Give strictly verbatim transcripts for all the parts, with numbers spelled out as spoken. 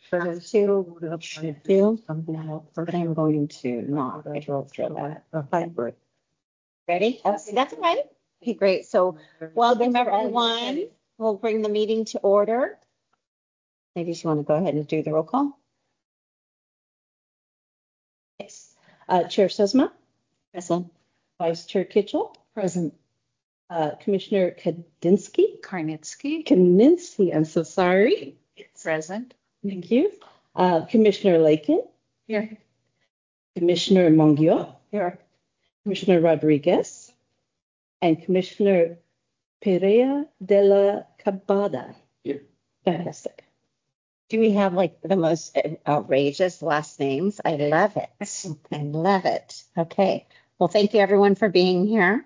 For two, two, something else, but I'm going to not go through that. A hybrid. Ready? That's, that's all right. Okay, great. So welcome everyone. We'll bring the meeting to order. Maybe you want to go ahead and do the roll call. Yes. Uh, Chair Sosma. Present. Vice Chair Kitchell. Present. Uh, Commissioner Kadinsky. Karnitsky. Kaninsky, I'm so sorry. Present. Thank you. Uh, Commissioner Lakin. Here. Commissioner Mongio. Here. Commissioner Rodriguez. And Commissioner Perea de la Cabada. Here. Fantastic. Do we have like the most outrageous last names? I love it. I love it. Okay. Well, thank you everyone for being here.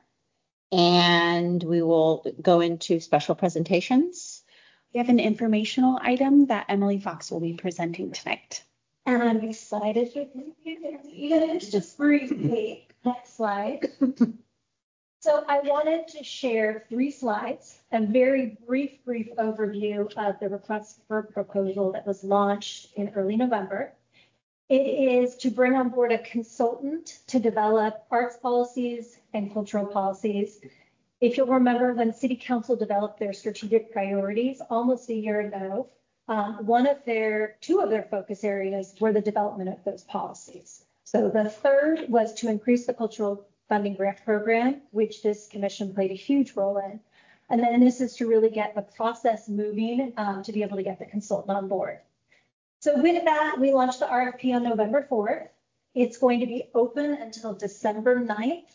And we will go into special presentations. We have an informational item that Emily Fox will be presenting tonight. And I'm excited for you. Just briefly, next slide. So I wanted to share three slides, a very brief, brief overview of the request for proposal that was launched in early November. It is to bring on board a consultant to develop arts policies and cultural policies. If you'll remember, when City Council developed their strategic priorities almost a year ago, um, one of their, two of their focus areas were the development of those policies. So the third was to increase the cultural funding grant program, which this commission played a huge role in. And then this is to really get the process moving um, to be able to get the consultant on board. So with that, we launched the R F P on November fourth. It's going to be open until December ninth.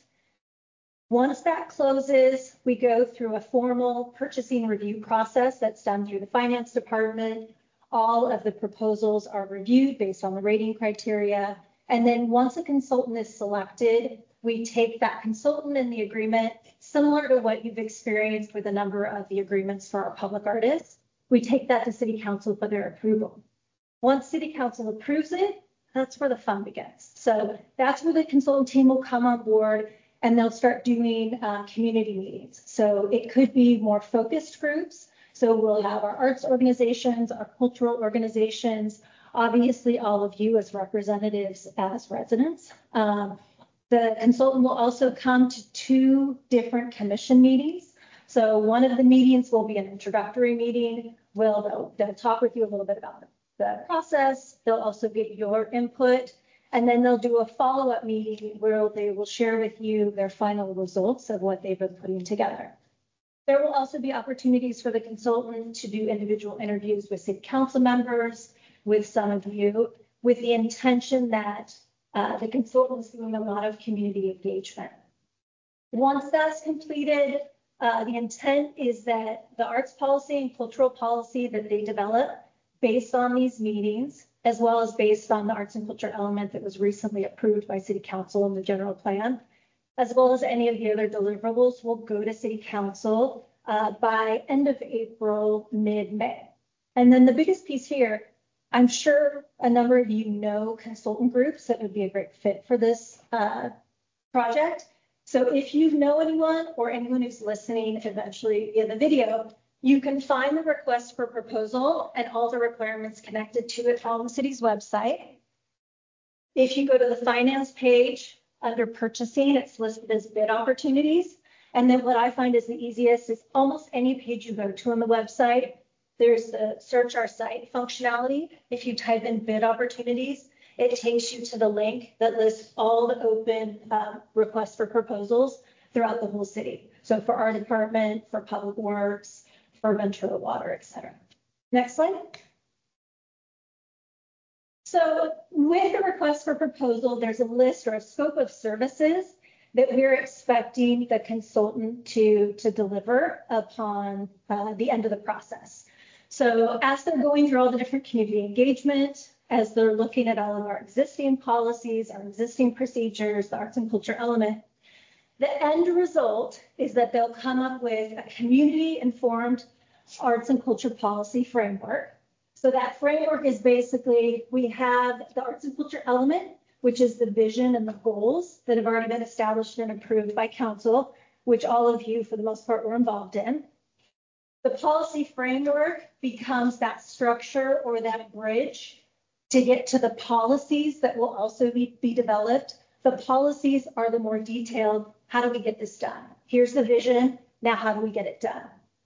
Once that closes, we go through a formal purchasing review process that's done through the finance department. All of the proposals are reviewed based on the rating criteria. And then once a consultant is selected, we take that consultant and the agreement, similar to what you've experienced with a number of the agreements for our public artists. We take that to City Council for their approval. Once City Council approves it, that's where the fun begins. So that's where the consultant team will come on board and they'll start doing uh, community meetings. So it could be more focused groups. So we'll have our arts organizations, our cultural organizations, obviously all of you as representatives, as residents. Um, the consultant will also come to two different commission meetings. So one of the meetings will be an introductory meeting. We'll, they'll, they'll talk with you a little bit about the, the process. They'll also give your input. And then they'll do a follow-up meeting where they will share with you their final results of what they've been putting together. There will also be opportunities for the consultant to do individual interviews with city council members, with some of you, with the intention that uh, the consultant is doing a lot of community engagement. Once that's completed, uh, the intent is that the arts policy and cultural policy that they develop based on these meetings, as well as based on the arts and culture element that was recently approved by City Council in the general plan, as well as any of the other deliverables, will go to City Council uh, by end of April, mid-May. And then the biggest piece here, I'm sure a number of you know consultant groups that would be a great fit for this uh, project. So if you know anyone or anyone who's listening eventually in the video, you can find the request for proposal and all the requirements connected to it on the city's website. If you go to the finance page under purchasing, it's listed as bid opportunities. And then what I find is the easiest is almost any page you go to on the website, there's the search our site functionality. If you type in bid opportunities, it takes you to the link that lists all the open um, requests for proposals throughout the whole city. So for our department, for public works, for Ventura Water, et cetera. Next slide. So with the request for proposal, there's a list or a scope of services that we're expecting the consultant to, to deliver upon uh, the end of the process. So as they're going through all the different community engagement, as they're looking at all of our existing policies, our existing procedures, the arts and culture element, the end result is that they'll come up with a community-informed arts and culture policy framework. So that framework is basically, we have the arts and culture element, which is the vision and the goals that have already been established and approved by council, which all of you, for the most part, were involved in. The policy framework becomes that structure or that bridge to get to the policies that will also be, be developed. The policies are the more detailed. How do we get this done? Here's the vision. Now, how do we get it done?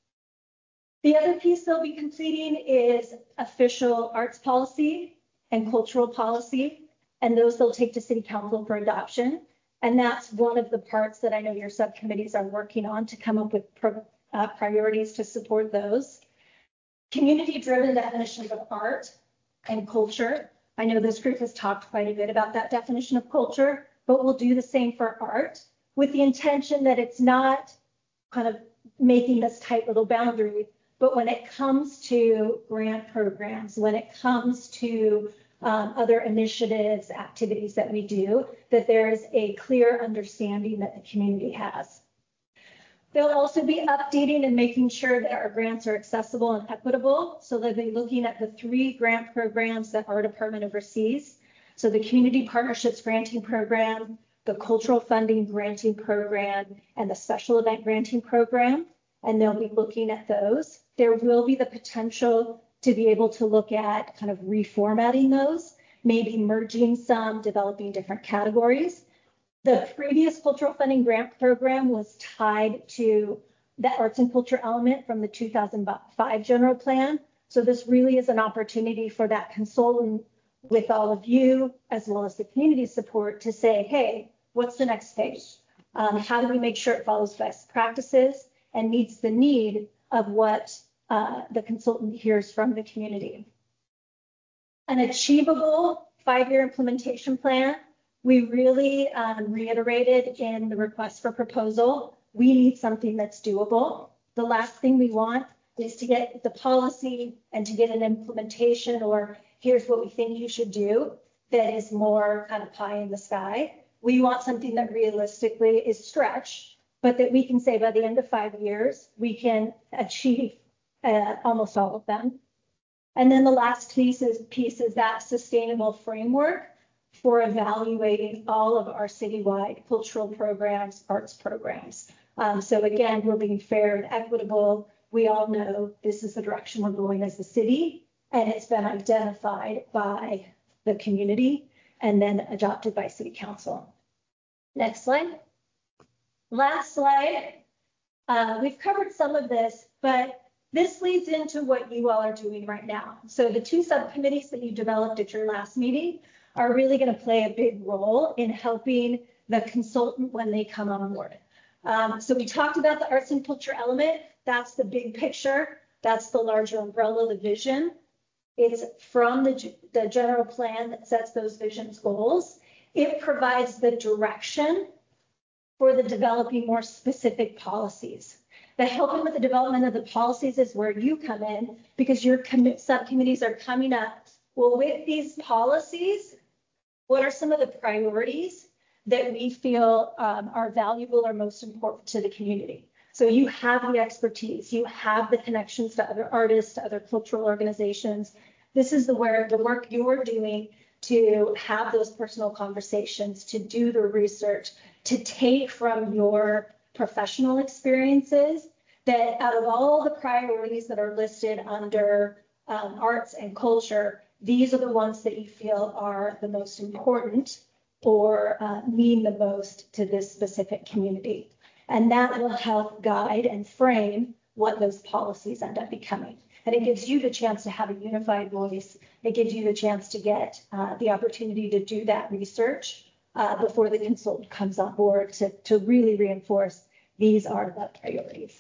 The other piece they'll be completing is official arts policy and cultural policy, and those they'll take to City Council for adoption. And that's one of the parts that I know your subcommittees are working on to come up with pro, uh, priorities to support those. Community-driven definitions of art and culture. I know this group has talked quite a bit about that definition of culture, but we'll do the same for art with the intention that it's not kind of making this tight little boundary, but when it comes to grant programs, when it comes to um, other initiatives, activities that we do, that there is a clear understanding that the community has. They'll also be updating and making sure that our grants are accessible and equitable. So they'll be looking at the three grant programs that our department oversees. So the Community Partnerships Granting Program, the Cultural Funding Granting Program, and the Special Event Granting Program. And they'll be looking at those. There will be the potential to be able to look at kind of reformatting those, maybe merging some, developing different categories. The previous cultural funding grant program was tied to the arts and culture element from the two thousand five general plan. So this really is an opportunity for that consultant with all of you, as well as the community support, to say, hey, what's the next phase? Um, how do we make sure it follows best practices and meets the need of what uh, the consultant hears from the community? An achievable five-year implementation plan. We really um, reiterated in the request for proposal, we need something that's doable. The last thing we want is to get the policy and to get an implementation or here's what we think you should do that is more kind of pie in the sky. We want something that realistically is stretched, but that we can say by the end of five years, we can achieve uh, almost all of them. And then the last piece is, piece is that sustainable framework for evaluating all of our citywide cultural programs, arts programs. Um, so again, we're being fair and equitable. We all know this is the direction we're going as a city, and it's been identified by the community and then adopted by City Council. Next slide. Last slide. Uh, we've covered some of this, but this leads into what you all are doing right now. So the two subcommittees that you developed at your last meeting are really going to play a big role in helping the consultant when they come on board. Um, so we talked about the arts and culture element. That's the big picture. That's the larger umbrella, the vision. It's from the, the general plan that sets those visions goals. It provides the direction for the developing more specific policies. The helping with the development of the policies is where you come in because your subcommittees are coming up. Well, with these policies, what are some of the priorities that we feel um, are valuable or most important to the community? So you have the expertise, you have the connections to other artists, to other cultural organizations. This is the where the work you're doing to have those personal conversations, to do the research, to take from your professional experiences that out of all the priorities that are listed under um, arts and culture, these are the ones that you feel are the most important or uh, mean the most to this specific community. And that will help guide and frame what those policies end up becoming. And it gives you the chance to have a unified voice. It gives you the chance to get uh, the opportunity to do that research uh, before the consultant comes on board to, to really reinforce these are the priorities.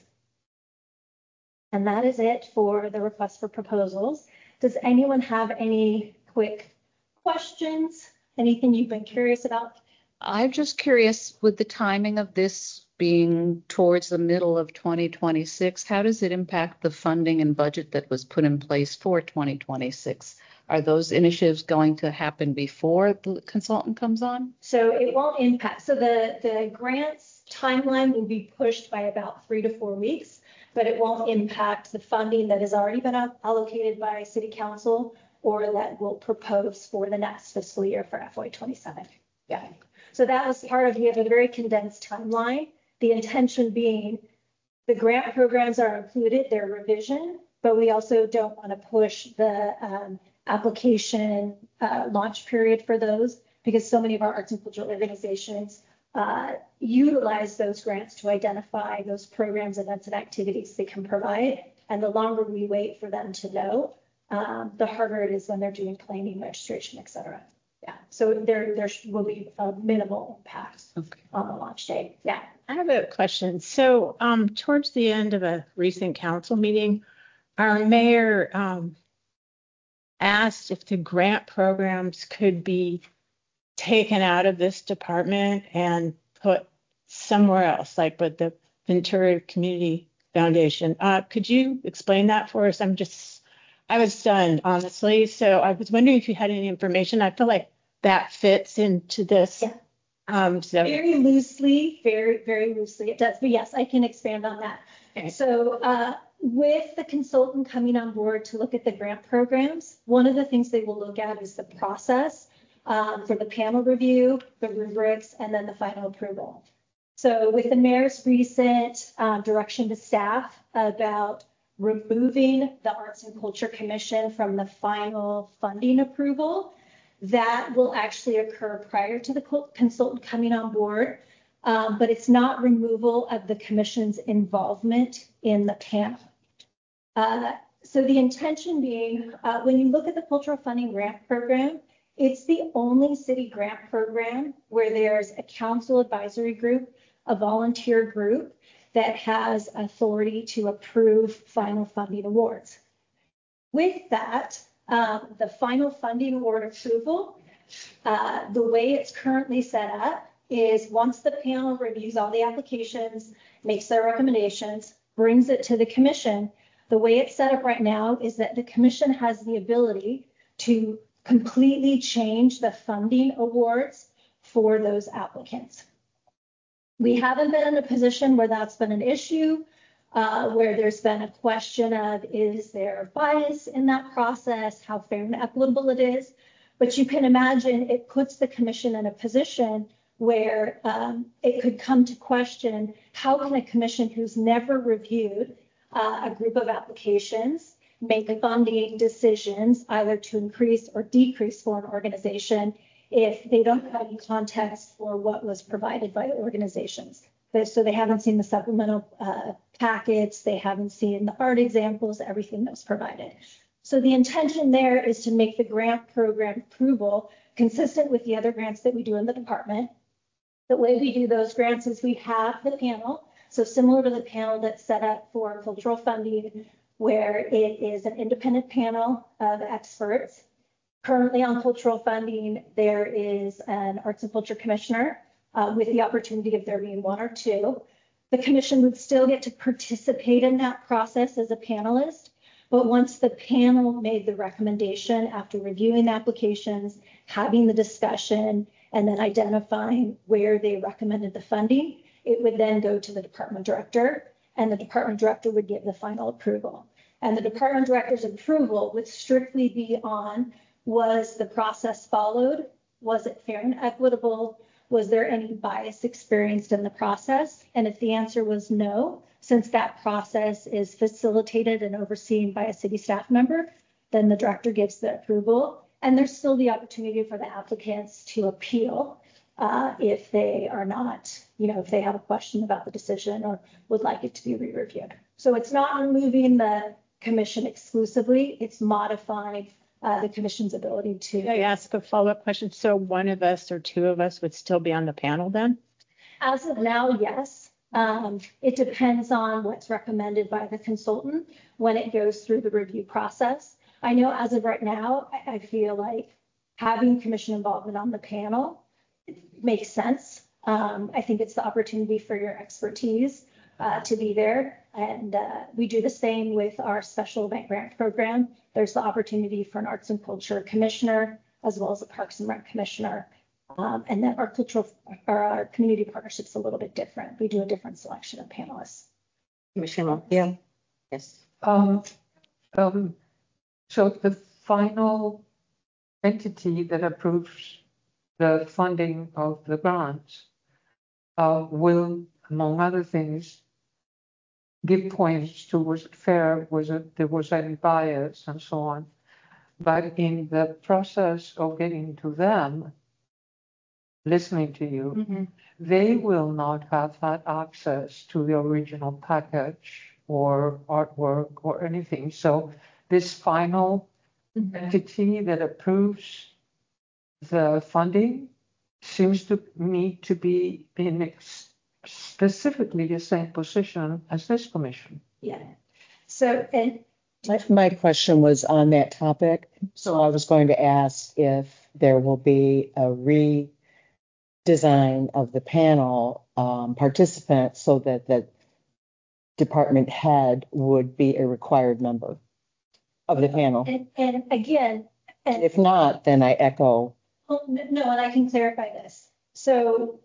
And that is it for the request for proposals. Does anyone have any quick questions? Anything you've been curious about? I'm just curious, with the timing of this being towards the middle of twenty twenty-six, how does it impact the funding and budget that was put in place for twenty twenty-six? Are those initiatives going to happen before the consultant comes on? So it won't impact. So the, the grants timeline will be pushed by about three to four weeks, but it won't impact the funding that has already been allocated by City Council or that will propose for the next fiscal year for F Y twenty-seven. Yeah. So that was part of, you have a very condensed timeline. The intention being The grant programs are included, they're revision, but we also don't want to push the um, application uh, launch period for those because so many of our arts and cultural organizations uh, utilize those grants to identify those programs, events, and activities they can provide. And the longer we wait for them to know, um, the harder it is when they're doing planning, registration, et cetera. Yeah, so there, there will be a minimal impact Okay. on the launch date. Yeah. I have a question. So um, towards the end of a recent council meeting, our mayor um, asked if the grant programs could be taken out of this department and put somewhere else, like with the Ventura Community Foundation. Uh, could you explain that for us? I'm just, I was stunned, honestly. So I was wondering if you had any information. I feel like that fits into this. Yeah. Um, so Very loosely, very, very loosely it does. But yes, I can expand on that. Okay. So uh, with the consultant coming on board to look at the grant programs, one of the things they will look at is the process um, for the panel review, the rubrics, and then the final approval. So with the mayor's recent um, direction to staff about removing the Arts and Culture Commission from the final funding approval, that will actually occur prior to the consultant coming on board, um, but it's not removal of the commission's involvement in the panel. Uh, so the intention being, uh, when you look at the cultural funding grant program, it's the only city grant program where there's a council advisory group, a volunteer group that has authority to approve final funding awards. With that, Um, the final funding award approval, uh, the way it's currently set up is once the panel reviews all the applications, makes their recommendations, brings it to the commission, the way it's set up right now is that the commission has the ability to completely change the funding awards for those applicants. We haven't been in a position where that's been an issue. Uh, where there's been a question of, is there bias in that process, how fair and equitable it is. But you can imagine it puts the commission in a position where um, it could come to question, how can a commission who's never reviewed uh, a group of applications make funding decisions either to increase or decrease for an organization if they don't have any context for what was provided by the organizations. So they haven't seen the supplemental uh, packets, they haven't seen the art examples, everything that was provided. So the intention there is to make the grant program approval consistent with the other grants that we do in the department. The way we do those grants is we have the panel, so similar to the panel that's set up for cultural funding, where it is an independent panel of experts. Currently on cultural funding, there is an arts and culture commissioner Uh, with the opportunity of there being one or two. The commission would still get to participate in that process as a panelist, but once the panel made the recommendation after reviewing the applications, having the discussion, and then identifying where they recommended the funding, it would then go to the department director, and the department director would give the final approval. And the department director's approval would strictly be on, was the process followed? Was it fair and equitable? Was there any bias experienced in the process? And if the answer was no, since that process is facilitated and overseen by a city staff member, then the director gives the approval. And there's still the opportunity for the applicants to appeal uh, if they are not, you know, if they have a question about the decision or would like it to be re-reviewed. So it's not removing the commission exclusively, it's modifying Uh, the commission's ability to. Can I ask a follow-up question? So one of us or two of us would still be on the panel then? As of now, yes. Um, it depends on what's recommended by the consultant when it goes through the review process. I know as of right now, I, I feel like having commission involvement on the panel makes sense. Um, I think it's the opportunity for your expertise uh, to be there. And uh, we do the same with our special event grant program. There's the opportunity for an arts and culture commissioner, as well as a parks and rec commissioner. Um, and then our cultural, or our community partnership's a little bit different. We do a different selection of panelists. Commissioner, yeah, yes. Um, um, so the final entity that approves the funding of the grants uh, will, among other things, give points to was it fair, was it there was any bias, and so on. But in the process of getting to them, listening to you, Mm-hmm. they will not have had access to the original package or artwork or anything. So this final entity that approves the funding seems to me to be in ex- specifically the same position as this commission. Yeah. So, and My, my question was on that topic. So I was going to ask if there will be a redesign of the panel um, participants so that the department head would be a required member of the panel. and, and again, and If not, then I echo. oh, n- no, and I can clarify this. So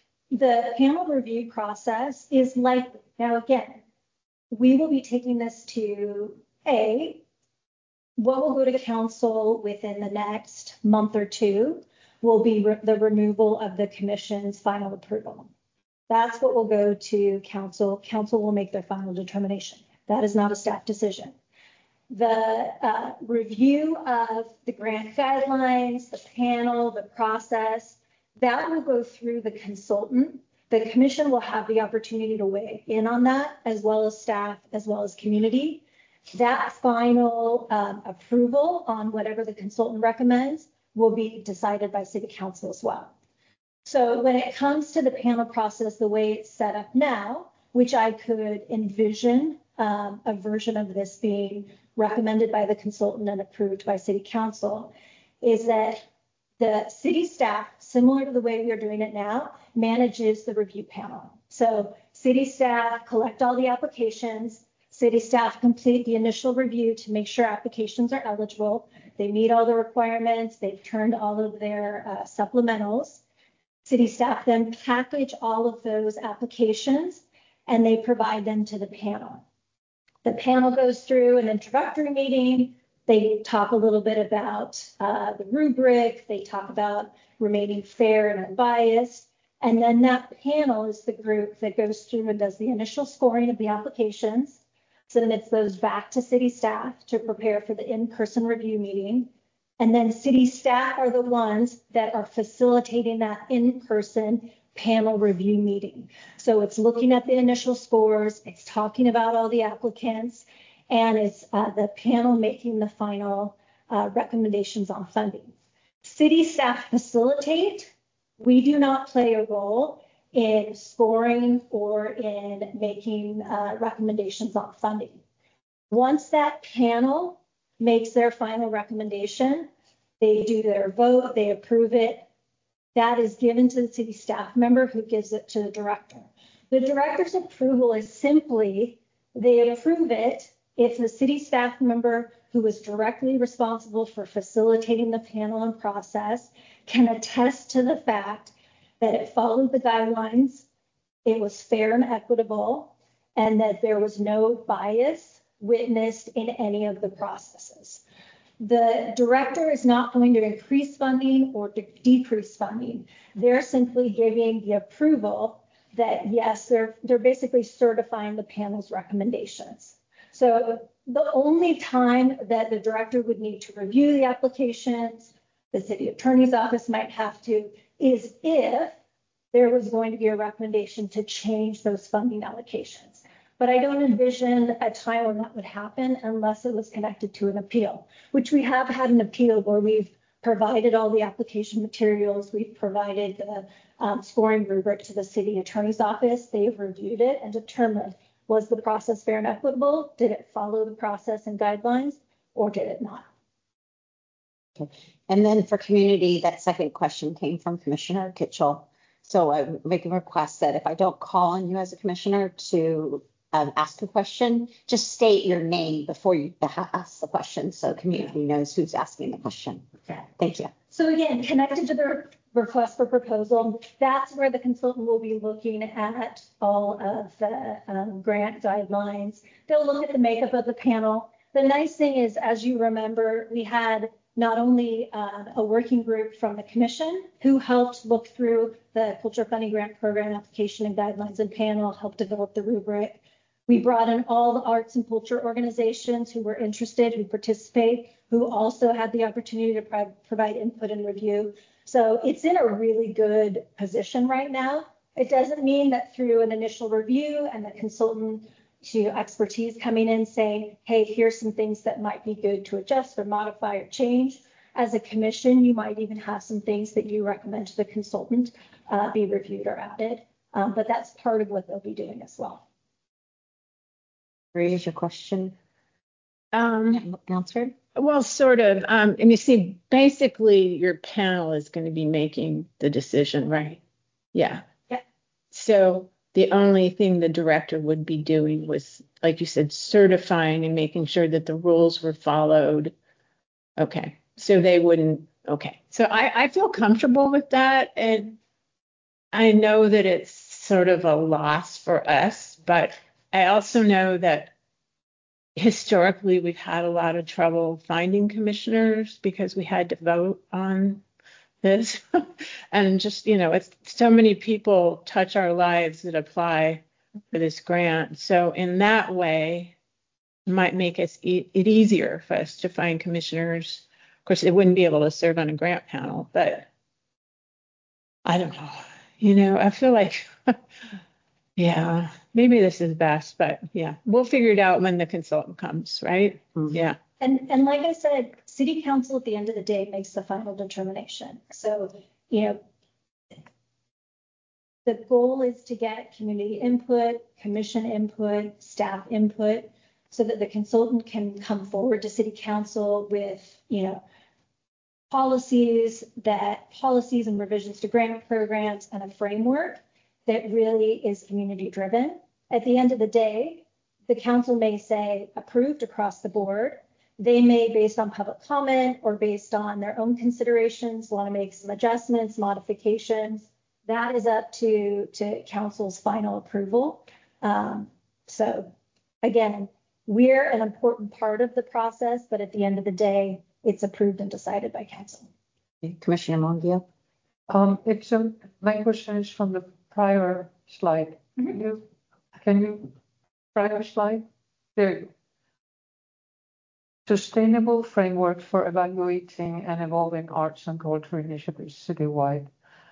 the panel review process is likely, now again, we will be taking this to A, what will go to council within the next month or two will be re- the removal of the commission's final approval. That's what will go to council. Council will make their final determination. That is not a staff decision. The uh, review of the grant guidelines, the panel, the process, that will go through the consultant. The commission will have the opportunity to weigh in on that, as well as staff, as well as community. That final um, approval on whatever the consultant recommends will be decided by city council as well. So when it comes to the panel process, the way it's set up now, which I could envision um, a version of this being recommended by the consultant and approved by city council, is that the city staff, similar to the way we are doing it now, manages the review panel. So city staff collect all the applications, city staff complete the initial review to make sure applications are eligible. They meet all the requirements. They've turned all of their uh, supplementals. City staff then package all of those applications and they provide them to the panel. The panel goes through an introductory meeting. They talk a little bit about uh, the rubric. They talk about remaining fair and unbiased. And then that panel is the group that goes through and does the initial scoring of the applications, submits those back to city staff to prepare for the in-person review meeting. And then city staff are the ones that are facilitating that in-person panel review meeting. So it's looking at the initial scores, it's talking about all the applicants, and it's uh, the panel making the final uh, recommendations on funding. City staff facilitate. We do not play a role in scoring or in making uh, recommendations on funding. Once that panel makes their final recommendation, they do their vote, they approve it. That is given to the city staff member who gives it to the director. The director's approval is simply they approve it if the city staff member who is directly responsible for facilitating the panel and process can attest to the fact that it followed the guidelines, it was fair and equitable, and that there was no bias witnessed in any of the processes. The director is not going to increase funding or de- decrease funding. They're simply giving the approval that, yes, they're, they're basically certifying the panel's recommendations. So the only time that the director would need to review the applications, the city attorney's office might have to, is if there was going to be a recommendation to change those funding allocations. But I don't envision a time when that would happen unless it was connected to an appeal, which we have had an appeal where we've provided all the application materials. We've provided the um, scoring rubric to the city attorney's office. They've reviewed it and determined, was the process fair and equitable? Did it follow the process and guidelines, or did it not? Okay. And then for community, that second question came from Commissioner Kitchell. So I make a request that if I don't call on you as a commissioner to um, ask a question, just state your name before you ask the question so community knows who's asking the question. Okay. Thank you. So again, connected to the request for proposal, that's where the consultant will be looking at all of the um, grant guidelines. They'll look at the makeup of the panel. The nice thing is, as you remember, we had not only uh, a working group from the commission who helped look through the Culture Funding Grant Program application and guidelines and panel, helped develop the rubric. We brought in all the arts and culture organizations who were interested, who participate, who also had the opportunity to pro- provide input and review. So it's in a really good position right now. It doesn't mean that through an initial review and the consultant to expertise coming in saying, hey, here's some things that might be good to adjust or modify or change. As a commission, you might even have some things that you recommend to the consultant uh, be reviewed or added. Um, but that's part of what they'll be doing as well. Is your question Um, answered? well, sort of. Um, and you see, basically, your panel is going to be making the decision, right? Yeah. Yeah. So the only thing the director would be doing was, like you said, certifying and making sure that the rules were followed. Okay. So they wouldn't. Okay. So I, I feel comfortable with that. And I know that it's sort of a loss for us, but I also know that historically we've had a lot of trouble finding commissioners because we had to vote on this. And just, you know, it's so many people touch our lives that apply for this grant. So in that way, it might make us e- it easier for us to find commissioners. Of course, they wouldn't be able to serve on a grant panel, but I don't know. You know, I feel like, yeah, maybe this is best, but yeah, we'll figure it out when the consultant comes, right? Mm-hmm. Yeah. And, and like I said, city council at the end of the day makes the final determination. So, you know, the goal is to get community input, commission input, staff input, so that the consultant can come forward to city council with, you know, policies that policies and revisions to grant programs and a framework that really is community driven. At the end of the day, the council may say approved across the board. They may, based on public comment or based on their own considerations, want to make some adjustments, modifications. That is up to, to council's final approval. Um, so again, we're an important part of the process, but at the end of the day, it's approved and decided by council. Commissioner Mongia? Um, it's a, my question is from the prior slide. Mm-hmm. Can you, can you, prior slide? There you go. Sustainable framework for evaluating and evolving arts and culture initiatives citywide.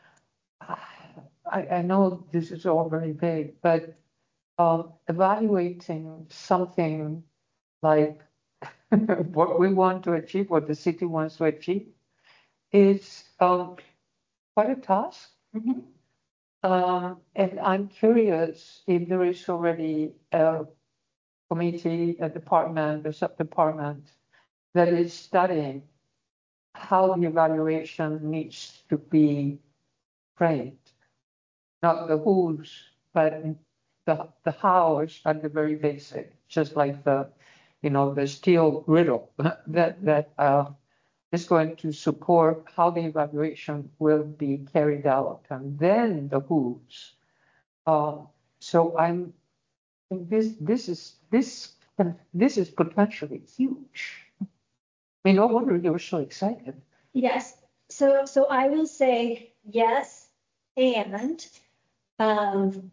I, I know this is all very vague, but um, evaluating something like what we want to achieve, what the city wants to achieve, is um, quite a task. Mm-hmm. Um, and I'm curious if there is already a committee, a department, a sub-department that is studying how the evaluation needs to be framed. Not the who's, but the the hows at the very basic, just like the, you know, the steel griddle that that uh, is going to support how the evaluation will be carried out, and then the who's. Um, so I'm this this is this this is potentially huge. I mean, no wonder you were so excited. Yes. So so I will say yes, and um,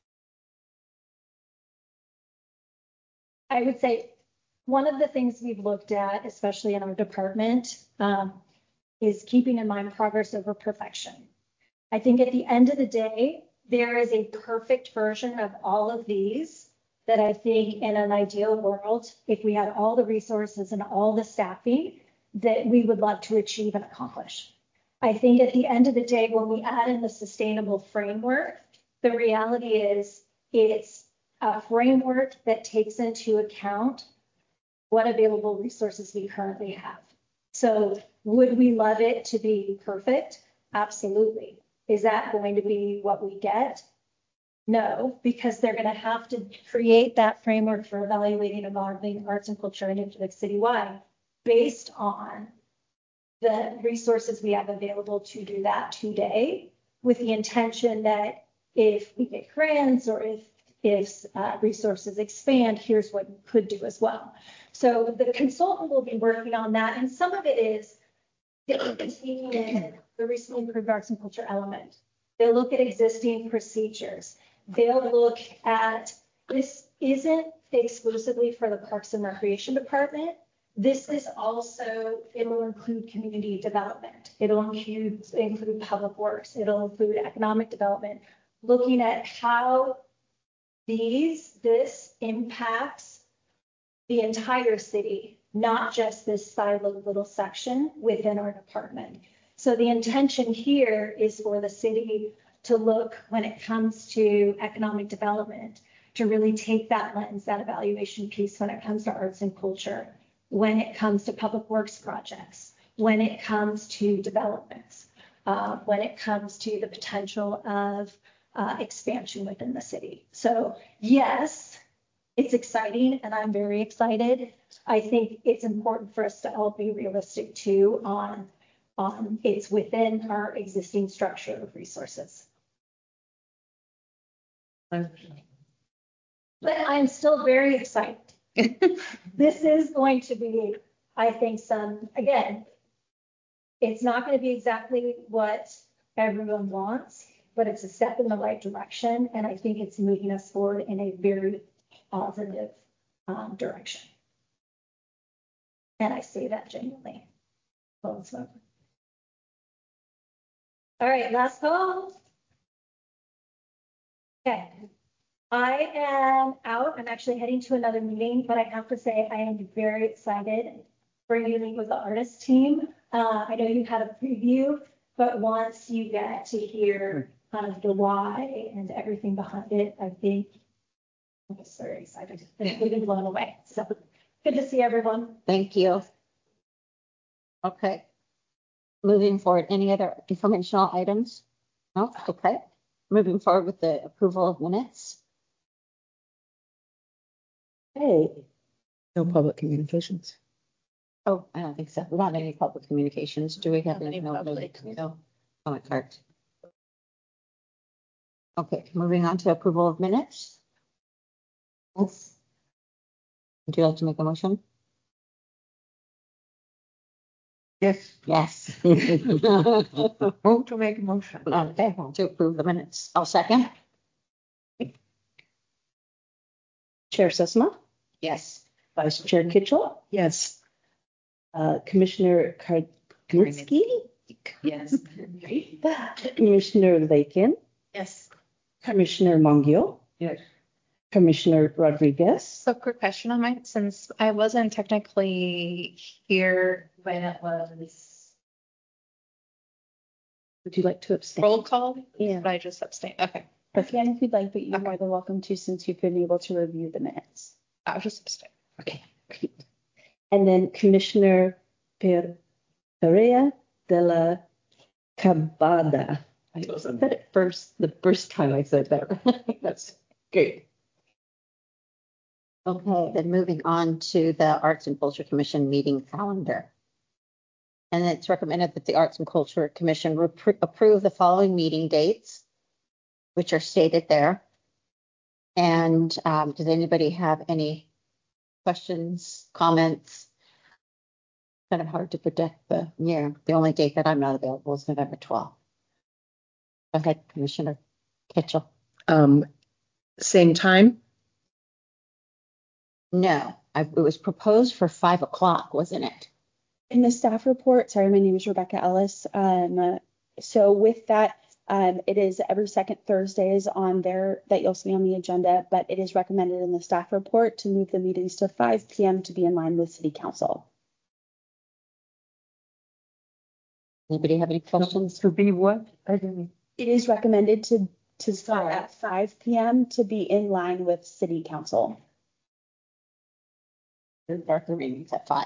I would say one of the things we've looked at, especially in our department, um, is keeping in mind progress over perfection. I think at the end of the day, there is a perfect version of all of these that I think in an ideal world, if we had all the resources and all the staffing, that we would love to achieve and accomplish. I think at the end of the day, when we add in the sustainable framework, the reality is it's a framework that takes into account what available resources we currently have. So would we love it to be perfect? Absolutely. Is that going to be what we get? No, because they're going to have to create that framework for evaluating and modeling arts and culture initiatives citywide based on the resources we have available to do that today, with the intention that if we get grants or if if uh, resources expand, here's what you could do as well. So the consultant will be working on that, and some of it is taking in the recently improved arts and culture element. They'll look at existing procedures. They'll look at this isn't exclusively for the Parks and Recreation Department. This is also, it'll include community development. It'll include, include public works. It'll include economic development, looking at how these, this impacts the entire city, not just this siloed little section within our department. So the intention here is for the city to look, when it comes to economic development, to really take that lens, that evaluation piece when it comes to arts and culture, when it comes to public works projects, when it comes to developments, uh, when it comes to the potential of uh, expansion within the city. So yes, it's exciting and I'm very excited. I think it's important for us to all be realistic too on, on it's within our existing structure of resources. But I'm still very excited. This is going to be, I think, some, again, it's not going to be exactly what everyone wants, but it's a step in the right direction. And I think it's moving us forward in a very positive um, direction. And I say that genuinely. All right, last call. Okay. I am out. I'm actually heading to another meeting, but I have to say I am very excited for you to meet with the artist team. Uh, I know you had a preview, but once you get to hear kind of the why and everything behind it, I think I'm just very excited. It's been blown away. So good to see everyone. Thank you. Okay. Moving forward, any other informational items? No? Okay. Moving forward with the approval of minutes. Hey, no public communications. Oh, I don't think so. We don't have any public communications. Do we have any? No, public. No. Comment cards. Okay, moving on to approval of minutes. Yes. Would you like to make a motion? Yes, Yes. move to make a motion. Okay, to approve the minutes. I'll second. Chair Sussma, Yes. Vice Chair Kitchell, Yes. uh, Commissioner Karnitsky, Yes. Commissioner Lakin, Yes. Commissioner Mongio, Yes. Commissioner Rodriguez. So quick question on mine, since I wasn't technically here when it was Would you like to abstain? roll call, Yeah. but I just abstained. Okay, You can if you'd like, but you're Okay. more than welcome to since you've been able to review the minutes. I was just abstaining. Okay, great. And then Commissioner Per Perea de la Cabada. I said it first, the first time I said that. That's great. Okay, then moving on to the Arts and Culture Commission meeting calendar. And it's recommended that the Arts and Culture Commission repro- approve the following meeting dates, which are stated there. And um, does anybody have any questions, comments? Kind of hard to predict the year. The only date that I'm not available is November twelfth. Go ahead, Commissioner Kitchell. Um, same time. No, I, it was proposed for five o'clock, wasn't it? In the staff report, sorry, my name is Rebecca Ellis. Um, so with that, um, it is every second Thursdays on there that you'll see on the agenda, but it is recommended in the staff report to move the meetings to five p m to be in line with City Council. Anybody have any questions? To be what? I didn't. It is recommended to to start at five p m to be in line with City Council. Darker meetings at five.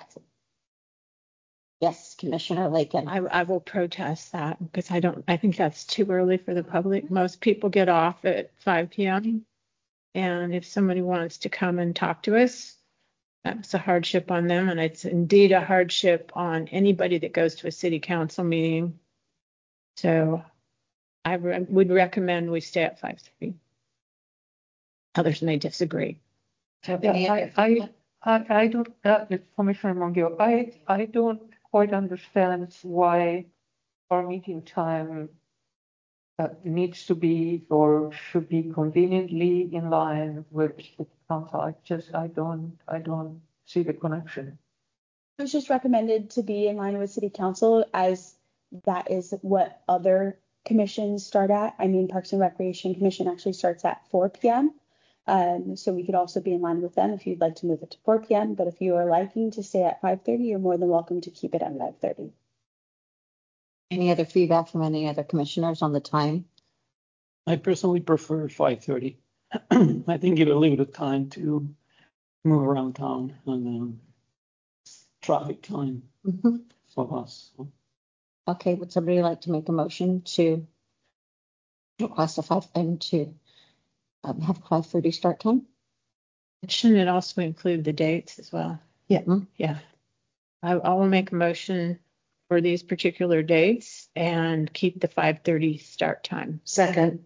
Yes, Commissioner Lakin. I, I will protest that because I don't, I think that's too early for the public. Most people get off at five p m And if somebody wants to come and talk to us, that's a hardship on them. And it's indeed a hardship on anybody that goes to a city council meeting. So I re- would recommend we stay at five thirty. Others may disagree. Yeah, I, I, I, I don't, uh, Commissioner Mongio, I, I don't quite understand why our meeting time uh, needs to be or should be conveniently in line with the council. I just, I don't, I don't see the connection. It was just recommended to be in line with city council, as that is what other commissions start at. I mean, Parks and Recreation Commission actually starts at four p.m. Um, so we could also be in line with them if you'd like to move it to four p.m. But if you are liking to stay at five thirty, you're more than welcome to keep it at five thirty. Any other feedback from any other commissioners on the time? I personally prefer five thirty. I think give a little bit of time to move around town and um, traffic time Mm-hmm. for us. Okay, would somebody like to make a motion to request a five and to um, have five thirty start time? Shouldn't it also include the dates as well? Yeah. Yeah. I, I will make a motion for these particular dates and keep the five thirty start time. Second.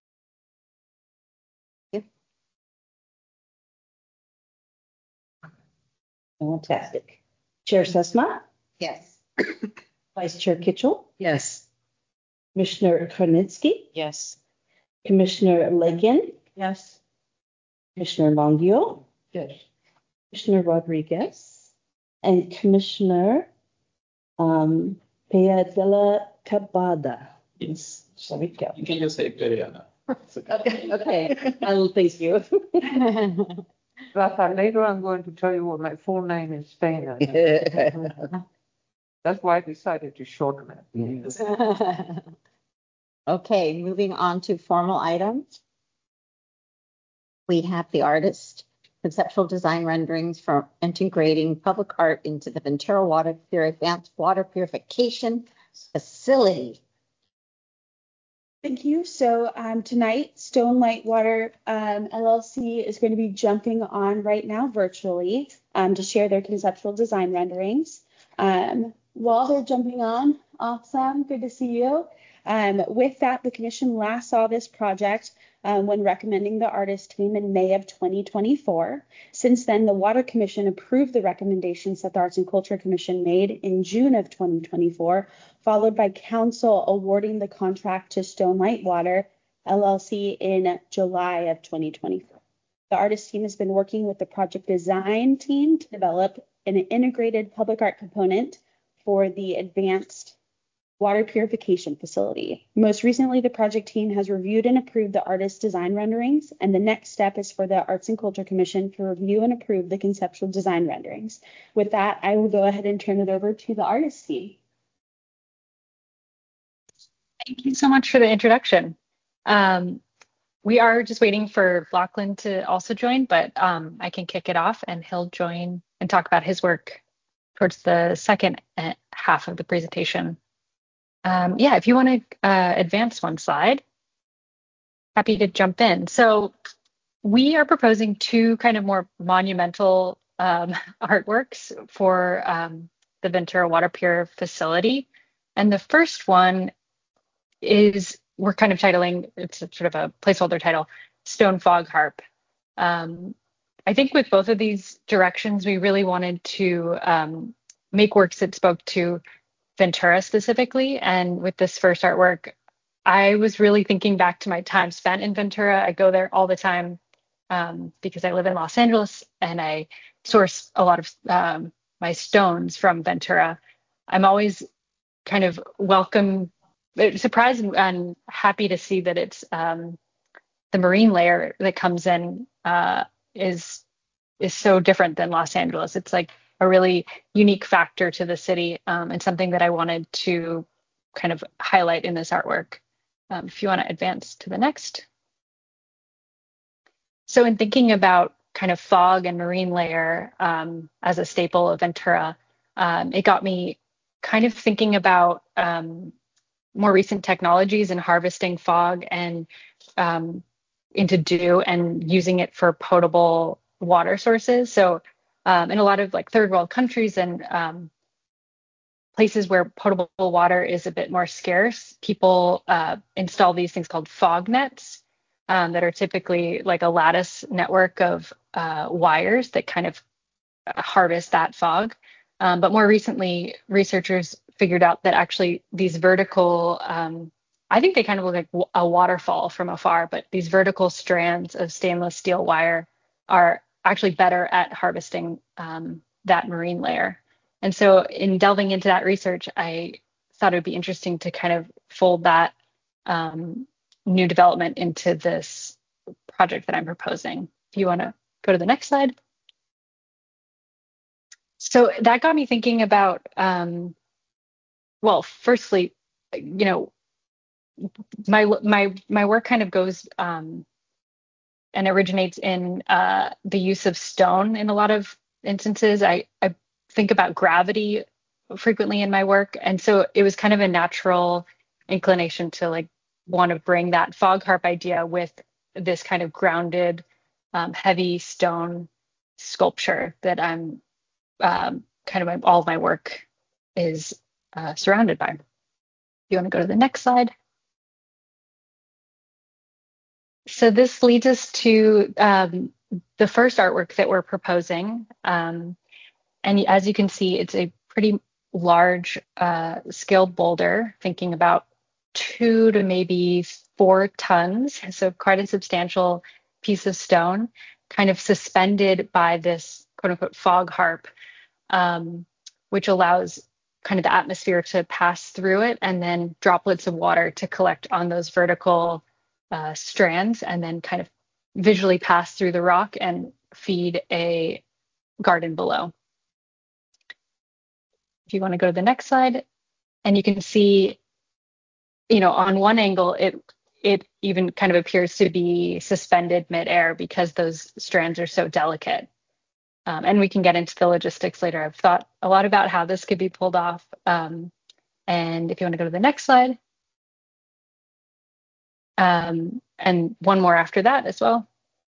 Fantastic. Chair Sussma, Yes. Vice Chair Kitchell, Yes. Commissioner Kronitsky, Yes. Commissioner Legan, Yes. Commissioner Longio, Yes. Commissioner Rodriguez, and Commissioner um, Pea de la Cabada. Yes. There we go. You can just say Periana. Okay, okay. I will thank you. Rafa, later I'm going to tell you what my full name in Spain is. That's why I decided to shorten it. Okay, moving on to formal items. We have the artist conceptual design renderings for integrating public art into the Ventura Water Pure Advanced Water Purification Facility. Thank you. So um, tonight, Stone Light Water um, L L C is going to be jumping on right now virtually um, to share their conceptual design renderings. Um, while they're jumping on, awesome, good to see you. Um, with that, the commission last saw this project um, when recommending the artist team in May of twenty twenty-four. Since then, the Water Commission approved the recommendations that the Arts and Culture Commission made in June of twenty twenty-four, followed by council awarding the contract to Stone Light Water L L C in July of twenty twenty-four. The artist team has been working with the project design team to develop an integrated public art component for the advanced water purification facility. Most recently, the project team has reviewed and approved the artist's design renderings, and the next step is for the Arts and Culture Commission to review and approve the conceptual design renderings. With that, I will go ahead and turn it over to the artist team. Thank you so much for the introduction. Um, we are just waiting for Lachlan to also join, but um, I can kick it off and he'll join and talk about his work towards the second uh, half of the presentation. Um, yeah, if you want to uh, advance one slide, happy to jump in. So we are proposing two kind of more monumental um, artworks for um, the Ventura Water Pure facility. And the first one is, we're kind of titling, it's a sort of a placeholder title, Stone Fog Harp. Um, I think with both of these directions, we really wanted to um, make works that spoke to Ventura specifically. And with this first artwork, I was really thinking back to my time spent in Ventura. I go there all the time um, because I live in Los Angeles and I source a lot of um, my stones from Ventura. I'm always kind of welcome, surprised and happy to see that it's um, the marine layer that comes in uh, is is so different than Los Angeles. It's like a really unique factor to the city um, and something that I wanted to kind of highlight in this artwork. Um, if you want to advance to the next. So in thinking about kind of fog and marine layer um, as a staple of Ventura, um, it got me kind of thinking about um, more recent technologies in harvesting fog and um, into dew and using it for potable water sources. So um, in a lot of like third world countries and um, places where potable water is a bit more scarce, people uh, install these things called fog nets um, that are typically like a lattice network of uh, wires that kind of harvest that fog. Um, but more recently, researchers figured out that actually these vertical um, I think they kind of look like w- a waterfall from afar, but these vertical strands of stainless steel wire are actually better at harvesting um, that marine layer. And so in delving into that research, I thought it would be interesting to kind of fold that um, new development into this project that I'm proposing. If you want to go to the next slide. So that got me thinking about, um, well, firstly, you know, my my my work kind of goes um, and originates in uh, the use of stone in a lot of instances. I, I think about gravity frequently in my work, and so it was kind of a natural inclination to like want to bring that fog harp idea with this kind of grounded, um, heavy stone sculpture that I'm um, kind of my, all of my work is uh, surrounded by. You want to go to the next slide? So this leads us to um, the first artwork that we're proposing. Um, and as you can see, it's a pretty large uh, scaled boulder, thinking about two to maybe four tons. So quite a substantial piece of stone, kind of suspended by this quote unquote fog harp, um, which allows kind of the atmosphere to pass through it and then droplets of water to collect on those vertical uh, strands and then kind of visually pass through the rock and feed a garden below. If you want to go to the next slide, and you can see, you know, on one angle, it it even kind of appears to be suspended midair because those strands are so delicate. Um, and we can get into the logistics later. I've thought a lot about how this could be pulled off. Um, and if you want to go to the next slide, um, and one more after that as well.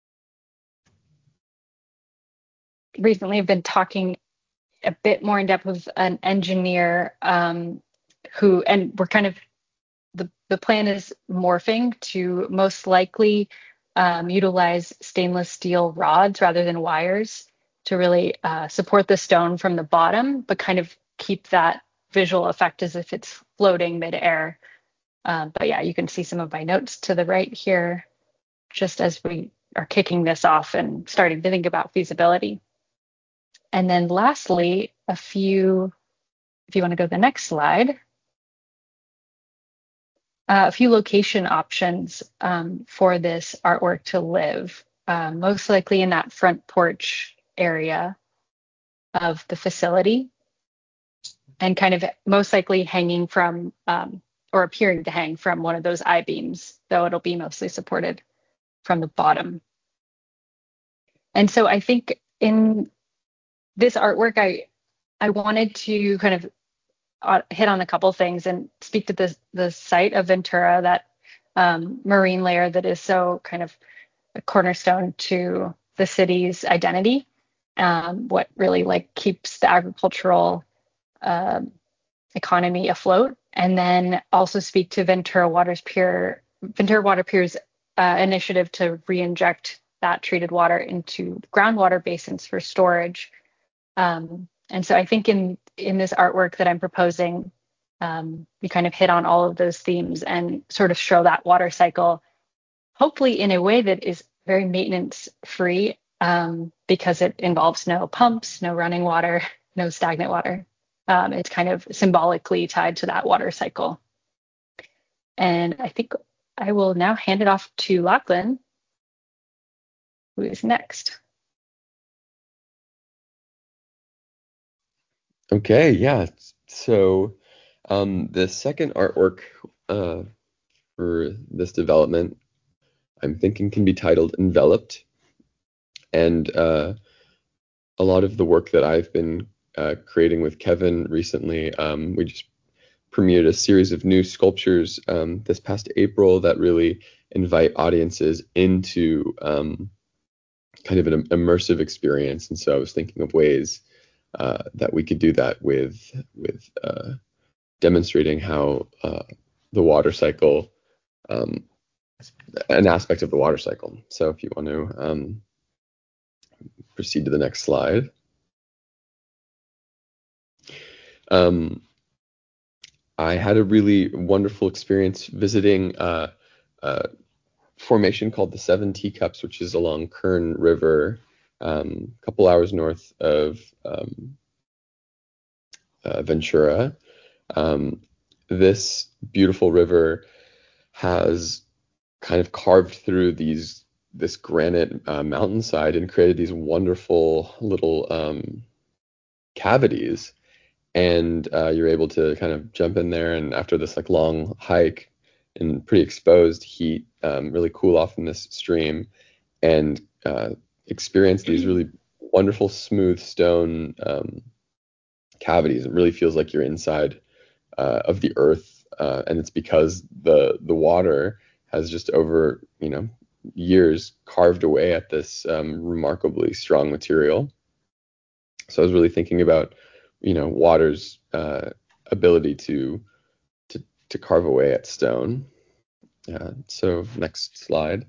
Recently, I've been talking a bit more in depth with an engineer um, who, and we're kind of, the, the plan is morphing to most likely um, utilize stainless steel rods rather than wires to really uh, support the stone from the bottom, but kind of keep that visual effect as if it's floating midair. Um, but yeah, you can see some of my notes to the right here, just as we are kicking this off and starting to think about feasibility. And then lastly, a few, if you want to go to the next slide, uh, a few location options um, for this artwork to live, uh, most likely in that front porch area of the facility, and kind of most likely hanging from, um, or appearing to hang from one of those I-beams, though it'll be mostly supported from the bottom. And so I think in this artwork, I I wanted to kind of uh, hit on a couple things and speak to the the site of Ventura, that um, marine layer that is so kind of a cornerstone to the city's identity. Um, what really like keeps the agricultural uh, economy afloat, and then also speak to Ventura Waters Pure, Ventura Water Pure's uh, initiative to re-inject that treated water into groundwater basins for storage. Um, and so I think in in this artwork that I'm proposing, um, we kind of hit on all of those themes and sort of show that water cycle, hopefully in a way that is very maintenance free, um, because it involves no pumps, no running water, no stagnant water. Um, it's kind of symbolically tied to that water cycle. And I think I will now hand it off to Lachlan, who is next. Okay, yeah. So um, the second artwork uh, for this development, I'm thinking can be titled Enveloped. And uh, a lot of the work that I've been uh, creating with Kevin recently, um, we just premiered a series of new sculptures um, this past April that really invite audiences into um, kind of an immersive experience. And so I was thinking of ways uh, that we could do that with with uh, demonstrating how uh, the water cycle, um, an aspect of the water cycle. So if you want to um, proceed to the next slide. Um, I had a really wonderful experience visiting uh, a formation called the Seven Teacups, which is along Kern River, um, a couple hours north of um, uh, Ventura. Um, this beautiful river has kind of carved through these this granite uh, mountainside and created these wonderful little um, cavities, and uh, you're able to kind of jump in there, and after this like long hike in pretty exposed heat, um, really cool off in this stream, and uh, experience these really wonderful smooth stone um, cavities. It really feels like you're inside uh, of the earth, uh, and it's because the the water has just over you know years carved away at this um, remarkably strong material. So I was really thinking about you know water's uh, ability to to to carve away at stone. Uh, so next slide.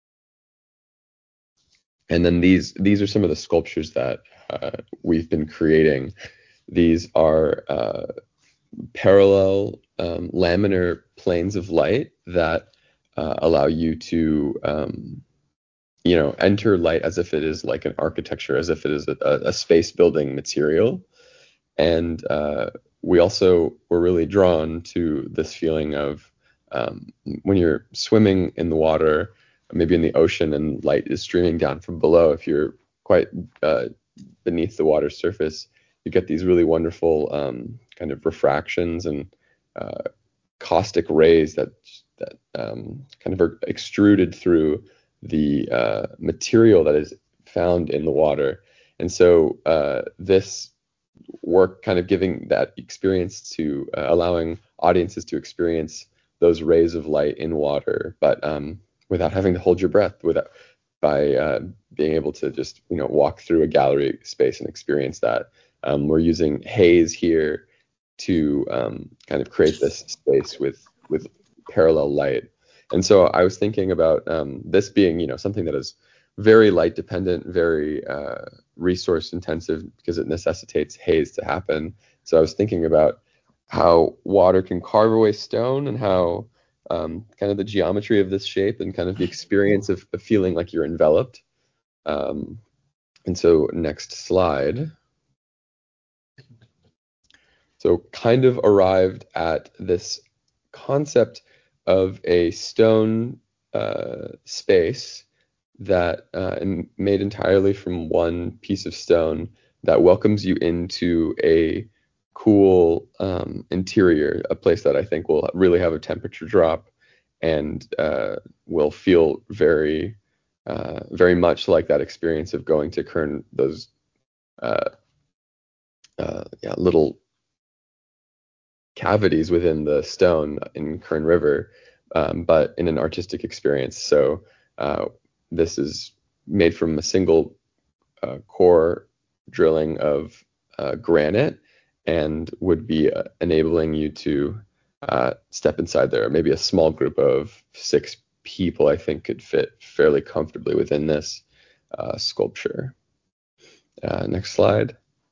And then these these are some of the sculptures that uh, we've been creating. These are uh, parallel um, laminar planes of light that uh, allow you to, um, you know, enter light as if it is like an architecture, as if it is a, a space building material. And uh, we also were really drawn to this feeling of um, when you're swimming in the water, maybe in the ocean, and light is streaming down from below. If you're quite uh, beneath the water surface, you get these really wonderful um, kind of refractions and uh, caustic rays that that um, kind of are extruded through the uh, material that is found in the water. And so uh, this work kind of giving that experience to uh, allowing audiences to experience those rays of light in water, but um, without having to hold your breath, without by uh, being able to just you know walk through a gallery space and experience that. Um, we're using haze here to um, kind of create this space with with parallel light. And so I was thinking about um, this being you know something that is very light dependent, very uh, resource intensive because it necessitates haze to happen. So I was thinking about how water can carve away stone and how um, kind of the geometry of this shape and kind of the experience of, of feeling like you're enveloped. Um, and so next slide. So kind of arrived at this concept of a stone uh, space that uh, made entirely from one piece of stone that welcomes you into a cool um, interior, a place that I think will really have a temperature drop and uh, will feel very, uh, very much like that experience of going to Kern, those uh, uh, yeah, little cavities within the stone in Kern River, um, but in an artistic experience. So uh, this is made from a single uh, core drilling of uh, granite and would be uh, enabling you to uh, step inside there. Maybe a small group of six people, I think, could fit fairly comfortably within this uh, sculpture. Uh, next slide.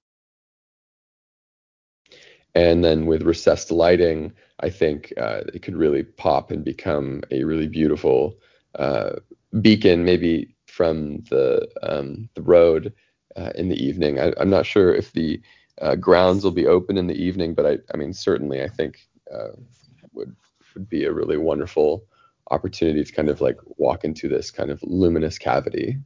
And then with recessed lighting, I think uh, it could really pop and become a really beautiful uh, beacon, maybe from the um, the road uh, in the evening. I, I'm not sure if the uh, grounds will be open in the evening, but I, I mean, certainly I think uh, would would be a really wonderful opportunity to kind of like walk into this kind of luminous cavity.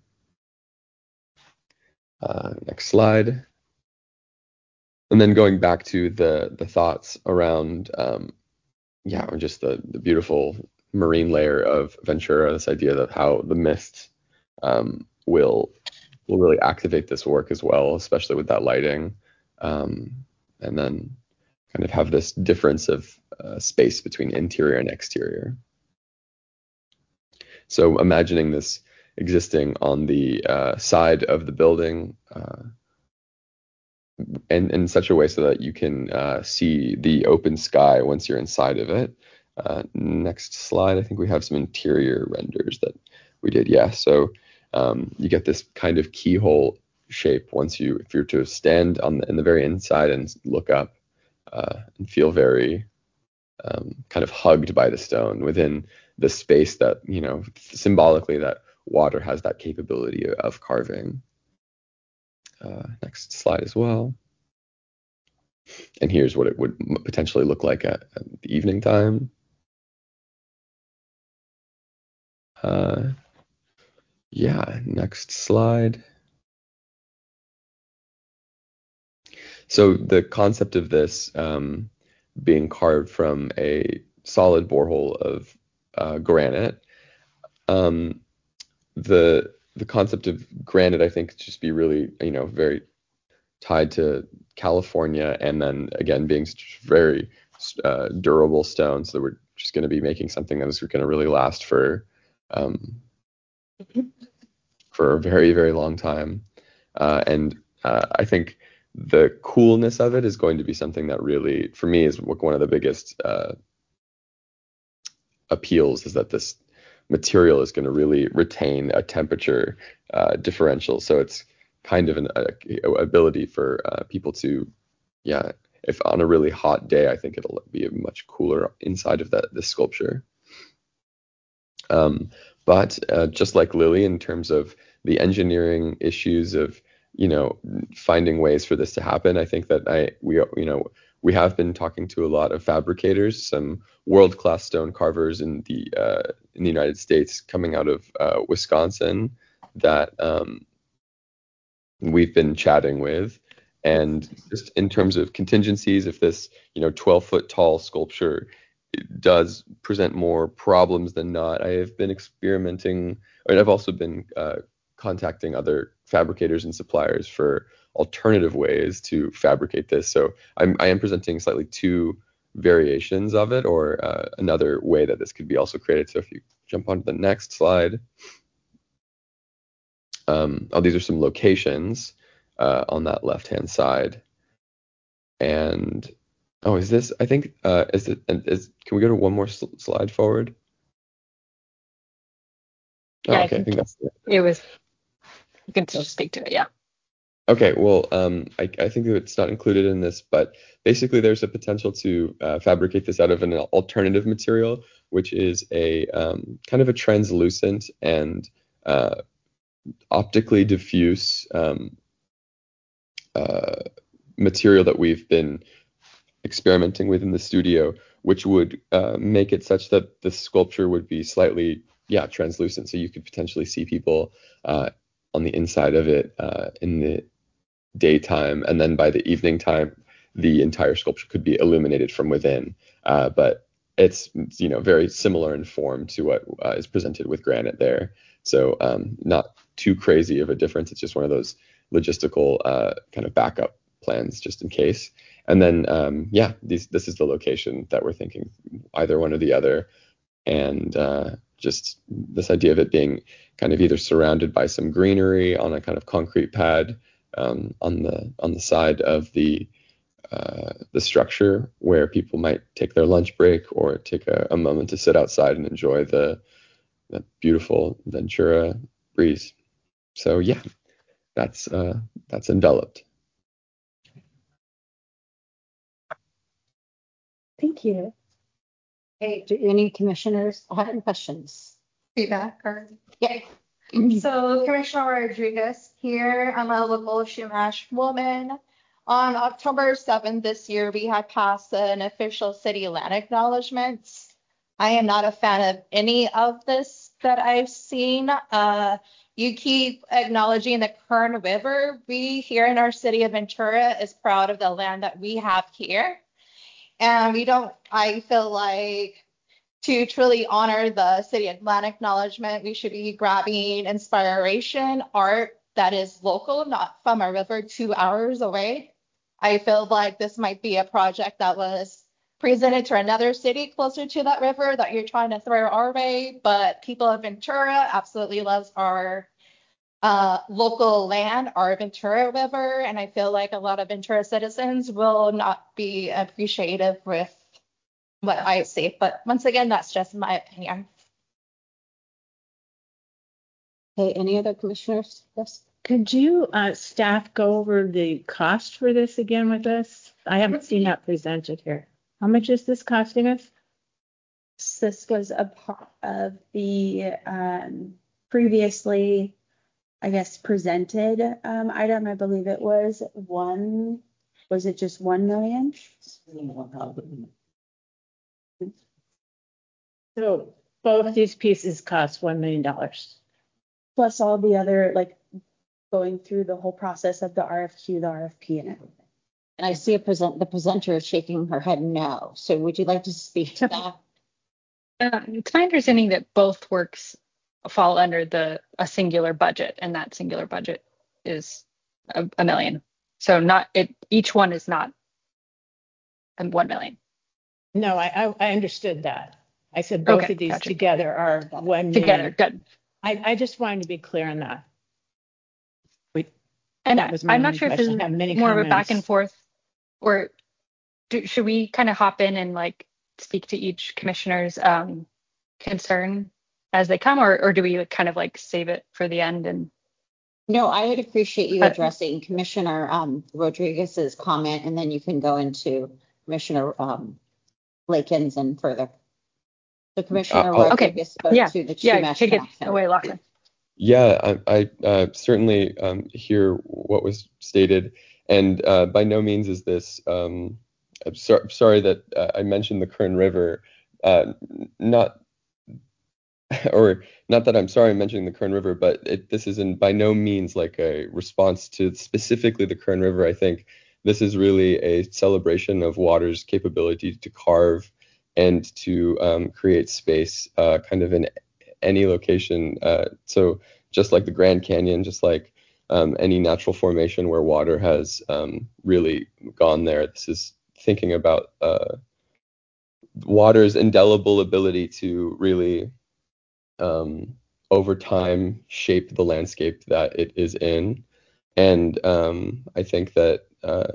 Uh, next slide. And then going back to the the thoughts around, um, yeah, just the, the beautiful marine layer of Ventura, this idea that how the mist um, will will really activate this work as well, especially with that lighting, um, and then kind of have this difference of uh, space between interior and exterior. So imagining this existing on the uh, side of the building. Uh, And in such a way so that you can uh, see the open sky once you're inside of it. Uh, next slide, I think we have some interior renders that we did. Yeah, so um, you get this kind of keyhole shape once you, if you're to stand on the, in the very inside and look up uh, and feel very um, kind of hugged by the stone within the space that, you know, symbolically that water has that capability of carving. Uh, next slide as well. And here's what it would potentially look like at, at the evening time. Uh, yeah, next slide. So the concept of this um, being carved from a solid borehole of uh, granite, um, the the concept of granite, I think, just be really, you know, very tied to California, and then again being very uh, durable stone. So we're just going to be making something that is going to really last for um, for a very, very long time. Uh, and uh, I think the coolness of it is going to be something that really, for me, is one of the biggest uh, appeals, is that this material is going to really retain a temperature uh, differential. So it's kind of an a, a ability for uh, people to, yeah, if on a really hot day, I think it'll be a much cooler inside of that this sculpture. Um, but uh, just like Lily, in terms of the engineering issues of, you know, finding ways for this to happen, I think that I we you know we have been talking to a lot of fabricators, some world-class stone carvers in the uh, in the United States, coming out of uh, Wisconsin, that um, we've been chatting with. And just in terms of contingencies, if this, you know, twelve foot tall sculpture does present more problems than not, I have been experimenting, and I've also been uh, contacting other fabricators and suppliers for alternative ways to fabricate this. So I'm, I am presenting slightly two variations of it, or uh, another way that this could be also created. So if you jump onto the next slide, um, oh, these are some locations uh, on that left-hand side. And oh, is this? I think uh, is it? Is can we go to one more sl- slide forward? Oh, Yeah, okay, I think that's it. It was. You can still speak to it. Yeah. Okay, well, um, I, I think that it's not included in this, but basically there's a potential to uh, fabricate this out of an alternative material, which is a um, kind of a translucent and uh, optically diffuse um, uh, material that we've been experimenting with in the studio, which would uh, make it such that the sculpture would be slightly, yeah, translucent. So you could potentially see people uh, on the inside of it uh, in the daytime, and then by the evening time, the entire sculpture could be illuminated from within. Uh, but it's, you know, very similar in form to what uh, is presented with granite there. So um, not too crazy of a difference. It's just one of those logistical uh, kind of backup plans just in case. And then, um, yeah, these, this is the location that we're thinking, either one or the other. And uh, just this idea of it being kind of either surrounded by some greenery on a kind of concrete pad um, on the on the side of the uh, the structure, where people might take their lunch break or take a, a moment to sit outside and enjoy the, the beautiful Ventura breeze. So yeah, that's uh, that's enveloped. Thank you. Hey, do any commissioners have any questions? Feedback or Yeah. so Commissioner Rodriguez here. I'm a local Chumash woman. On October seventh this year, we had passed an official city land acknowledgement. I am not a fan of any of this that I've seen. Uh, you keep acknowledging the Kern River. We here in our city of Ventura is proud of the land that we have here. And we don't, I feel like to truly honor the city land acknowledgement, we should be grabbing inspiration, art that is local, not from a river two hours away. I feel like this might be a project that was presented to another city closer to that river that you're trying to throw our way, but people of Ventura absolutely loves our uh, local land, our Ventura River, and I feel like a lot of Ventura citizens will not be appreciative with what I see. But once again, that's just my opinion. Okay, any other commissioners? Yes. Could you, uh, staff, go over the cost for this again with us? I haven't seen that presented here. How much is this costing us? This was a part of the um, previously, I guess, presented um, item. I believe it was one. Was it just one million? So both of these pieces cost one million dollars. Plus all the other, like going through the whole process of the R F Q, the R F P, and everything. And I see a present, the presenter is shaking her head no. So would you like to speak to that? Uh, it's my understanding that both works fall under the a singular budget, and that singular budget is a, a million. So not it. Each one is not a one million. No, I, I I understood that. I said both Okay, of these gotcha. together are one Together, million. good. I, I just wanted to be clear on that. We, And that was my I'm not only sure if question. this I have many is more comments. of a back and forth, or do, should we kind of hop in and like speak to each commissioner's um, concern as they come, or or do we kind of like save it for the end? And No, I would appreciate you Uh, addressing Commissioner um, Rodriguez's comment, and then you can go into Commissioner um, Lakin's and further. So Commissioner I'll- Rodriguez spoke yeah, to the yeah, Chumash take it Connection. away, Lachlan. Yeah, I, I uh, certainly um, hear what was stated, and uh, by no means is this. Um, I'm so, sorry that uh, I mentioned the Kern River, uh, not, or not that I'm sorry I'm mentioning the Kern River, but it, this is in by no means like a response to specifically the Kern River. I think this is really a celebration of water's capability to carve and to um, create space, uh, kind of in any location. Uh, so just like the Grand Canyon, just like um, any natural formation where water has um, really gone there, this is thinking about uh, water's indelible ability to really, um, over time, shape the landscape that it is in. And um, I think that uh,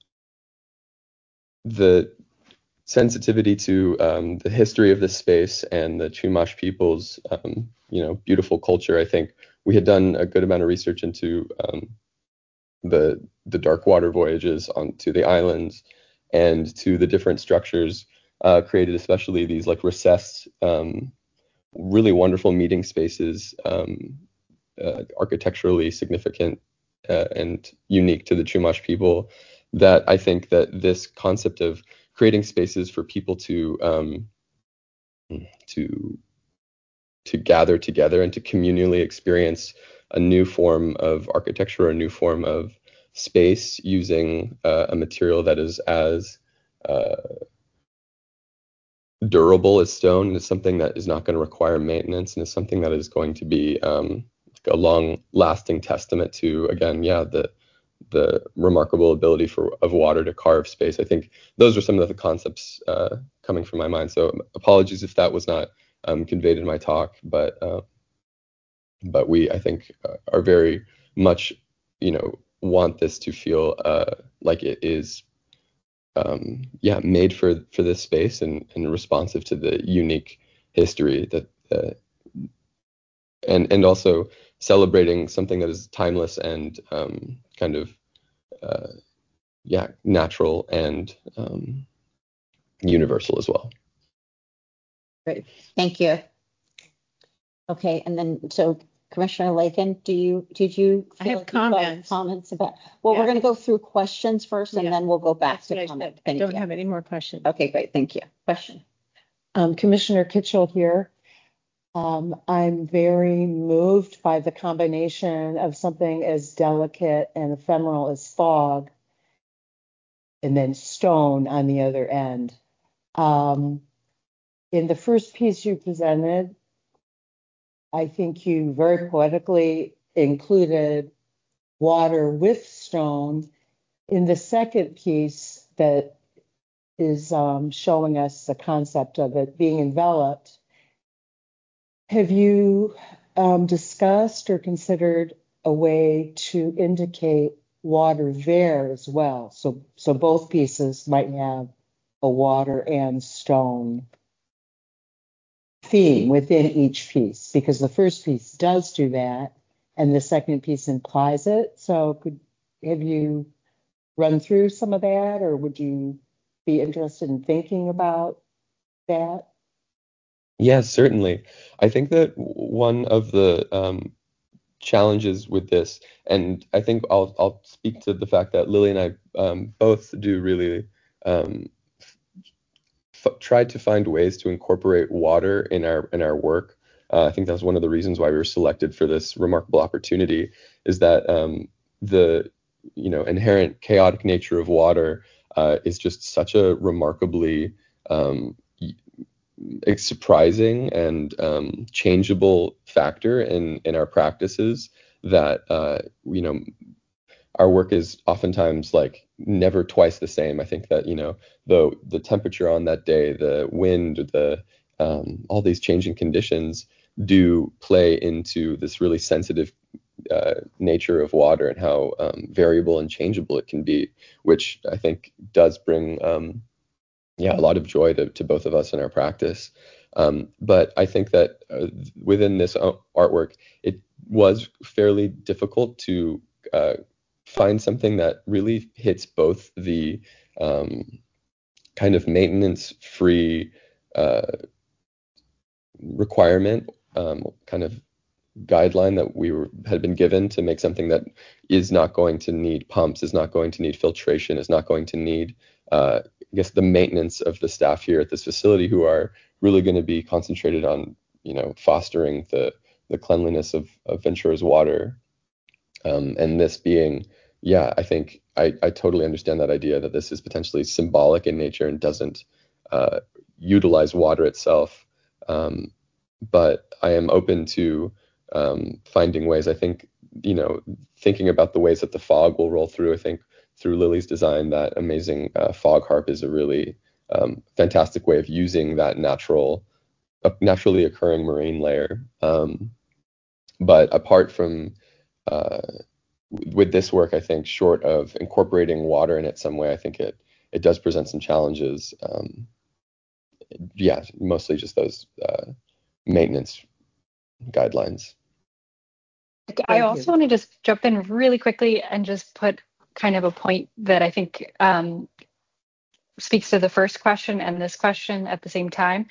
the sensitivity to um, the history of this space and the Chumash people's, um, you know, beautiful culture. I think we had done a good amount of research into um, the the dark water voyages onto the islands and to the different structures uh, created, especially these like recessed, um, really wonderful meeting spaces, um, uh, architecturally significant uh, and unique to the Chumash people. That I think that this concept of creating spaces for people to um, to to gather together and to communally experience a new form of architecture, a new form of space using uh, a material that is as uh, durable as stone, is something that is not going to require maintenance and is something that is going to be um, a long-lasting testament to, again, yeah, the the remarkable ability for of water to carve space. I think those are some of the concepts uh, coming from my mind. So apologies if that was not um, conveyed in my talk, but uh, but we, I think, uh, are very much, you know, want this to feel uh, like it is, um, yeah, made for for this space and and responsive to the unique history that, uh, and and also celebrating something that is timeless and um, kind of uh, yeah, natural and um, universal as well. Great, thank you. Okay, and then so Commissioner Lakin, do you did you I feel have like you've got comments. comments about? Well, Yeah. we're going to go through questions first, and Yeah. then we'll go back That's to what I comment. said. I Thank don't you. have any more questions. Okay, great, thank you. Question. Um, Commissioner Kitchell here. Um, I'm very moved by the combination of something as delicate and ephemeral as fog and then stone on the other end. Um, in the first piece you presented, I think you very poetically included water with stone. In the second piece that is um, showing us the concept of it being enveloped, have you um, discussed or considered a way to indicate water there as well? So, so both pieces might have a water and stone theme within each piece, because the first piece does do that, and the second piece implies it. So, could have you run through some of that, or would you be interested in thinking about that? Yeah, certainly. I think that one of the um, challenges with this, and I think I'll I'll speak to the fact that Lily and I um, both do really um, f- tried to find ways to incorporate water in our in our work. Uh, I think that's one of the reasons why we were selected for this remarkable opportunity, is that um, the you know inherent chaotic nature of water uh, is just such a remarkably um, a surprising and um, changeable factor in in our practices that uh, you know our work is oftentimes like never twice the same. I think that you know the the temperature on that day, the wind, the um, all these changing conditions do play into this really sensitive uh, nature of water and how um, variable and changeable it can be, which I think does bring um, yeah, a lot of joy to, to both of us in our practice. Um, but I think that uh, within this artwork, it was fairly difficult to uh, find something that really hits both the um, kind of maintenance-free uh, requirement, um, kind of guideline that we were, had been given to make something that is not going to need pumps, is not going to need filtration, is not going to need, uh, I guess, the maintenance of the staff here at this facility who are really going to be concentrated on, you know, fostering the the cleanliness of, of Ventura's water. Um, and this being, yeah, I think I, I totally understand that idea that this is potentially symbolic in nature and doesn't uh, utilize water itself. Um, but I am open to um, finding ways. I think, you know, thinking about the ways that the fog will roll through. I think through Lily's design, that amazing uh, fog harp is a really um, fantastic way of using that natural, uh, naturally occurring marine layer. Um, but apart from uh, with this work, I think short of incorporating water in it some way, I think it it does present some challenges. Um, yeah, mostly just those uh, maintenance guidelines. I also want to just jump in really quickly and just put kind of a point that I think um, speaks to the first question and this question at the same time.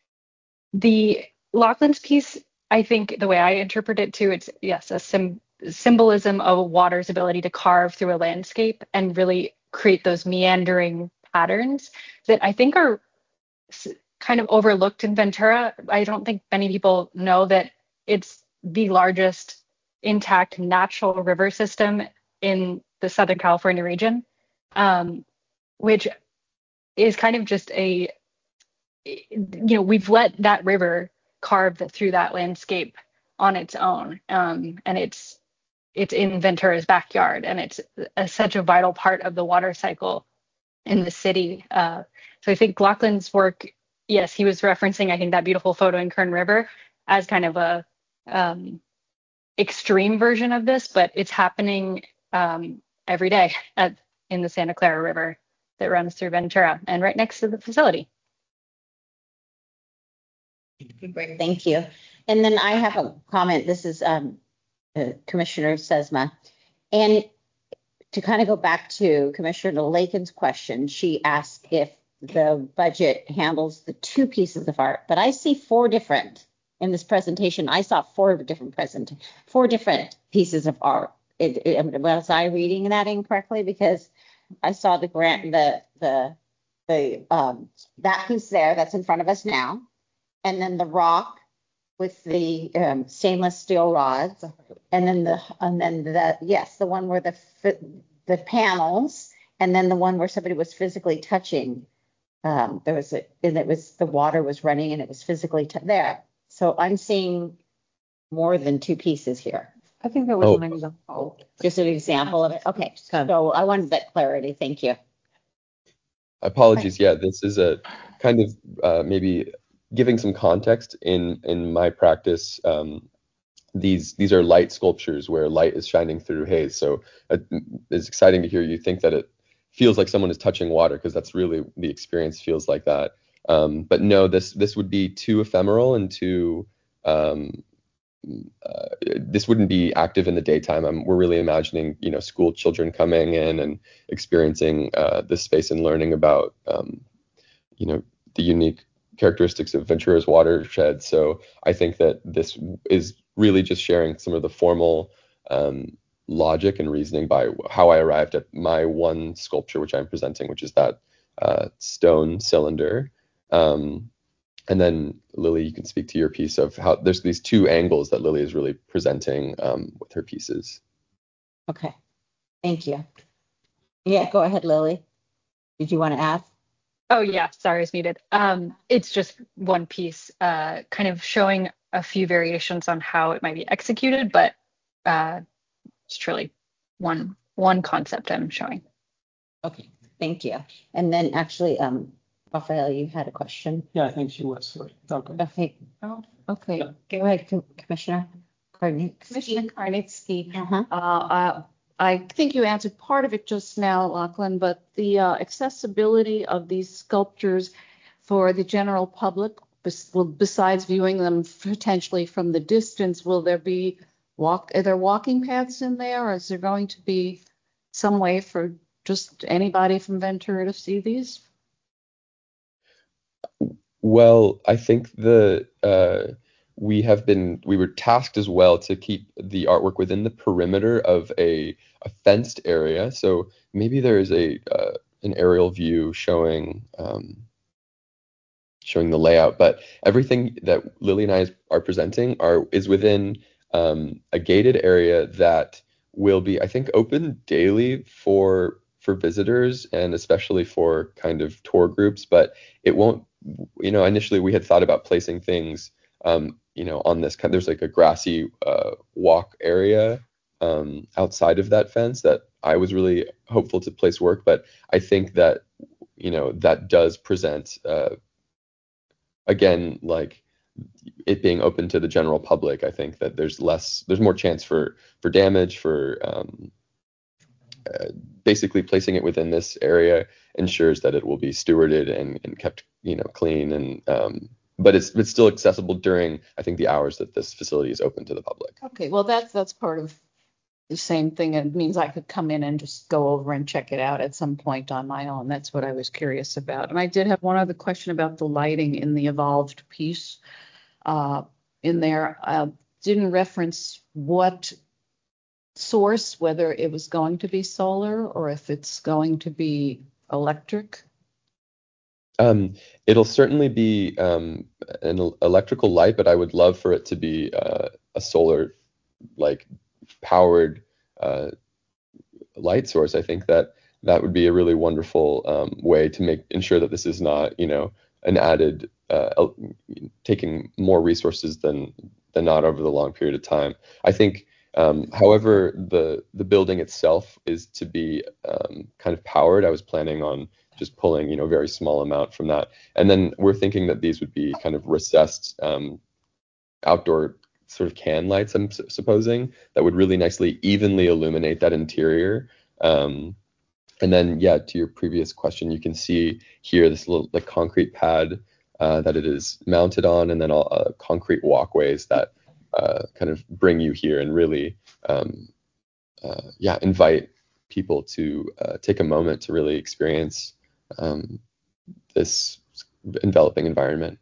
The Lachlan's piece, I think the way I interpret it too, it's yes, a sim- symbolism of water's ability to carve through a landscape and really create those meandering patterns that I think are s- kind of overlooked in Ventura. I don't think many people know that it's the largest intact natural river system in the Southern California region, um, which is kind of just a, you know, we've let that river carve the, through that landscape on its own, um, and it's it's in Ventura's backyard, and it's a, such a vital part of the water cycle in the city. Uh, so I think Lachlan's work, yes, he was referencing, I think, that beautiful photo in Kern River as kind of a um, extreme version of this, but it's happening um, every day at, in the Santa Clara River that runs through Ventura and right next to the facility. Great, thank you. And then I have a comment. This is um, uh, Commissioner Sesma. And to kind of go back to Commissioner Lakin's question, she asked if the budget handles the two pieces of art, but I see four different in this presentation. I saw four different present, four different pieces of art. It, it, was I reading that incorrectly? Because I saw the grant, the the the um that piece there that's in front of us now, and then the rock with the um, stainless steel rods, and then the and then the yes, the one where the the panels, and then the one where somebody was physically touching. Um, there was a, and it was the water was running, and it was physically t- there. So I'm seeing more than two pieces here. I think that was Oh. an example. Just an example of it. Okay, so I wanted that clarity. Thank you. Apologies. Yeah, this is a kind of uh, maybe giving some context in in my practice. Um, these these are light sculptures where light is shining through haze. So uh, it's exciting to hear you think that it feels like someone is touching water, because that's really the experience feels like that. Um, but no, this this would be too ephemeral and too um, uh, this wouldn't be active in the daytime. Um, we're really imagining, you know, school children coming in and experiencing uh, this space and learning about, um, you know, the unique characteristics of Ventura's watershed. So I think that this is really just sharing some of the formal um, logic and reasoning by how I arrived at my one sculpture, which I'm presenting, which is that uh, stone cylinder. Um, and then Lily, you can speak to your piece of how there's these two angles that Lily is really presenting um, with her pieces. Okay, thank you. Yeah, go ahead, Lily. Did you want to ask? Oh yeah, sorry, I was muted. Um, it's just one piece, uh, kind of showing a few variations on how it might be executed, but uh, it's truly one one concept I'm showing. Okay, thank you. And then actually, um, Rafael, you had a question. Yeah, I think she was. Sorry. Okay. Okay. Oh, okay. Go ahead, Com- Commissioner Karnitsky. Commissioner Karnitsky, Uh-huh. uh, uh, I think you answered part of it just now, Lachlan, but the uh, accessibility of these sculptures for the general public, bes- well, besides viewing them potentially from the distance, will there be walk? Are there walking paths in there, or is there going to be some way for just anybody from Ventura to see these? Well, I think the uh, we have been we were tasked as well to keep the artwork within the perimeter of a, a fenced area. So maybe there is a uh, an aerial view showing um, showing the layout, but everything that Lily and I is, are presenting are is within um, a gated area that will be, I think, open daily for for visitors and especially for kind of tour groups, but it won't, you know, initially we had thought about placing things, um, you know, on this kind, there's like a grassy uh, walk area um, outside of that fence that I was really hopeful to place work, but I think that, you know, that does present, uh, again, like it being open to the general public. I think that there's less, there's more chance for, for damage, for, um, Uh, basically placing it within this area ensures that it will be stewarded and, and kept, you know, clean and um, but it's it's still accessible during, I think, the hours that this facility is open to the public. Okay, well that's that's part of the same thing. It means I could come in and just go over and check it out at some point on my own. That's what I was curious about. And I did have one other question about the lighting in the evolved piece uh, in there. Uh, didn't reference what source, whether it was going to be solar or if it's going to be electric. Um, it'll certainly be um, an el- electrical light, but I would love for it to be uh, a solar, like powered uh, light source. I think that that would be a really wonderful um, way to make ensure that this is not, you know, an added uh, el- taking more resources than than not over the long period of time. I think. Um, however, the the building itself is to be um, kind of powered. I was planning on just pulling, you know, a very small amount from that, and then we're thinking that these would be kind of recessed um, outdoor sort of can lights. I'm su- supposing that would really nicely evenly illuminate that interior. Um, and then, yeah, to your previous question, you can see here this little like concrete pad uh, that it is mounted on, and then all uh, concrete walkways that. Uh, kind of bring you here and really, um, uh, yeah, invite people to uh, take a moment to really experience um, this enveloping environment.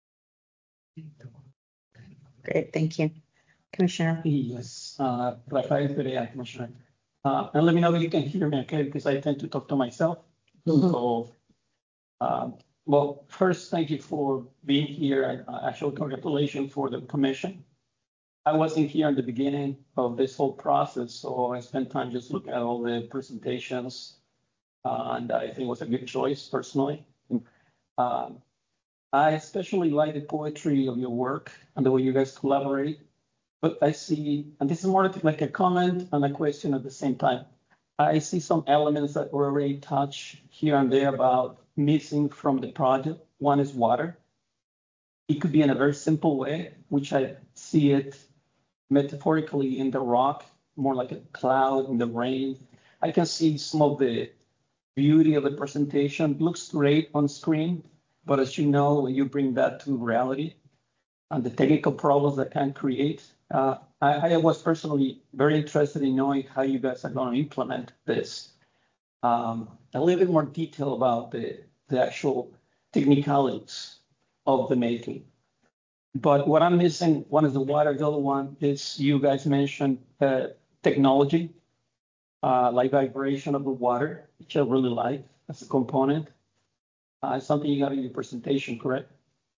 Great, thank you. Commissioner? Yes, uh, Rafael Perea, Commissioner. Uh, and let me know if you can hear me, okay, because I tend to talk to myself. Mm-hmm. So, um, well, first, thank you for being here, and uh, actual congratulations for the commission. I wasn't here in the beginning of this whole process, so I spent time just looking at all the presentations, uh, and I think it was a good choice personally. Um, I especially like the poetry of your work and the way you guys collaborate, but I see, and this is more like a comment and a question at the same time. I see some elements that were already touched here and there about missing from the project. One is water. It could be in a very simple way, which I see it metaphorically in the rock, more like a cloud in the rain. I can see some of the beauty of the presentation. It looks great on screen, but as you know, when you bring that to reality and the technical problems that can create, Uh, I, I was personally very interested in knowing how you guys are going to implement this. Um, a little bit more detail about the, the actual technicalities of the making. But what I'm missing, one is the water, the other one is you guys mentioned uh, technology, uh, like vibration of the water, which I really like as a component. Uh, something you got in your presentation, correct?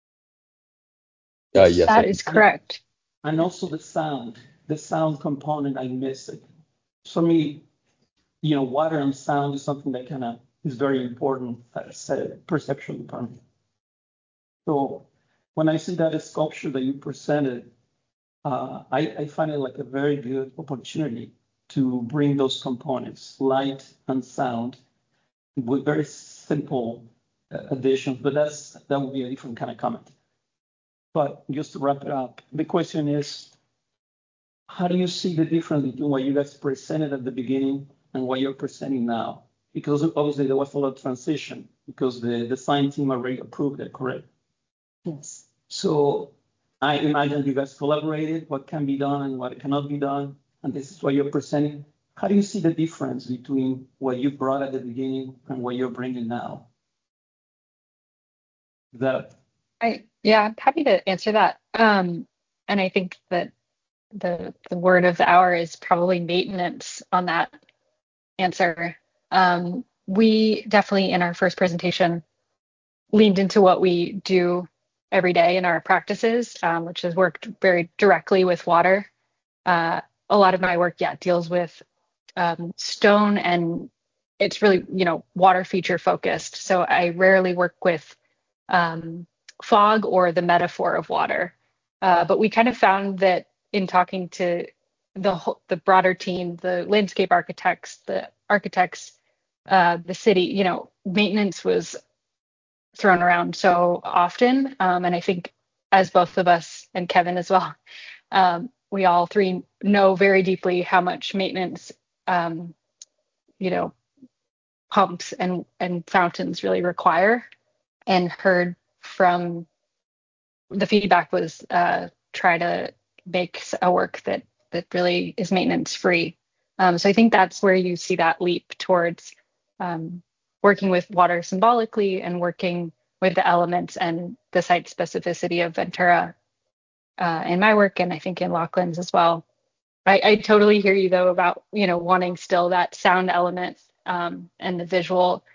Uh, yes, That I- is correct. And also the sound, the sound component, I miss it. For me, you know, water and sound is something that kind of is very important as a perceptual department. So when I see that sculpture that you presented, uh, I, I find it like a very good opportunity to bring those components, light and sound, with very simple uh, additions. But that's that would be a different kind of comment. But just to wrap it up, the question is, how do you see the difference between what you guys presented at the beginning and what you're presenting now? Because obviously there was a lot of transition because the design team already approved it, correct? Yes. So I imagine you guys collaborated, what can be done and what cannot be done, and this is what you're presenting. How do you see the difference between what you brought at the beginning and what you're bringing now? That I yeah, I'm happy to answer that. Um, and I think that the the word of the hour is probably maintenance on that answer. Um, we definitely in our first presentation leaned into what we do every day in our practices, um, which has worked very directly with water. Uh, a lot of my work, yeah, deals with um, stone, and it's really, you know, water feature focused. So I rarely work with um, fog or the metaphor of water. Uh, but we kind of found that in talking to the whole, the broader team, the landscape architects, the architects, uh, the city, you know, maintenance was thrown around so often. Um, and I think as both of us and Kevin as well, um, we all three know very deeply how much maintenance, um, you know, pumps and, and fountains really require, and heard from the feedback was uh, try to make a work that that really is maintenance free. Um, so I think that's where you see that leap towards um, working with water symbolically and working with the elements and the site specificity of Ventura uh, in my work, and I think in Lachlan's as well. I, I totally hear you though about, you know, wanting still that sound element um, and the visual.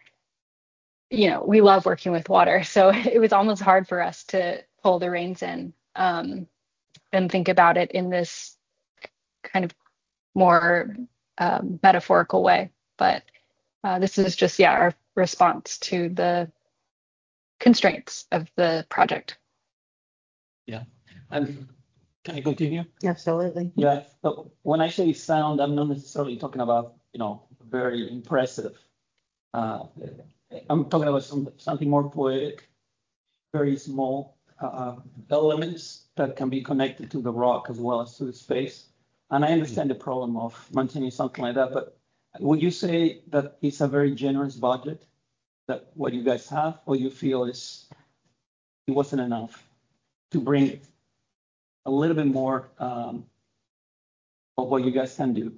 You know, we love working with water, so it was almost hard for us to pull the reins in um, and think about it in this kind of more um, metaphorical way. But uh, this is just, yeah, our response to the constraints of the project. yeah. And can I continue? Absolutely. Yeah. So when I say sound, I'm not necessarily talking about, you know, very impressive. Uh, I'm talking about some, something more poetic, very small uh, elements that can be connected to the rock as well as to the space. And I understand the problem of maintaining something like that, but would you say that it's a very generous budget, that what you guys have, or you feel is it wasn't enough to bring a little bit more um, of what you guys can do?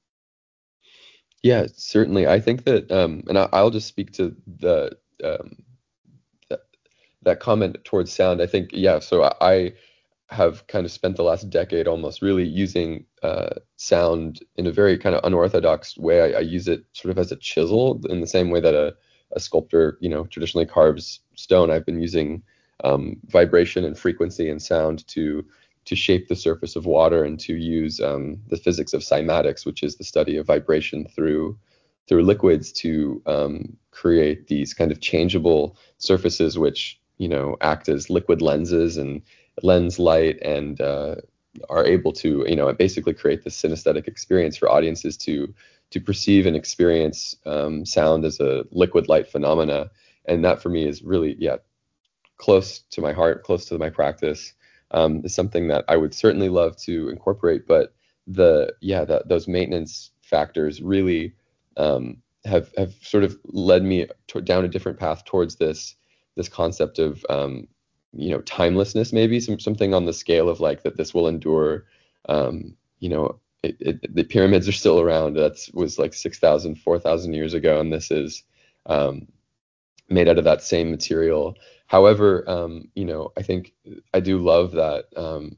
Yeah, certainly. I think that, um, and I, I'll just speak to the um, that, that comment towards sound. I think, yeah. So I, I have kind of spent the last decade almost really using uh, sound in a very kind of unorthodox way. I, I use it sort of as a chisel in the same way that a, a sculptor, you know, traditionally carves stone. I've been using um, vibration and frequency and sound to to shape the surface of water and to use um, the physics of cymatics, which is the study of vibration through through liquids to um, create these kind of changeable surfaces, which, you know, act as liquid lenses and lens light and uh, are able to, you know, basically create this synesthetic experience for audiences to to perceive and experience um, sound as a liquid light phenomena. And that for me is really, yeah, close to my heart, close to my practice. Um, is something that I would certainly love to incorporate, but the yeah, the, those maintenance factors really um, have have sort of led me to, down a different path towards this this concept of um, you know, timelessness, maybe some something on the scale of like that this will endure Um, you know, it, it, the pyramids are still around. That was like six thousand, four thousand years ago, and this is um, made out of that same material. However, um, you know, I think I do love that um,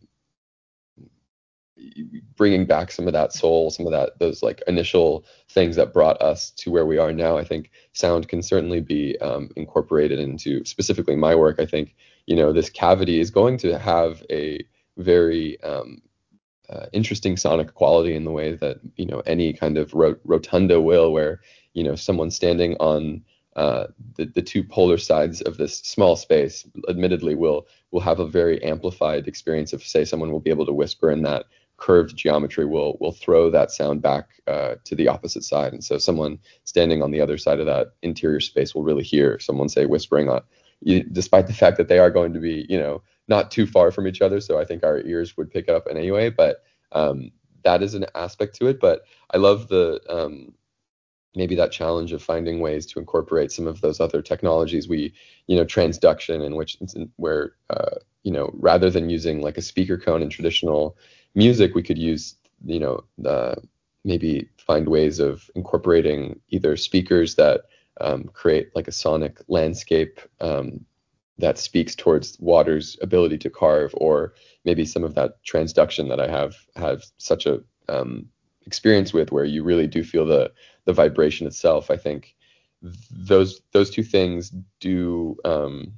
bringing back some of that soul, some of that those like initial things that brought us to where we are now. I think sound can certainly be um, incorporated into specifically my work. I think you know this cavity is going to have a very um, uh, interesting sonic quality in the way that you know any kind of ro- rotunda will, where you know someone standing on uh, the the two polar sides of this small space, admittedly, will will have a very amplified experience. If say someone will be able to whisper in that curved geometry, will will throw that sound back uh, to the opposite side, and so someone standing on the other side of that interior space will really hear someone say whispering on, you, despite the fact that they are going to be you know not too far from each other. So I think our ears would pick it up in any way, but um, that is an aspect to it. But I love the um, maybe that challenge of finding ways to incorporate some of those other technologies. We, you know, transduction, in which where uh, you know rather than using like a speaker cone in traditional music, we could use you know the maybe find ways of incorporating either speakers that um, create like a sonic landscape um, that speaks towards water's ability to carve, or maybe some of that transduction that I have have such a um, experience with, where you really do feel the the vibration itself. I think those those two things do um,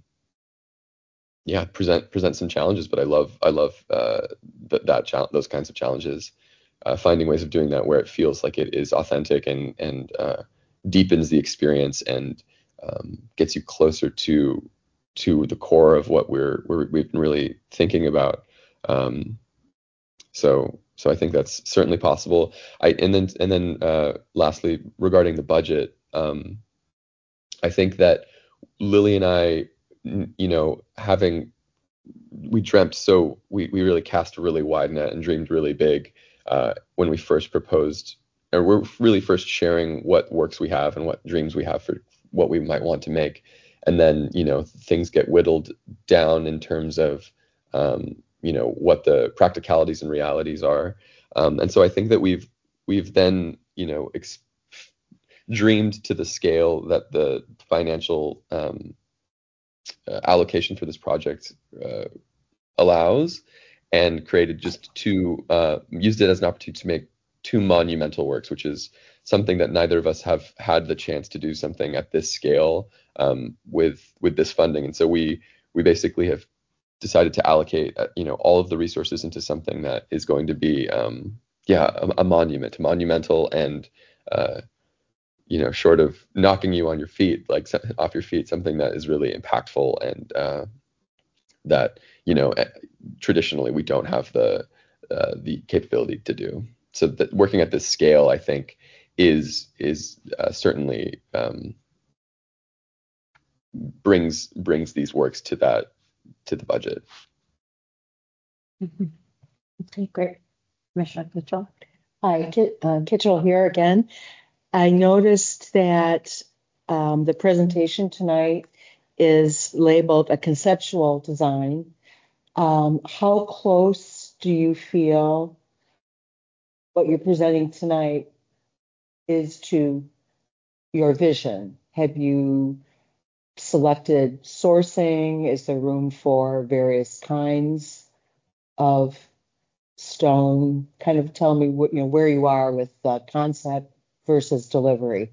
yeah present present some challenges, but I love I love uh, th- that challenge those kinds of challenges, uh, finding ways of doing that where it feels like it is authentic and and uh, deepens the experience and um, gets you closer to to the core of what we're, we're we've been really thinking about. Um, so so I think that's certainly possible. I and then and then uh, lastly regarding the budget, um, I think that Lily and I, you know, having we dreamt so we we really cast a really wide net and dreamed really big uh, when we first proposed, or we're really first sharing what works we have and what dreams we have for what we might want to make, and then you know things get whittled down in terms of um, you know what the practicalities and realities are, um, and so I think that we've we've then you know ex- dreamed to the scale that the financial um, uh, allocation for this project uh, allows, and created just two, uh, used it as an opportunity to make two monumental works, which is something that neither of us have had the chance to do something at this scale um, with with this funding. And so we we basically have decided to allocate uh, you know all of the resources into something that is going to be um, yeah a, a monument, monumental and uh, you know short of knocking you on your feet, like off your feet, something that is really impactful and uh, that you know traditionally we don't have the uh, the capability to do. So that working at this scale, I think, is is uh, certainly um, brings brings these works to that to the budget. Mm-hmm. Okay, great. Commissioner Kitchell. Hi, Kit, uh, Kitchell here again. I noticed that um, the presentation tonight is labeled a conceptual design. Um, how close do you feel what you're presenting tonight is to your vision? Have you selected sourcing? Is there room for various kinds of stone? Kind of tell me what you know where you are with the concept versus delivery.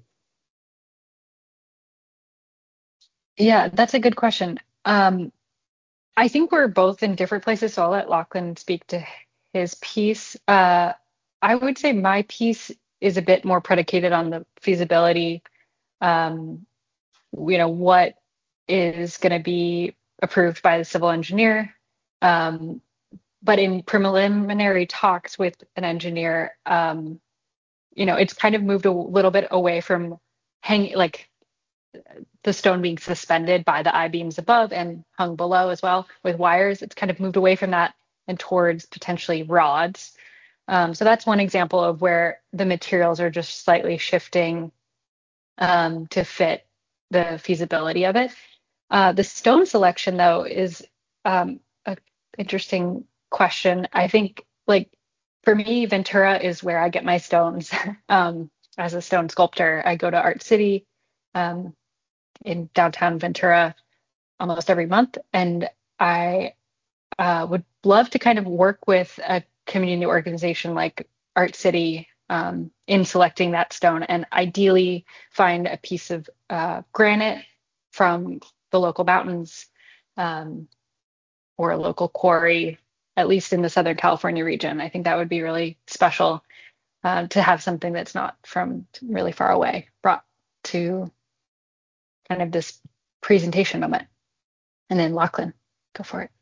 Yeah, that's a good question. Um, I think we're both in different places, so I'll let Lachlan speak to his piece. Uh, I would say my piece is a bit more predicated on the feasibility, um, you know, what is going to be approved by the civil engineer. Um, but in preliminary talks with an engineer, um, you know, it's kind of moved a little bit away from hanging, like the stone being suspended by the I-beams above and hung below as well with wires. It's kind of moved away from that and towards potentially rods. Um, so that's one example of where the materials are just slightly shifting um, to fit the feasibility of it. Uh, the stone selection, though, is um, an interesting question. I think, like, for me, Ventura is where I get my stones. um, as a stone sculptor, I go to Art City um, in downtown Ventura almost every month, and I uh, would love to kind of work with a community organization like Art City um, in selecting that stone, and ideally find a piece of uh, granite from the local mountains um, or a local quarry, at least in the Southern California region. I think that would be really special uh, to have something that's not from really far away brought to kind of this presentation moment. And then Lachlan, go for it.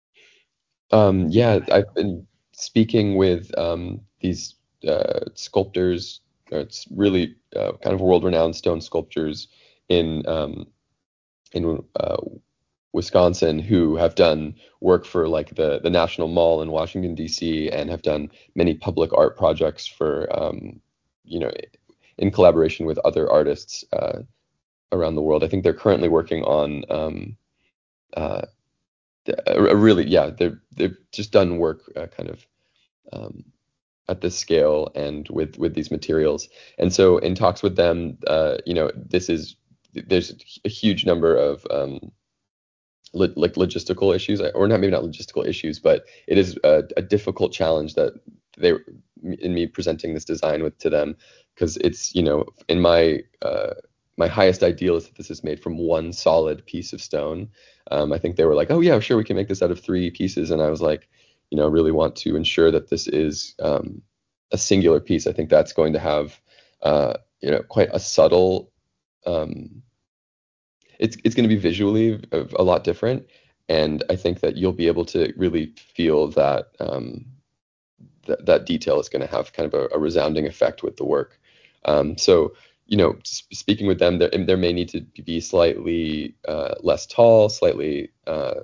Um, yeah, I've been speaking with um, these uh, sculptors. uh, It's really uh, kind of world-renowned stone sculptors in um, in uh, Wisconsin who have done work for like the the National Mall in Washington D C and have done many public art projects for um, you know in collaboration with other artists uh, around the world. I think they're currently working on um, uh, a, a really yeah they're they've just done work uh, kind of um, at this scale and with with these materials. And so in talks with them, uh, you know, this is there's a huge number of um, lo- like logistical issues, or not maybe not logistical issues, but it is a, a difficult challenge that they in me presenting this design with to them, because it's you know in my uh, my highest ideal is that this is made from one solid piece of stone. Um, I think they were like, oh yeah, sure, we can make this out of three pieces, and I was like, you know, really want to ensure that this is um, a singular piece. I think that's going to have uh, you know quite a subtle um, it's it's going to be visually a, a lot different, and I think that you'll be able to really feel that um, that that detail is going to have kind of a, a resounding effect with the work. Um, so you know, sp- speaking with them, there, there may need to be slightly uh, less tall, slightly uh,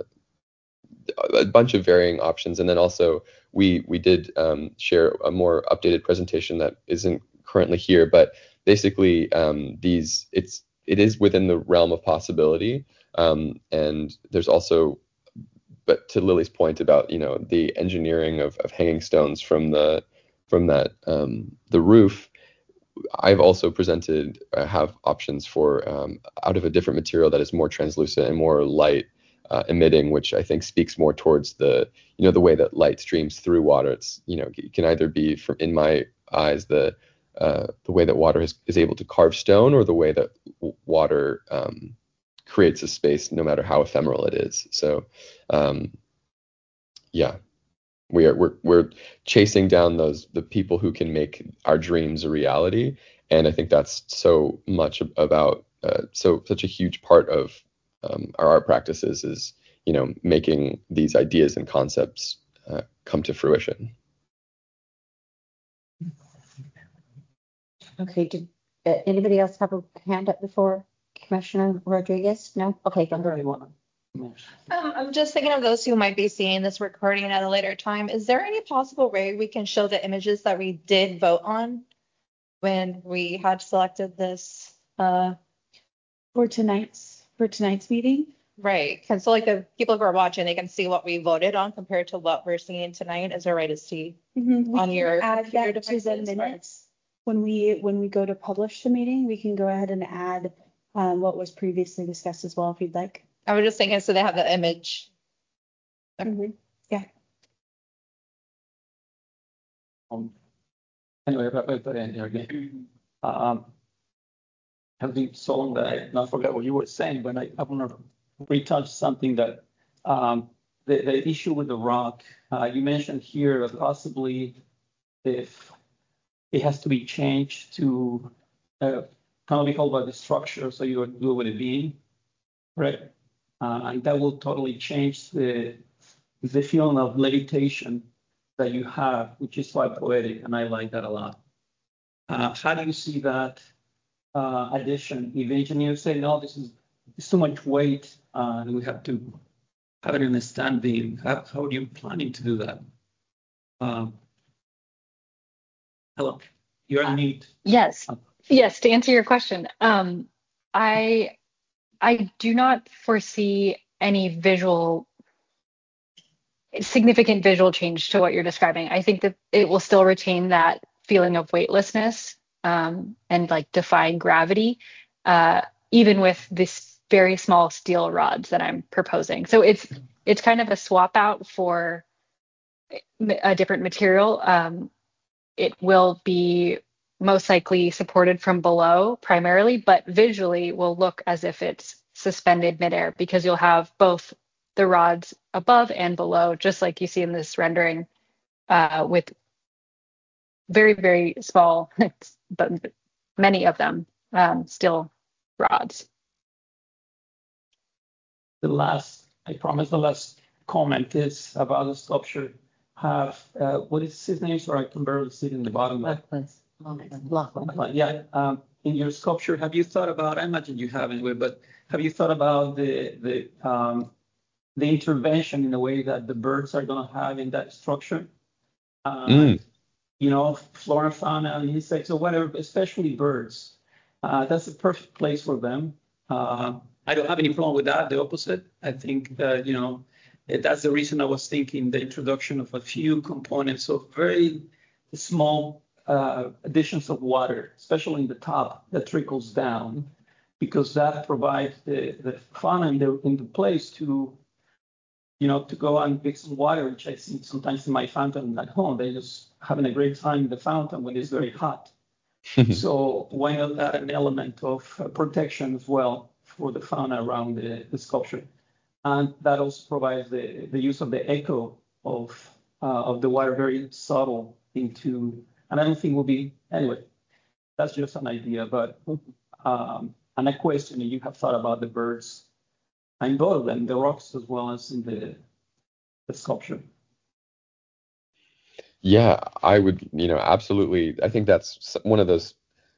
a bunch of varying options, and then also we we did um, share a more updated presentation that isn't currently here, but basically um, these it's it is within the realm of possibility, um, and there's also, but to Lily's point about you know the engineering of, of hanging stones from the from that um, the roof, I've also presented uh, have options for um, out of a different material that is more translucent and more light uh, emitting, which I think speaks more towards the you know the way that light streams through water. It's you know it can either be from in my eyes the uh, the way that water is, is able to carve stone, or the way that w- water um, creates a space, no matter how ephemeral it is. So um, yeah, we are we're we're chasing down those the people who can make our dreams a reality, and I think that's so much about uh, so such a huge part of um, our art practices is you know making these ideas and concepts uh, come to fruition. Okay, did uh, anybody else have a hand up before Commissioner Rodriguez? No? Okay, go ahead. Um, I'm just thinking of those who might be seeing this recording at a later time. Is there any possible way we can show the images that we did vote on when we had selected this? Uh, For tonight's for tonight's meeting. right. Because so like the people who are watching, they can see what we voted on compared to what we're seeing tonight. Is there a way to see Mm-hmm. We on can your add computer that to the devices, or- minutes when we when we go to publish the meeting. We can go ahead and add um, what was previously discussed as well, if you'd like. I was just thinking, so they have the image. Mm-hmm. Yeah. Um, anyway, but, but, but anyway, um, have been so long that I not forget what you were saying, but I, I want to retouch something that um, the, the issue with the rock. Uh, you mentioned here that possibly if it has to be changed to uh, kind of be called by the structure, so you would do it with a beam, right? Uh, and that will totally change the the feeling of levitation that you have, which is quite poetic, and I like that a lot. Uh, how do you see that uh, addition? If engineers say, no, this is it's too much weight, uh, and we have to have it in a stand beam, how, how are you planning to do that? Um, hello, you're on mute. Yes. Yes, to answer your question, um, I I do not foresee any visual significant visual change to what you're describing. I think that it will still retain that feeling of weightlessness um, and like defying gravity, uh, even with this very small steel rods that I'm proposing. So it's it's kind of a swap out for a different material. Um, it will be most likely supported from below primarily, but visually will look as if it's suspended midair because you'll have both the rods above and below, just like you see in this rendering, uh, with very, very small, but many of them um, still rods. The last, I promise, the last comment is about the sculpture. Have uh, what is his name? Sorry, I can barely see it in the bottom. Lachlan. Lachlan. Yeah. Um, in your sculpture, have you thought about? I imagine you have anyway, but have you thought about the the um, the intervention in a way that the birds are going to have in that structure? Uh, Mm. You know, flora, fauna, and insects, or whatever, especially birds. Uh, that's the perfect place for them. Uh, I don't have any problem with that. The opposite. I think that, you know, eh, that's the reason I was thinking the introduction of a few components of very small uh, additions of water, especially in the top that trickles down, because that provides the, the fauna in the, in the place to, you know, to go and pick some water, which I see sometimes in my fountain at home. They're just having a great time in the fountain when it's very hot. So why not add an element of uh, protection as well for the fauna around the, the sculpture? And that also provides the, the use of the echo of uh, of the water, very subtle into, and I don't think will be, anyway, that's just an idea, but um, and a question you have thought about the birds and both of them, the rocks as well as in the, the sculpture. Yeah, I would, you know, absolutely. I think that's s- one of those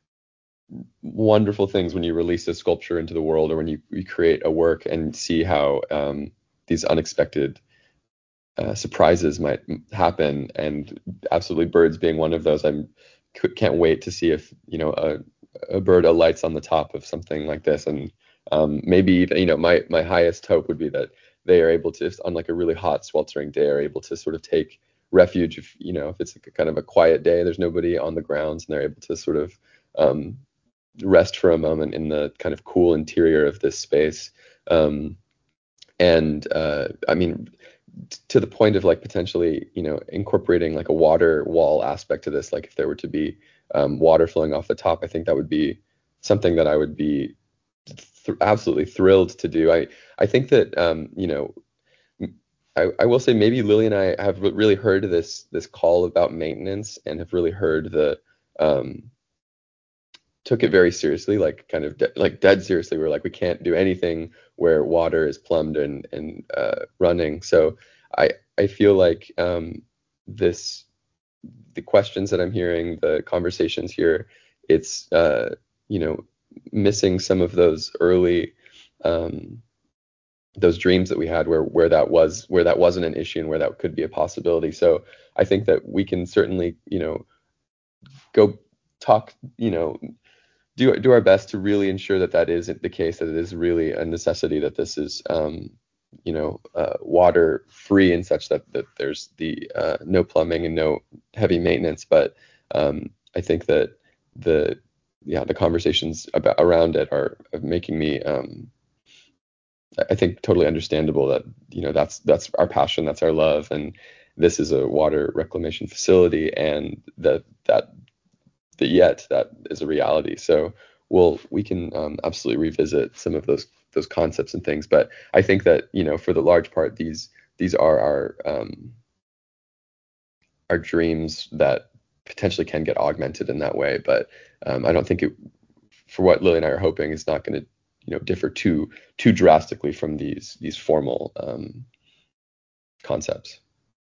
wonderful things when you release a sculpture into the world, or when you, you create a work and see how um, these unexpected uh, surprises might m- happen. And absolutely, birds being one of those. I'm c- can't wait to see if, you know, a, a bird alights on the top of something like this. And um, maybe even, you know, my my highest hope would be that they are able to, if on like a really hot, sweltering day, are able to sort of take refuge. If, you know, if it's like a kind of a quiet day, there's nobody on the grounds, and they're able to sort of um, rest for a moment in the kind of cool interior of this space. Um, and uh, I mean, t- to the point of like potentially, you know, incorporating like a water wall aspect to this, like if there were to be um, water flowing off the top, I think that would be something that I would be th- absolutely thrilled to do. I I think that um, you know, m- I, I will say maybe Lily and I have re- really heard this this call about maintenance, and have really heard the um, took it very seriously, like kind of de- like dead seriously. We're like, we can't do anything where water is plumbed and and uh, running. So I I feel like um, this the questions that I'm hearing, the conversations here, it's uh, you know, missing some of those early um, those dreams that we had where where that was where that wasn't an issue and where that could be a possibility. So I think that we can certainly, you know, go talk, you know, do do our best to really ensure that that is the case, that it is really a necessity, that this is um, you know, uh, water free and such that that there's the uh, no plumbing and no heavy maintenance. But um, I think that the yeah the conversations about around it are making me um, I think totally understandable that, you know, that's that's our passion, that's our love, and this is a water reclamation facility, and that that that yet that is a reality. So we'll we can um, absolutely revisit some of those those concepts and things. But I think that, you know, for the large part, these these are our um, our dreams that potentially can get augmented in that way. But um, I don't think it, for what Lily and I are hoping, is not going to, you know, differ too too drastically from these these formal um, concepts.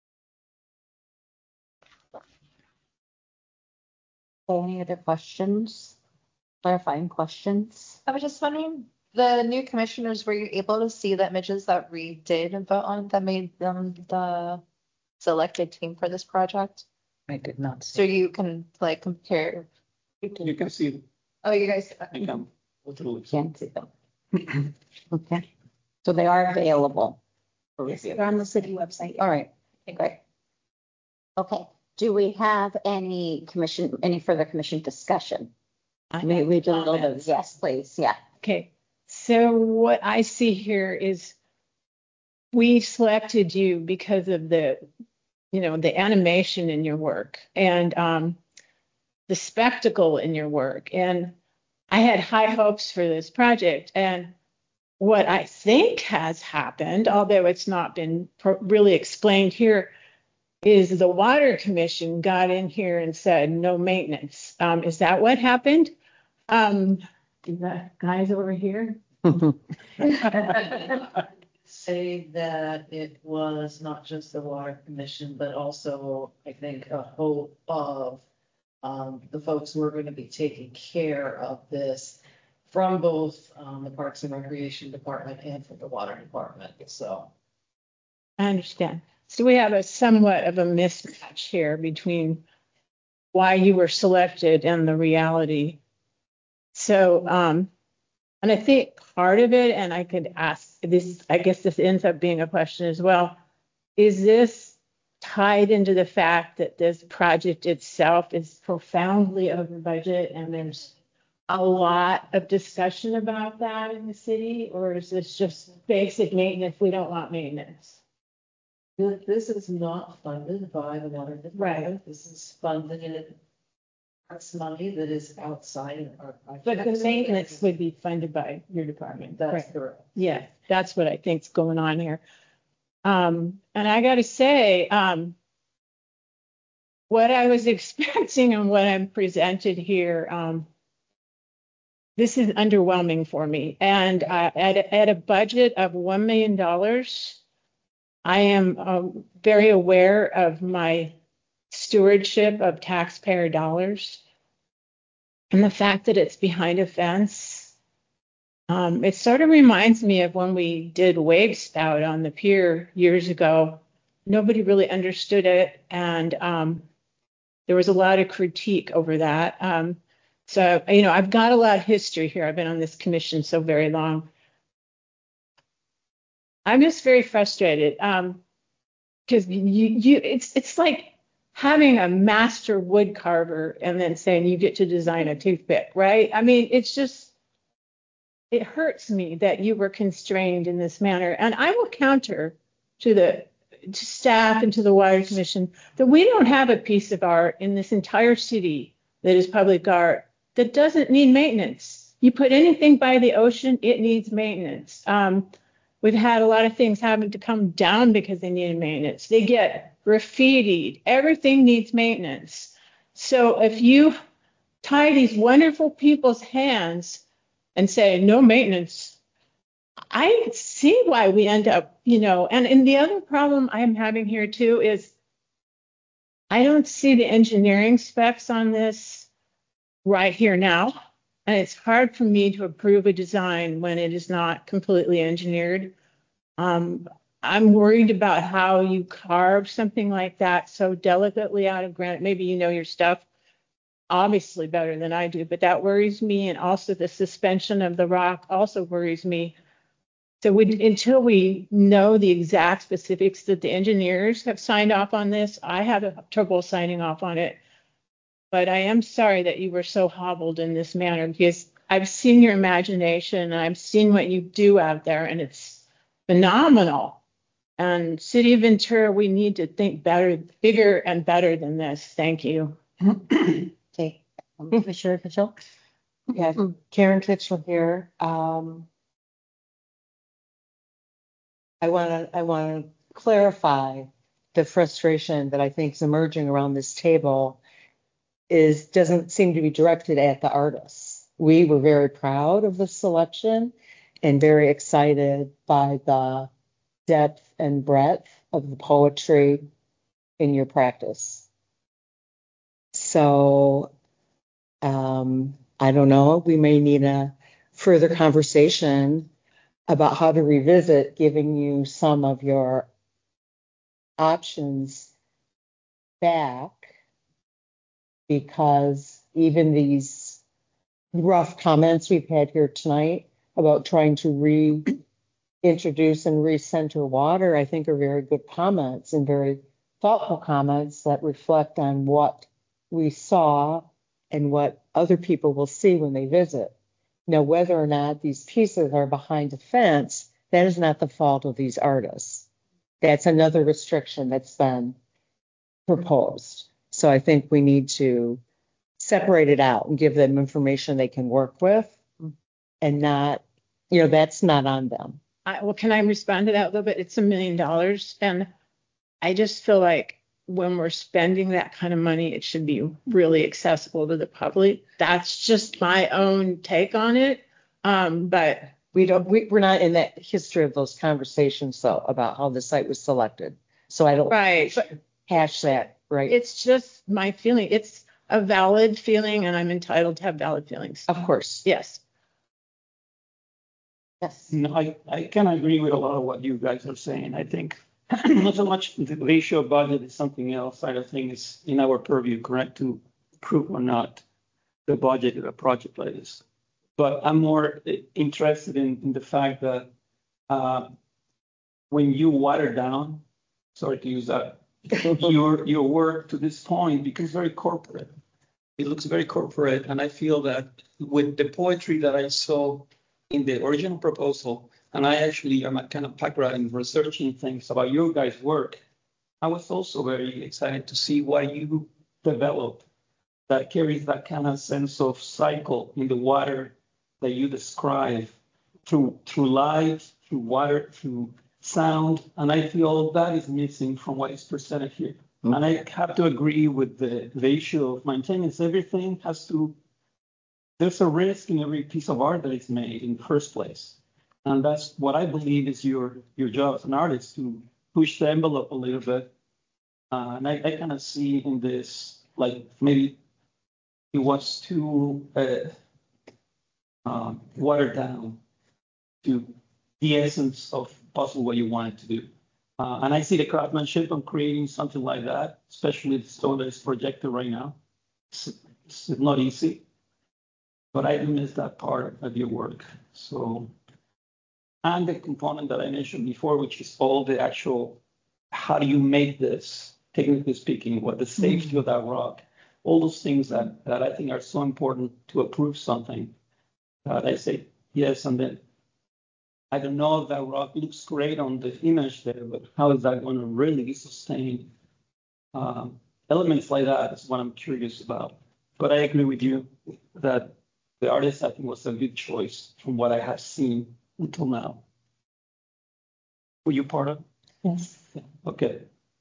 So any other questions? Clarifying questions? I was just wondering, the new commissioners, were you able to see the images that Reed did vote on that made them the selected team for this project? I did not So see. you can like compare. You can see them. Oh, you guys. I can literally. Can't see them. Okay. So they are available for review. They're on the city website. All right. Okay, great. Okay. Do we have any commission, any further commission discussion? I We, have we did a little bit. comments. Yes, please. Yeah. Okay, so what I see here is we selected you because of the, you know, the animation in your work and um, the spectacle in your work. And I had high hopes for this project. And what I think has happened, although it's not been pro- really explained here, is the Water Commission got in here and said no maintenance. Um, is that what happened? Um, is that guys over here? Say that it was not just the Water Commission, but also, I think, a hope of um, the folks who are going to be taking care of this from both um, the Parks and Recreation Department and from the Water Department. So I understand. So we have a somewhat of a mismatch here between why you were selected and the reality. So, um, and I think part of it, and I could ask this, I guess this ends up being a question as well, is this tied into the fact that this project itself is profoundly over budget and there's a lot of discussion about that in the city, or is this just basic maintenance? We don't want maintenance. this is not funded by the Water Department. Right. This is funded. That's money that is outside our. But the maintenance would be funded by your department. That's Right. correct. Yeah, that's what I think's going on here. Um, and I got to say, um, what I was expecting and what I'm presented here, um, this is underwhelming for me. And uh, at, a- at a budget of one million dollars, I am um, very aware of my stewardship of taxpayer dollars. And the fact that it's behind a fence, um, it sort of reminds me of when we did Wave Spout on the pier years ago. Nobody really understood it, and um, there was a lot of critique over that. Um, so, you know, I've got a lot of history here. I've been on this commission so very long. I'm just very frustrated because you, you, it's it's like having a master wood carver and then saying you get to design a toothpick, right? I mean, it's just, it hurts me that you were constrained in this manner. And I will counter to the to staff and to the Water Commission that we don't have a piece of art in this entire city that is public art that doesn't need maintenance. You put anything by the ocean, it needs maintenance. Um, we've had a lot of things having to come down because they needed maintenance. They get graffitied. Everything needs maintenance. So if you tie these wonderful people's hands and say no maintenance, I see why we end up, you know, and, and the other problem I'm having here too is I don't see the engineering specs on this right here now. And it's hard for me to approve a design when it is not completely engineered. Um, I'm worried about how you carve something like that so delicately out of granite. Maybe you know your stuff obviously better than I do, but that worries me. And also the suspension of the rock also worries me. So we, until we know the exact specifics that the engineers have signed off on this, I have trouble signing off on it. But I am sorry that you were so hobbled in this manner because I've seen your imagination and I've seen what you do out there and it's phenomenal. And City of Ventura, we need to think better, bigger and better than this. Thank you. Okay. Commissioner Kitchell. Yeah, Karen Kitchell here. Um, I want to I want to clarify the frustration that I think is emerging around this table is doesn't seem to be directed at the artists. We were very proud of the selection and very excited by the depth and breadth of the poetry in your practice. So um, I don't know, we may need a further conversation about how to revisit giving you some of your options back, because even these rough comments we've had here tonight about trying to reintroduce and recenter water, I think are very good comments and very thoughtful comments that reflect on what we saw and what other people will see when they visit. Now, whether or not these pieces are behind a fence, that is not the fault of these artists. That's another restriction that's been proposed. So I think we need to separate it out and give them information they can work with and not, you know, that's not on them. I, well, can I respond to that a little bit? It's a million dollars. And I just feel like when we're spending that kind of money, it should be really accessible to the public. That's just my own take on it. Um, but we don't, we, we're not in that history of those conversations though, about how the site was selected. So I don't right, but hash that, right? It's just my feeling. It's a valid feeling and I'm entitled to have valid feelings. Of course. Yes. Yes. No, I, I can agree with a lot of what you guys are saying. I think not so much the ratio budget is something else. I don't think it's in our purview, correct, to approve or not the budget of a project like this. But I'm more interested in, in the fact that uh, when you water down, sorry to use that, your your work to this point becomes very corporate. It looks very corporate, and I feel that with the poetry that I saw in the original proposal, and I actually am a kind of background in researching things about your guys' work, I was also very excited to see what you developed that carries that kind of sense of cycle in the water that you describe through through light, through water, through sound, and I feel that is missing from what is presented here. Mm-hmm. And I have to agree with the, the issue of maintenance. Everything has to, there's a risk in every piece of art that is made in the first place. And that's what I believe is your your job as an artist, to push the envelope a little bit. Uh, and I, I kind of see in this, like maybe it was too uh, um, watered down to the essence of possibly what you wanted to do. Uh, and I see the craftsmanship on creating something like that, especially the stone that is projected right now. It's, it's not easy, but I do miss that part of your work. So, and the component that I mentioned before, which is all the actual, how do you make this, technically speaking, what the safety mm-hmm. of that rock, all those things that, that I think are so important to approve something. Uh, I say yes, and then I don't know if that rock looks great on the image there, but how is that going to really sustain? Um, elements like that is what I'm curious about. But I agree with you that the artist, I think, was a good choice from what I have seen until now. Were you part of it? Yes. Yeah. Okay.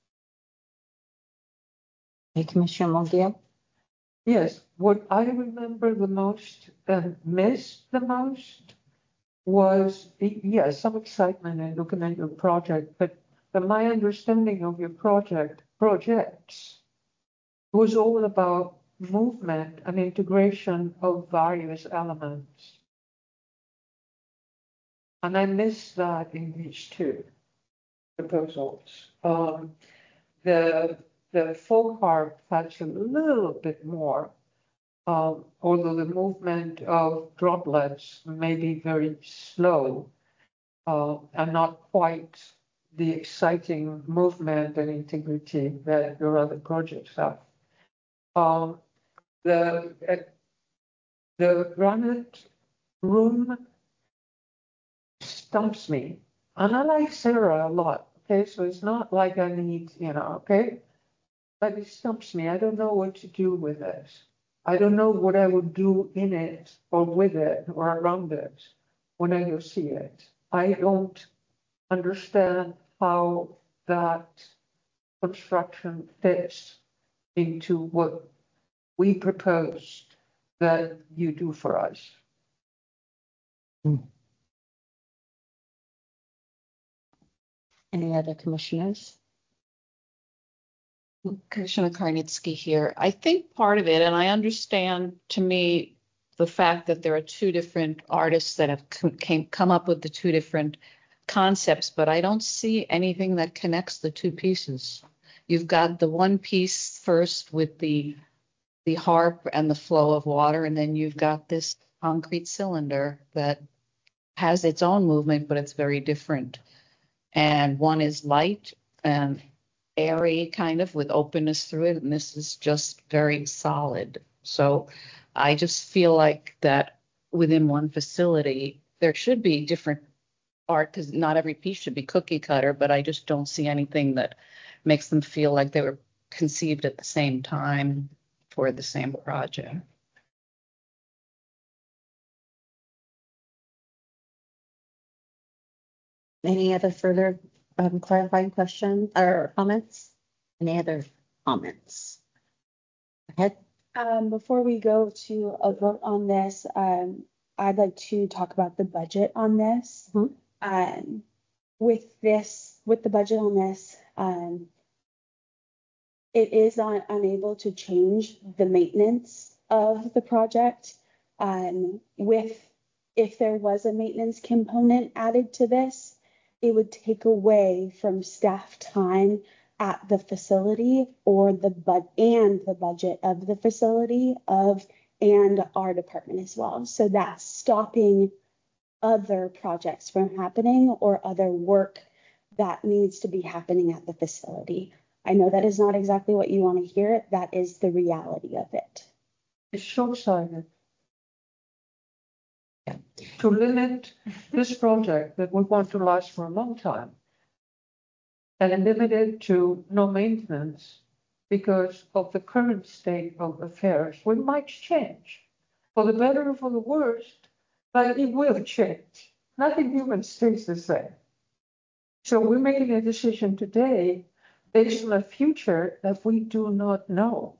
Hey, Commissioner Munguia? Yes, what I remember the most and missed the most was, yes, some excitement in looking at your project, but, but my understanding of your project projects was all about movement and integration of various elements. And I missed that in these two proposals. Um, the the folk harp has a little bit more, um, although the movement of droplets may be very slow uh, and not quite the exciting movement and integrity that your other projects have. Um, the uh, the granite room stumps me, and I like Sarah a lot. Okay, so it's not like I need, you know, okay, but it stumps me. I don't know what to do with it. I don't know what I would do in it or with it or around it when I go see it. I don't understand how that construction fits into what we proposed that you do for us. Any other commissioners? Commissioner Karnitsky here. I think part of it, and I understand to me the fact that there are two different artists that have come, came, come up with the two different concepts, but I don't see anything that connects the two pieces. You've got the one piece first with the the harp and the flow of water, and then you've got this concrete cylinder that has its own movement, but it's very different. And one is light and airy kind of with openness through it, and this is just very solid. So I just feel like that within one facility, there should be different art because not every piece should be cookie cutter, but I just don't see anything that makes them feel like they were conceived at the same time for the same project. Any other further um, clarifying questions or comments? Any other comments? Go ahead. Um, before we go to a vote on this, um, I'd like to talk about the budget on this. Mhm. Um, with this, with the budget on this, um, it is un- unable to change the maintenance of the project. Um, with, if there was a maintenance component added to this, it would take away from staff time at the facility or the bud and the budget of the facility of and our department as well. So that's stopping other projects from happening or other work that needs to be happening at the facility. I know that is not exactly what you want to hear. That is the reality of it. It's short-sighted. Yeah. To limit this project that we want to last for a long time and limit it to no maintenance because of the current state of affairs, we might change for the better or for the worse, but it will change. Nothing human stays the same. So we're making a decision today based on a future that we do not know.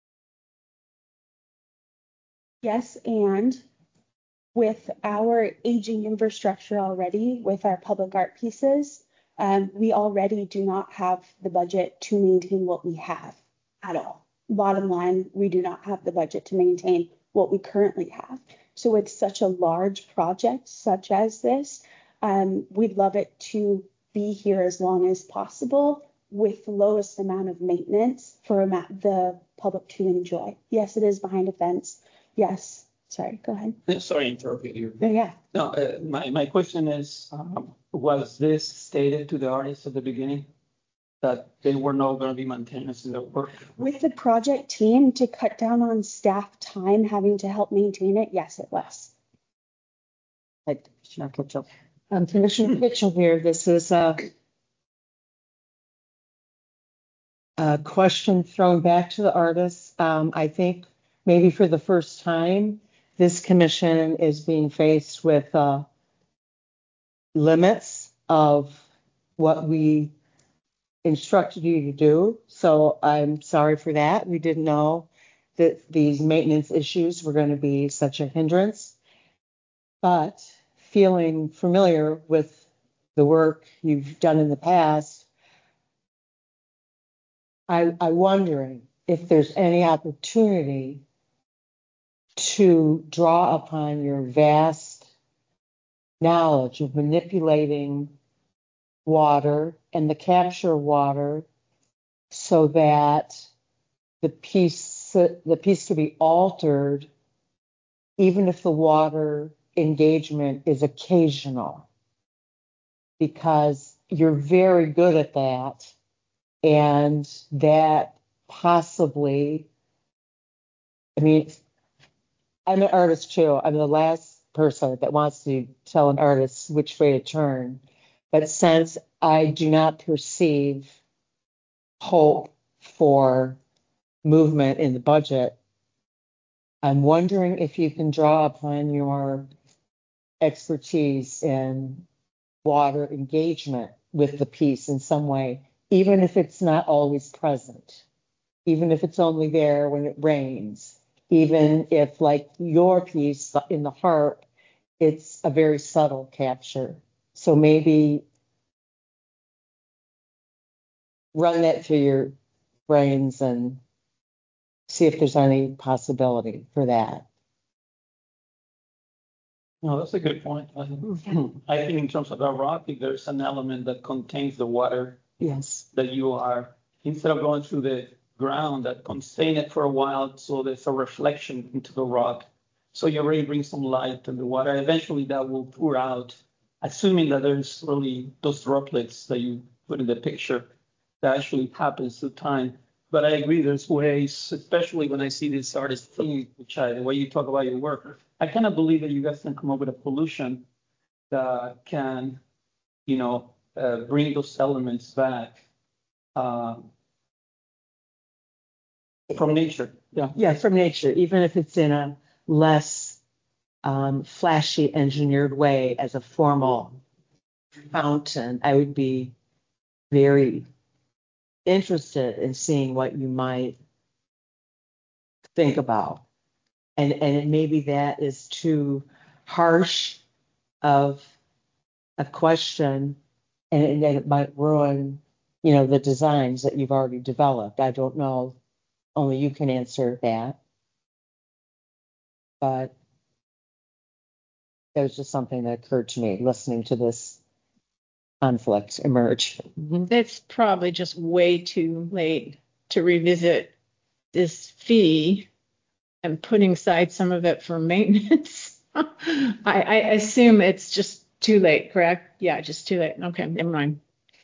Yes, and with our aging infrastructure already, with our public art pieces, um, we already do not have the budget to maintain what we have at all. Bottom line, we do not have the budget to maintain what we currently have. So with such a large project such as this, um, we'd love it to be here as long as possible with the lowest amount of maintenance for the public to enjoy. Yes, it is behind a fence. Yes. Sorry, go ahead. Sorry, interrupted you. Yeah, yeah. No, uh, my, my question is, um, was this stated to the artists at the beginning that they were not going to be maintenance in their work? With the project team to cut down on staff time having to help maintain it, yes, it was. Like Commissioner Kitchell. Um, Commissioner Kitchell here. This is a, a question thrown back to the artists. Um, I think maybe for the first time, this commission is being faced with uh, limits of what we instructed you to do. So I'm sorry for that. We didn't know that these maintenance issues were going to be such a hindrance. But feeling familiar with the work you've done in the past, I, I'm wondering if there's any opportunity to draw upon your vast knowledge of manipulating water and the capture of water so that the piece the piece could be altered even if the water engagement is occasional, because you're very good at that, and that possibly, I mean, I'm an artist too. I'm the last person that wants to tell an artist which way to turn. But since I do not perceive hope for movement in the budget, I'm wondering if you can draw upon your expertise in water engagement with the piece in some way, even if it's not always present, even if it's only there when it rains, even if, like your piece in the harp, it's a very subtle capture. So maybe run that through your brains and see if there's any possibility for that. No, that's a good point. I I think in terms of the rock, if there's an element that contains the water, yes, that you are, instead of going through the ground, that contain it for a while, so there's a reflection into the rock. So you already bring some light to the water. Eventually that will pour out, assuming that there's really those droplets that you put in the picture. that actually happens through time. But I agree, there's ways, especially when I see this artist theme, which I, the way you talk about your work, I kind of believe that you guys can come up with a solution that can, you know, uh, bring those elements back um, from nature. Yeah. Yeah, from nature, even if it's in a less um, flashy engineered way as a formal fountain, I would be very interested in seeing what you might think about. And and maybe that is too harsh of a question, and it, and it might ruin, you know, the designs that you've already developed. I don't know. Only you can answer that. But there's just something that occurred to me listening to this conflict emerge. It's probably just way too late to revisit this fee and putting aside some of it for maintenance. I, I assume it's just too late, correct? Yeah, just too late. Okay, never mind.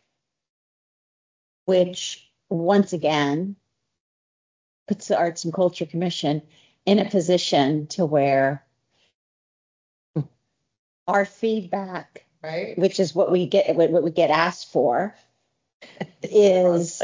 Which, once again, puts the Arts and Culture Commission in a position to where our feedback, Right. which is what we get, what, what we get asked for, is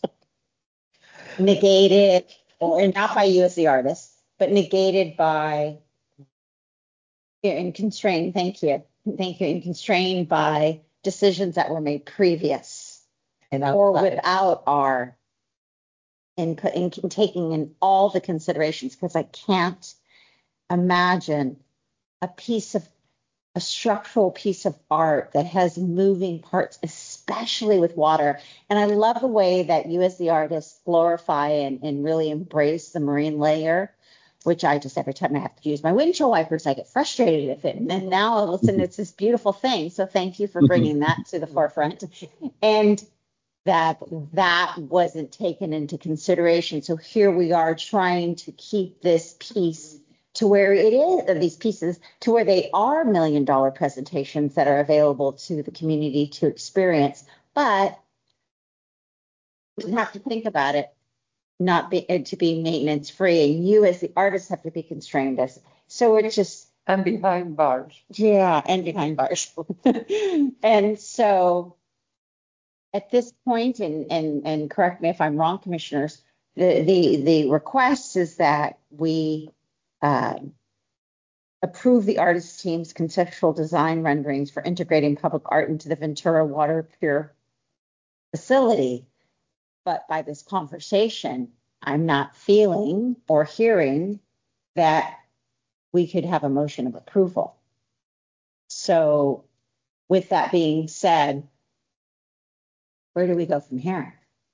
negated, or not by you as the artist, but negated by, and constrained, thank you, thank you, and constrained by decisions that were made previous And or outside. without our, in, in, in taking in all the considerations, because I can't imagine a piece of a structural piece of art that has moving parts, especially with water. And I love the way that you as the artist glorify and, and really embrace the marine layer, which I just, every time I have to use my windshield wipers, I get frustrated with it. And then now all of a sudden it's this beautiful thing. So thank you for bringing that to the forefront. And that that wasn't taken into consideration. So here we are trying to keep this piece to where it is, these pieces, to where they are million dollar presentations that are available to the community to experience. But we have to think about it not be to be maintenance free, and you as the artist have to be constrained as. So it's just And behind bars. yeah, and behind bars. And so at this point, and and and correct me if I'm wrong, commissioners, the the the request is that we um, approve the artist team's conceptual design renderings for integrating public art into the Ventura Water Pure facility. But by this conversation, I'm not feeling or hearing that we could have a motion of approval. So with that being said, where do we go from here?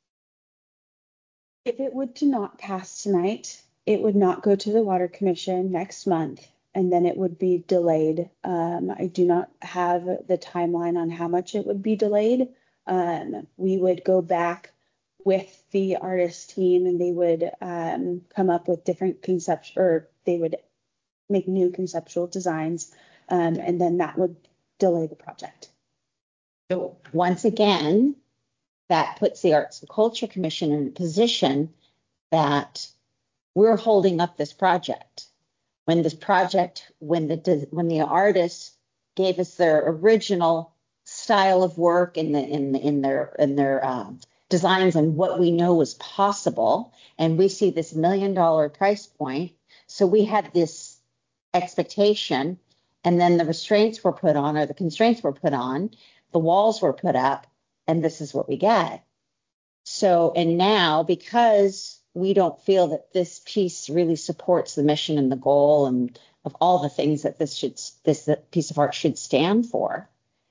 If it would to not pass tonight, it would not go to the Water Commission next month, and then it would be delayed. Um, I do not have the timeline on how much it would be delayed. Um, we would go back with the artist team, and they would um, come up with different concepts, or they would make new conceptual designs, um, and then that would delay the project. So once again, that puts the Arts and Culture Commission in a position that we're holding up this project. When this project, when the when the artists gave us their original style of work in the in the, in their in their um, designs and what we know was possible, and we see this million dollar price point, so we had this expectation, and then the restraints were put on, or the constraints were put on, the walls were put up, and this is what we get. So, and now because we don't feel that this piece really supports the mission and the goal and of all the things that this should, this piece of art should stand for.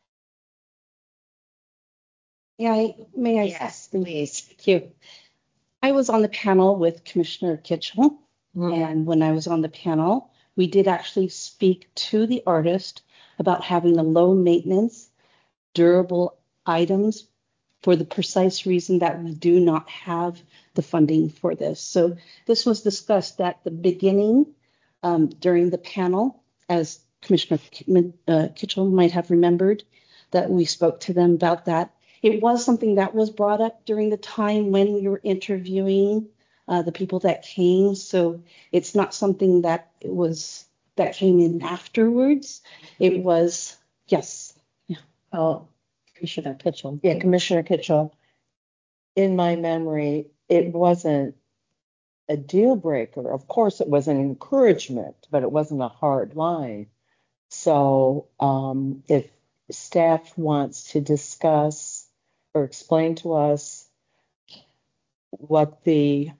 Yeah, I, may I? Yes, please. Thank you. I was on the panel with Commissioner Kitchell, mm-hmm. and when I was on the panel, we did actually speak to the artist about having the low maintenance, durable items for the precise reason that we do not have the funding for this. So this was discussed at the beginning um, during the panel, as Commissioner uh, Kitchell might have remembered, that we spoke to them about that. it was something that was brought up during the time when we were interviewing uh, the people that came. So it's not something that it was that came in afterwards. It was, yes. Yeah. Oh, Commissioner Kitchell. yeah, Commissioner Kitchell. In my memory, it wasn't a deal breaker. Of course, it was an encouragement, but it wasn't a hard line. So um, if staff wants to discuss or explain to us what the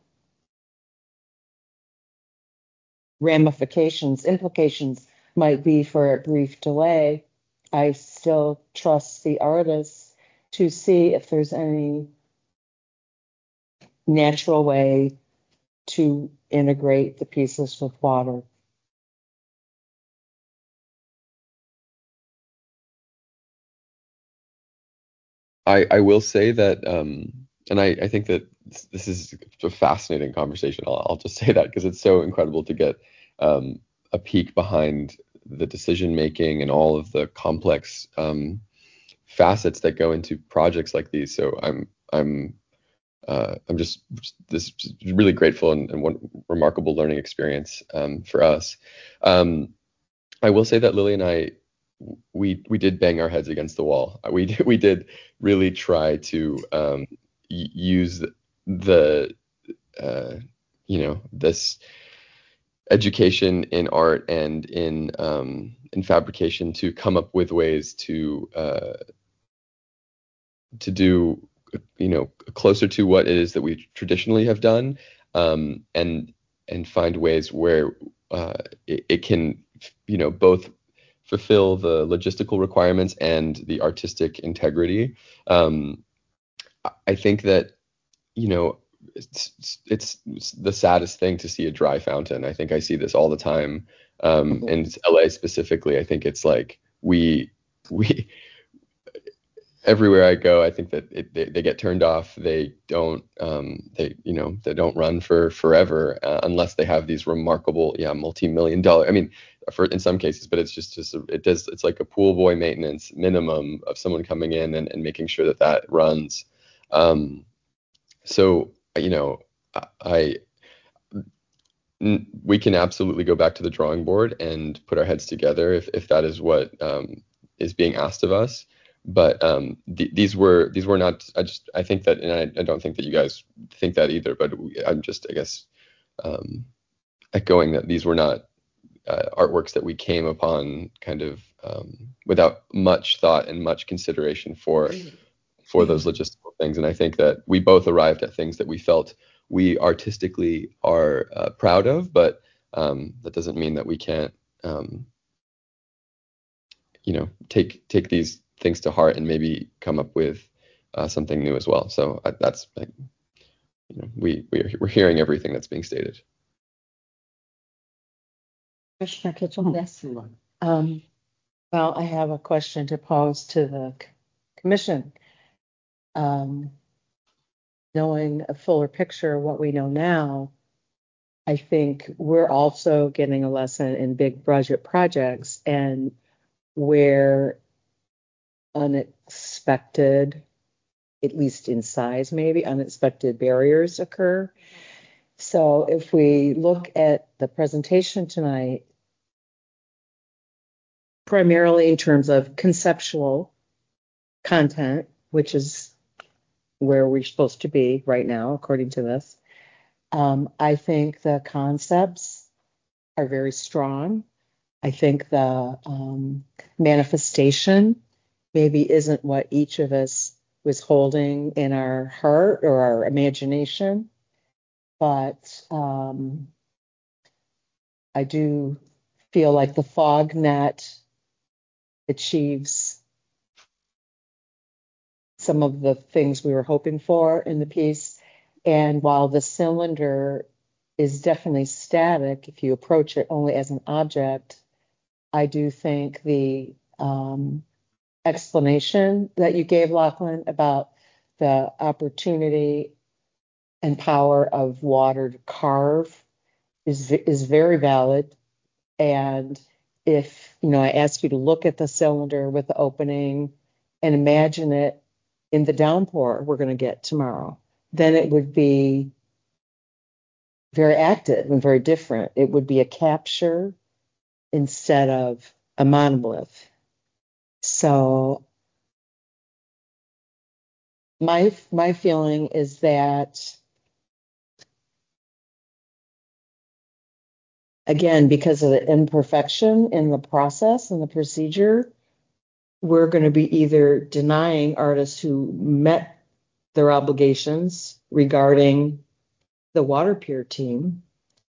ramifications, implications might be for a brief delay, I still trust the artists to see if there's any natural way to integrate the pieces with water. I, I will say that, um, and I, I think that this is a fascinating conversation. I'll, I'll just say that because it's so incredible to get um, a peek behind the decision making and all of the complex um, facets that go into projects like these. So I'm I'm uh, I'm just this really grateful and, and one remarkable learning experience um, for us. Um, I will say that Lily and I, we we did bang our heads against the wall. We did, we did really try to um, y- use the uh, you know this education in art and in um, in fabrication to come up with ways to uh, to do you know closer to what it is that we traditionally have done, um, and and find ways where uh, it, it can you know both fulfill the logistical requirements and the artistic integrity. Um, I think that, you know, it's, it's, it's the saddest thing to see a dry fountain. I think I see this all the time. Um, and L A specifically, I think it's like we, we, everywhere I go, I think that it, they, they get turned off. They don't, um, they, you know, they don't run for forever uh, unless they have these remarkable, yeah, multi-million dollar. I mean, for in some cases, but it's just, just it does. It's like a pool boy maintenance minimum of someone coming in and, and making sure that that runs. Um, so you know, I, I we can absolutely go back to the drawing board and put our heads together if if that is what um, is being asked of us. But um, th- these were these were not. I just I think that, and I, I don't think that you guys think that either. But we, I'm just I guess um, echoing that these were not uh, artworks that we came upon kind of um, without much thought and much consideration for for those logistical things. And I think that we both arrived at things that we felt we artistically are uh, proud of, but um, that doesn't mean that we can't um, you know take take these things to heart and maybe come up with uh, something new as well. So uh, that's like, you know, we we're, we're hearing everything that's being stated. Commissioner Kitchell. Yes. Um, well, I have a question to pose to the c- commission. Um, knowing a fuller picture of what we know now, I think we're also getting a lesson in big budget projects and where unexpected, at least in size, maybe unexpected barriers occur. So if we look at the presentation tonight, primarily in terms of conceptual content, which is where we're supposed to be right now, according to this, um, I think the concepts are very strong. I think the um, manifestation maybe isn't what each of us was holding in our heart or our imagination, but um, I do feel like the fog net achieves some of the things we were hoping for in the piece. And while the cylinder is definitely static, if you approach it only as an object, I do think the um, explanation that you gave, Lachlan, about the opportunity and power of water to carve is is very valid. And if, you know, I ask you to look at the cylinder with the opening and imagine it in the downpour we're going to get tomorrow, then it would be very active and very different. It would be a capture instead of a monolith. So my my feeling is that, again, because of the imperfection in the process and the procedure, we're going to be either denying artists who met their obligations regarding the water pier team,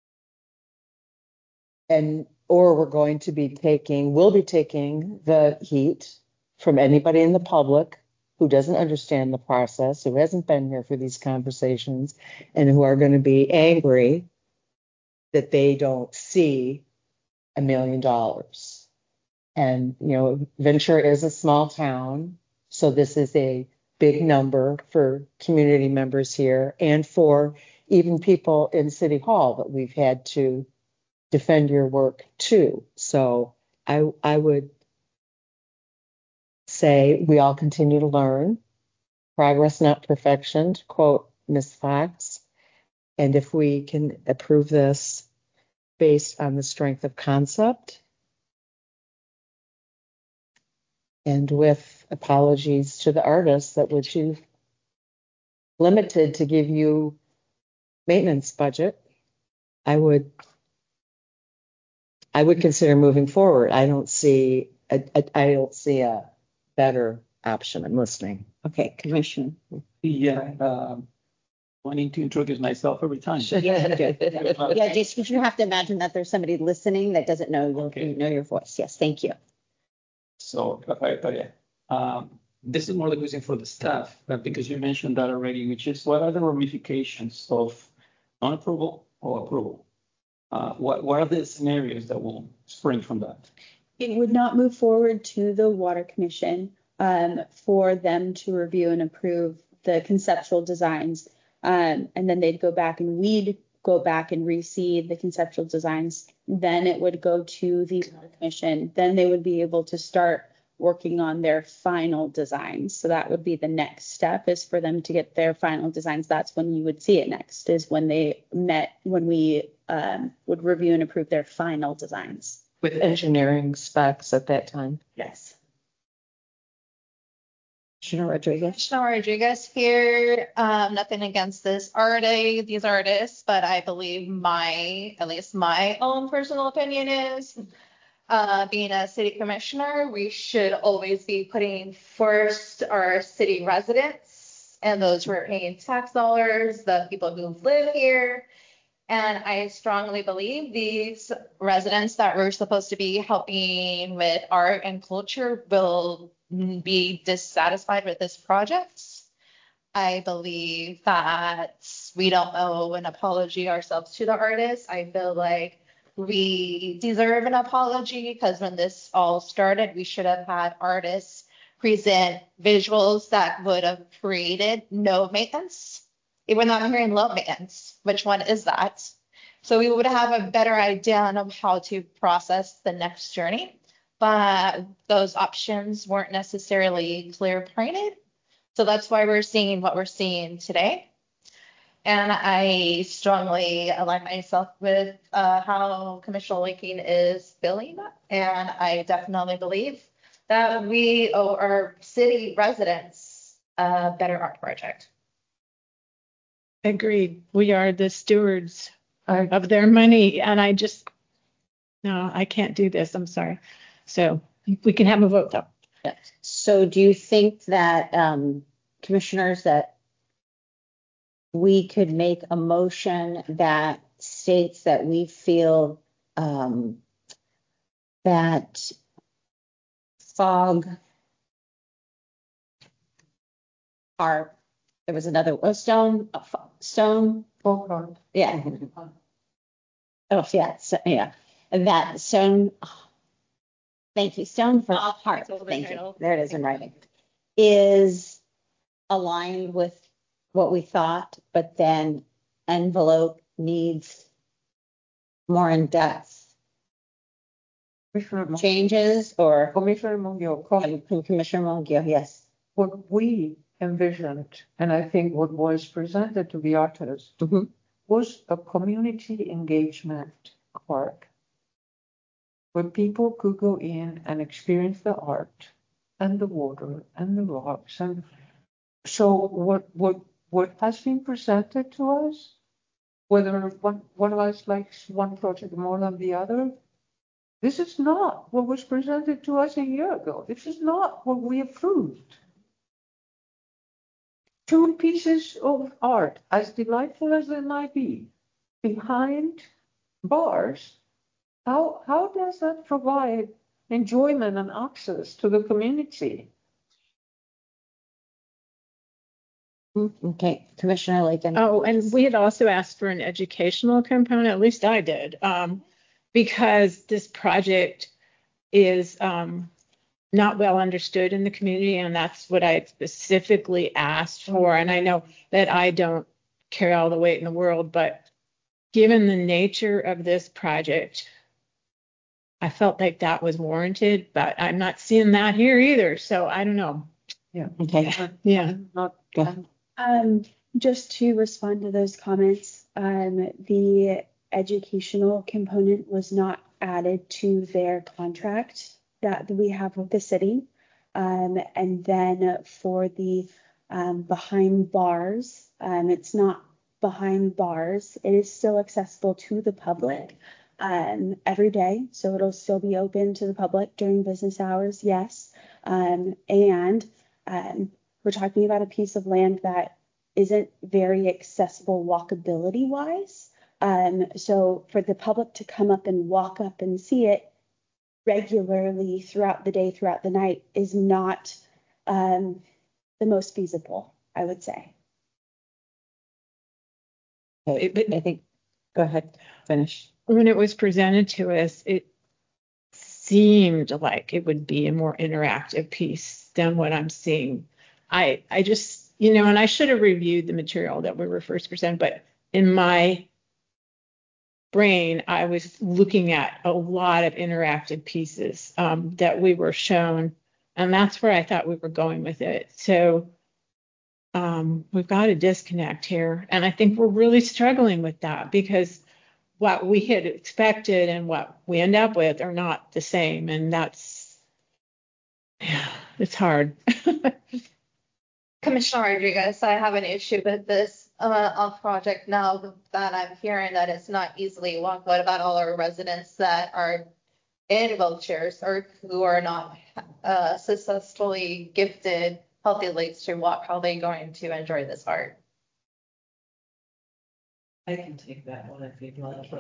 and or we're going to be taking, we'll be taking the heat from anybody in the public who doesn't understand the process, who hasn't been here for these conversations, and who are going to be angry that they don't see a million dollars. And, you know, Ventura is a small town, so this is a big number for community members here and for even people in City Hall that we've had to defend your work too. So I, I would say we all continue to learn. Progress, not perfection, to quote Miz Fox. And if we can approve this based on the strength of concept and with apologies to the artists that were too limited to give you maintenance budget, I would I would consider moving forward. I don't see a, a, I don't see a better option. I'm listening. Okay, Commissioner. Yeah, um, wanting to introduce myself every time. Yeah, just because you have to imagine that there's somebody listening that doesn't know your, Okay. know your voice. Yes, thank you. So, Rafael Toria, um, this is more the question for the staff, but because you mentioned that already, which is what are the ramifications of non-approval or approval? Uh, what, what are the scenarios that will spring from that? It would not move forward to the Water Commission um, for them to review and approve the conceptual designs. Um, and then they'd go back and we'd go back and reseed the conceptual designs. Then it would go to the Water Commission. Then they would be able to start working on their final designs. So that would be the next step, is for them to get their final designs. That's when you would see it next, is when they met, when we um, would review and approve their final designs. With engineering specs at that time. Yes. Commissioner Rodriguez. Commissioner Rodriguez here. Um, nothing against this artist, these artists, but I believe my, at least my own personal opinion is, uh, being a city commissioner, we should always be putting first our city residents and those who are paying tax dollars, the people who live here. And I strongly believe these residents that we're supposed to be helping with art and culture will be dissatisfied with this project. I believe that we don't owe an apology ourselves to the artists. I feel like we deserve an apology because when this all started, we should have had artists present visuals that would have created no maintenance. Even though I'm hearing low maintenance, which one is that? So we would have a better idea on how to process the next journey. But those options weren't necessarily clear pointed. So that's why we're seeing what we're seeing today. And I strongly align myself with uh, how Commissioner Lincoln is feeling. And I definitely believe that we owe our city residents a better art project. Agreed. We are the stewards of their money. And I just, no, I can't do this. I'm sorry. So we can have a vote though. Yes. So do you think that, um, commissioners, that we could make a motion that states that we feel um, that fog are, there was another, oh, stone, uh, fo- stone, Fog yeah. Oh, yeah, so, yeah, that stone, oh, thank you, stone for heart, thank you, there it is in writing, is aligned with what we thought, but then envelope needs more in-depth changes, or Commissioner Mungio, Commissioner Mungio, yes. what we envisioned, and I think what was presented to the artist Mhm. was a community engagement park where people could go in and experience the art and the water and the rocks. And so what what what has been presented to us, whether one, one of us likes one project more than the other, this is not what was presented to us a year ago. This is not what we approved. Two pieces of art, as delightful as they might be, behind bars, how how does that provide enjoyment and access to the community? Okay, Commissioner Lakin. Oh, and we had also asked for an educational component, at least I did, um, because this project is um, not well understood in the community, and that's what I specifically asked for. And I know that I don't carry all the weight in the world, but given the nature of this project, I felt like that was warranted, but I'm not seeing that here either. So I don't know. Yeah. Okay. Yeah. Not Go ahead. Um, just to respond to those comments, um, the educational component was not added to their contract that we have with the city. Um, and then for the um, behind bars, um, it's not behind bars. It is still accessible to the public um, every day. So it'll still be open to the public during business hours, yes. Um, and um, we're talking about a piece of land that isn't very accessible walkability wise. Um, so for the public to come up and walk up and see it regularly throughout the day, throughout the night is not um, the most feasible, I would say. Okay, But I think, go ahead, finish. when it was presented to us, it seemed like it would be a more interactive piece than what I'm seeing. I I just, you know, and I should have reviewed the material that we were first presented, but in my brain, I was looking at a lot of interactive pieces um, that we were shown, and that's where I thought we were going with it. So um, we've got a disconnect here, and I think we're really struggling with that because what we had expected and what we end up with are not the same, and that's, yeah, it's hard. Commissioner Rodriguez, I have an issue with this uh, off project now that I'm hearing that it's not easily walked. What about all our residents that are in wheelchairs or who are not uh, successfully gifted healthy legs to walk? How are they going to enjoy this art? I can take that one if you'd like.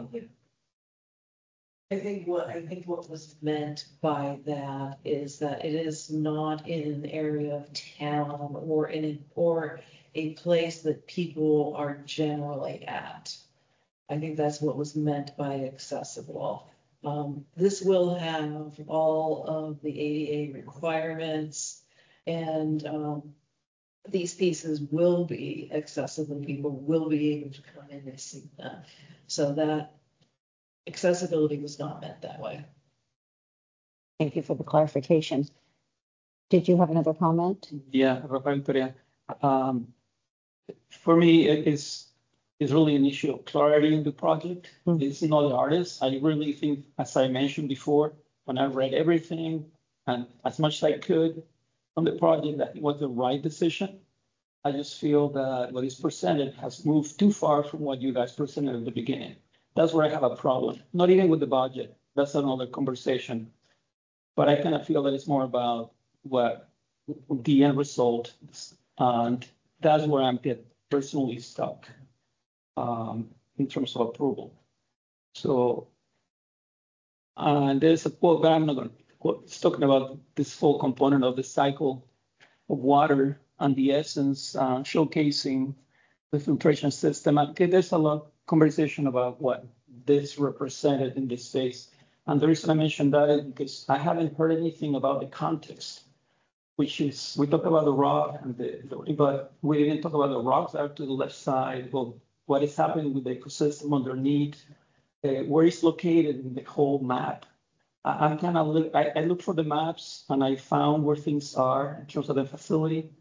I think what I think what was meant by that is that it is not in an area of town or in an, or a place that people are generally at. I think that's what was meant by accessible. Um, this will have all of the A D A requirements, and um, these pieces will be accessible. People will be able to come in and see them. So that accessibility was not meant that way. Thank you for the clarification. Did you have another comment? Yeah, Rafael Perea. Um, for me, it is is really an issue of clarity in the project. Mm-hmm. It's not the artist. I really think, as I mentioned before, when I read everything and as much as I could from the project, that it was the right decision. I just feel that what is presented has moved too far from what you guys presented at the beginning. That's where I have a problem. Not even with the budget. That's another conversation. But I kind of feel that it's more about what the end result is. And that's where I'm get personally stuck um, in terms of approval. So, and there's a quote, but I'm not going to quote. It's talking about this whole component of the cycle of water and the essence, uh, showcasing the filtration system. Okay, there's a lot of conversation about what this represented in this space. And the reason I mentioned that is because I haven't heard anything about the context, which is, we talked about the rock, and the, the, but we didn't talk about the rocks that are to the left side. Well, what is happening with the ecosystem underneath, uh, where it's located in the whole map. I, I'm kind of look, I, I look for the maps and I found where things are in terms of the facility.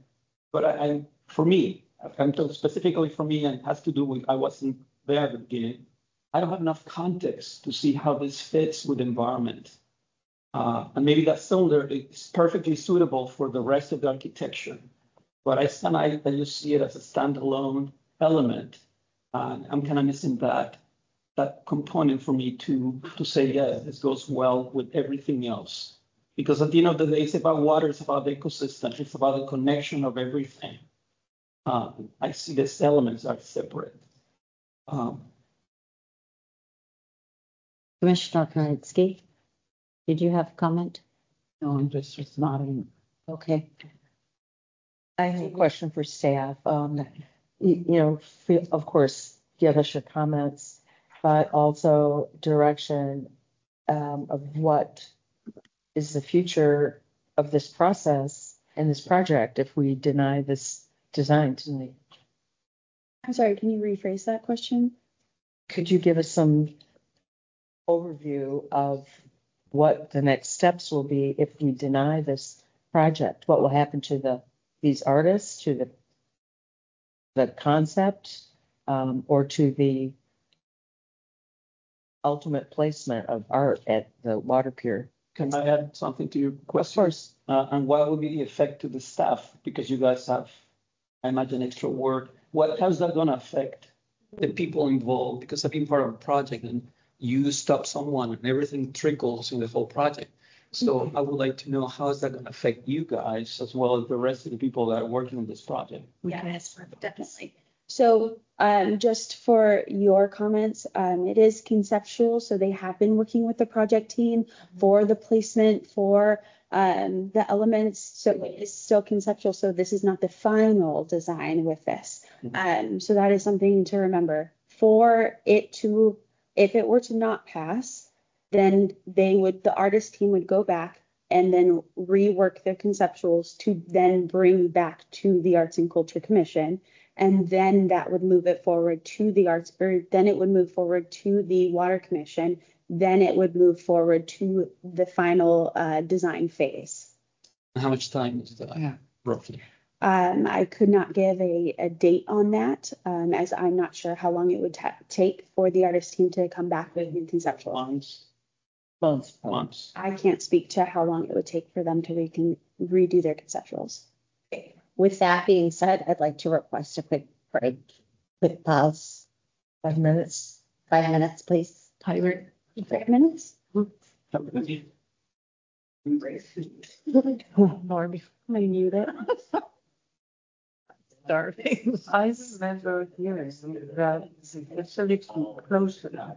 But I, I for me, I'm talking specifically for me, and it has to do with I wasn't there at the beginning. I don't have enough context to see how this fits with the environment. Uh, and maybe that cylinder is perfectly suitable for the rest of the architecture. But I stand I that you see it as a standalone element. And I'm kind of missing that that component for me to to say, yes, this goes well with everything else. Because at the end of the day, it's about water, it's about the ecosystem, it's about the connection of everything. Um, I see these elements are separate. Um, Commissioner Kalinsky, did you have a comment? No, I'm just, just nodding. Okay. I have a question for staff. Um, you, you know, feel, of course, give us your comments, but also direction um, of what is the future of this process and this project if we deny this design tonight. I'm sorry, can you rephrase that question? Could you give us some overview of what the next steps will be if we deny this project? What will happen to the these artists, to the the concept, um, or to the ultimate placement of art at the water pier? Can I add something to your question? Of course. Uh, and what will be the effect to the staff? Because you guys have, I imagine, extra work. What, how's that going to affect the people involved? Because I've been part of a project and you stop someone and everything trickles in the whole project. So I would like to know how is that going to affect you guys as well as the rest of the people that are working on this project? Yes, definitely. So um, just for your comments, um, it is conceptual. So they have been working with the project team for the placement, for um, the elements. So it is still conceptual. So this is not the final design with this. Um, so that is something to remember. For it to, if it were to not pass, then they would, the artist team would go back and then rework their conceptuals to then bring back to the Arts and Culture Commission. And then that would move it forward to the arts, or then it would move forward to the Water Commission. Then it would move forward to the final uh, design phase. How much time is that, yeah, roughly? Um, I could not give a, a date on that, um, as I'm not sure how long it would ta- take for the artist team to come back with new conceptual. Months. Months. Months. I can't speak to how long it would take for them to re- redo their conceptuals. With that being said, I'd like to request a quick break, quick pause. Five minutes. Five minutes, please. Tyler, five minutes? Lord, I knew that. Starving. I remember hearing that the facility close enough.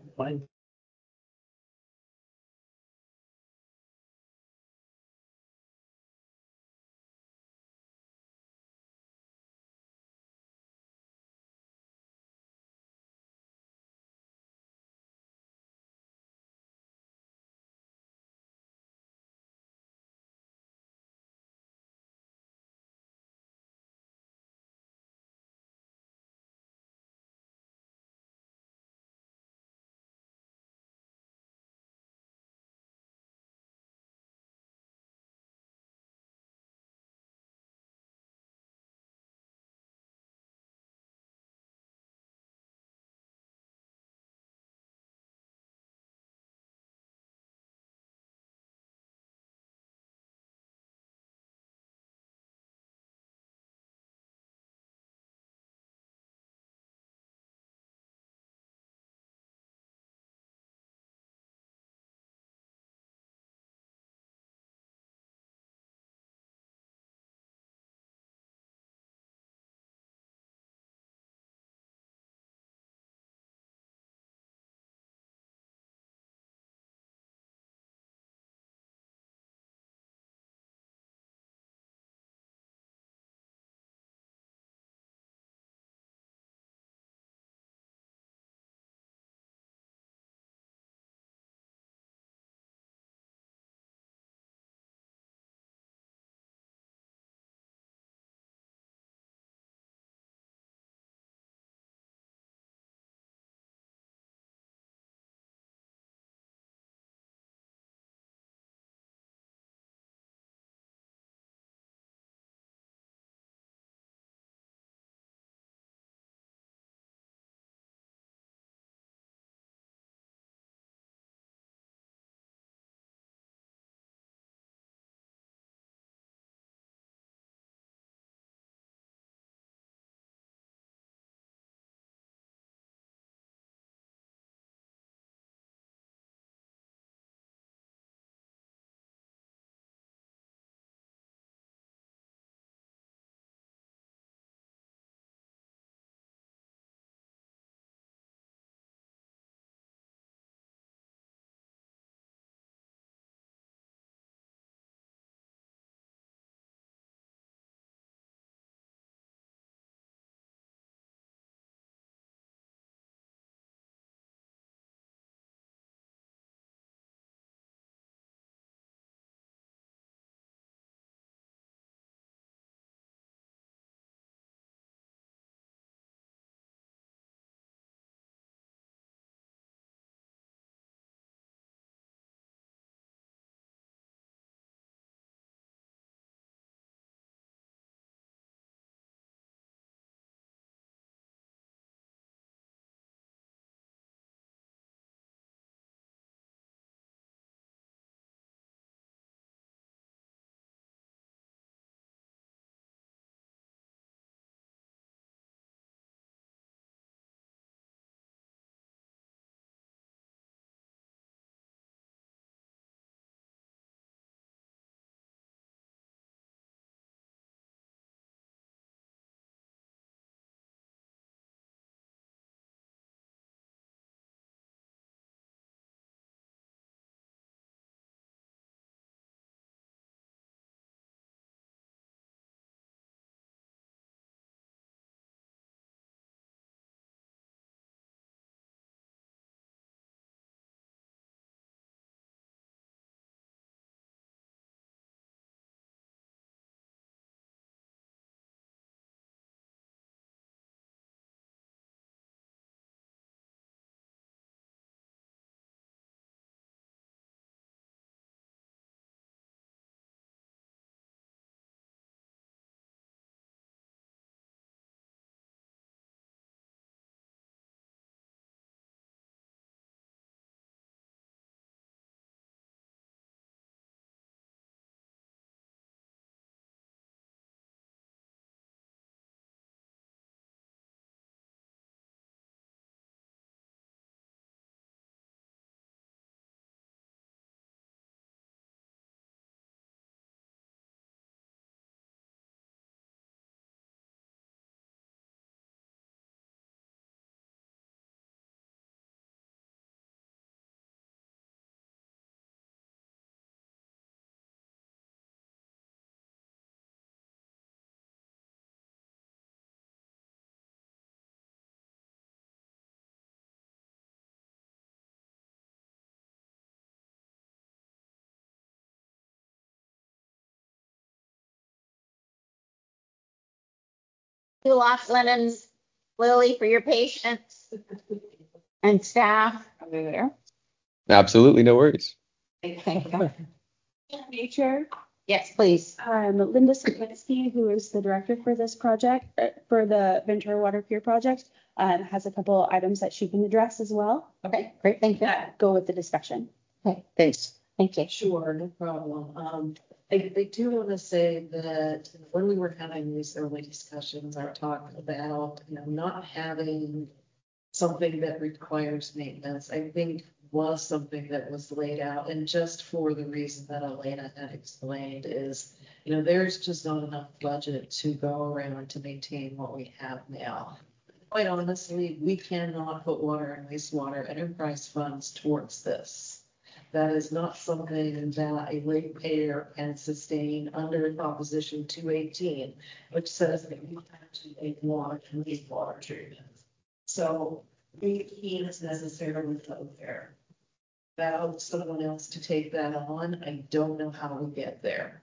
you, Lachlan and Lily, for your patience and staff over there. Absolutely, no worries. Thank you. Nature. Yes, please. Um, Linda Sapinski, who is the director for this project, uh, for the Ventura Water Pier project, um, has a couple items that she can address as well. Okay, great. Thank you. That go with the discussion. Okay, thanks. Thank you. Sure, no problem. Um, I, I do want to say that when we were having these early discussions, our talk about, you know, not having something that requires maintenance, I think was something that was laid out. And just for the reason that Elena had explained is, you know, there's just not enough budget to go around to maintain what we have now. Quite honestly, we cannot put water and wastewater enterprise funds towards this. That is not something that a ratepayer can sustain under Proposition two eighteen, which says that you have to make water and wastewater treatment. So we can't necessarily go there. Without someone else to take that on, I don't know how we get there.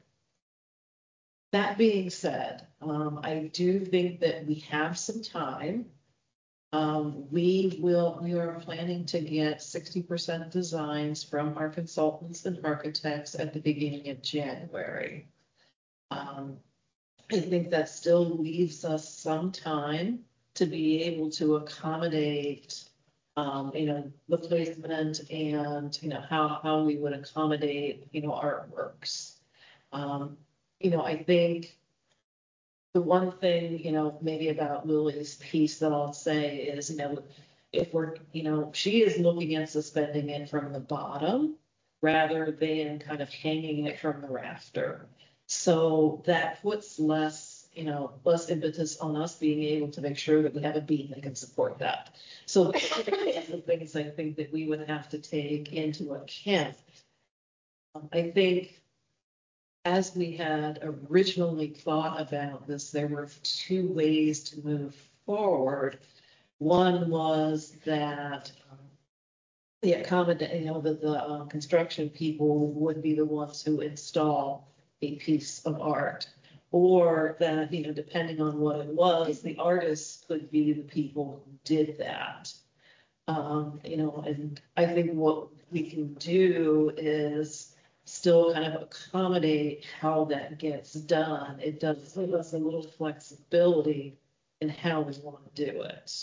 That being said, um, I do think that we have some time. Um, we will, we are planning to get sixty percent designs from our consultants and architects at the beginning of January. Um, I think that still leaves us some time to be able to accommodate, um, you know, the placement and, you know, how, how we would accommodate, you know, artworks. Um, you know, I think the one thing, you know, maybe about Lily's piece that I'll say is, you know, if we're, you know, she is looking at suspending it from the bottom rather than kind of hanging it from the rafter. So that puts less, you know, less impetus on us being able to make sure that we have a beam that can support that. So those are the things I think that we would have to take into account. Um, I think as we had originally thought about this, there were two ways to move forward. One was that um, the accommodate, you know, that the um, construction people would be the ones who install a piece of art, or that, you know, depending on what it was, the artists could be the people who did that. Um, you know, and I think what we can do is still kind of accommodate how that gets done. It does give us a little flexibility in how we want to do it.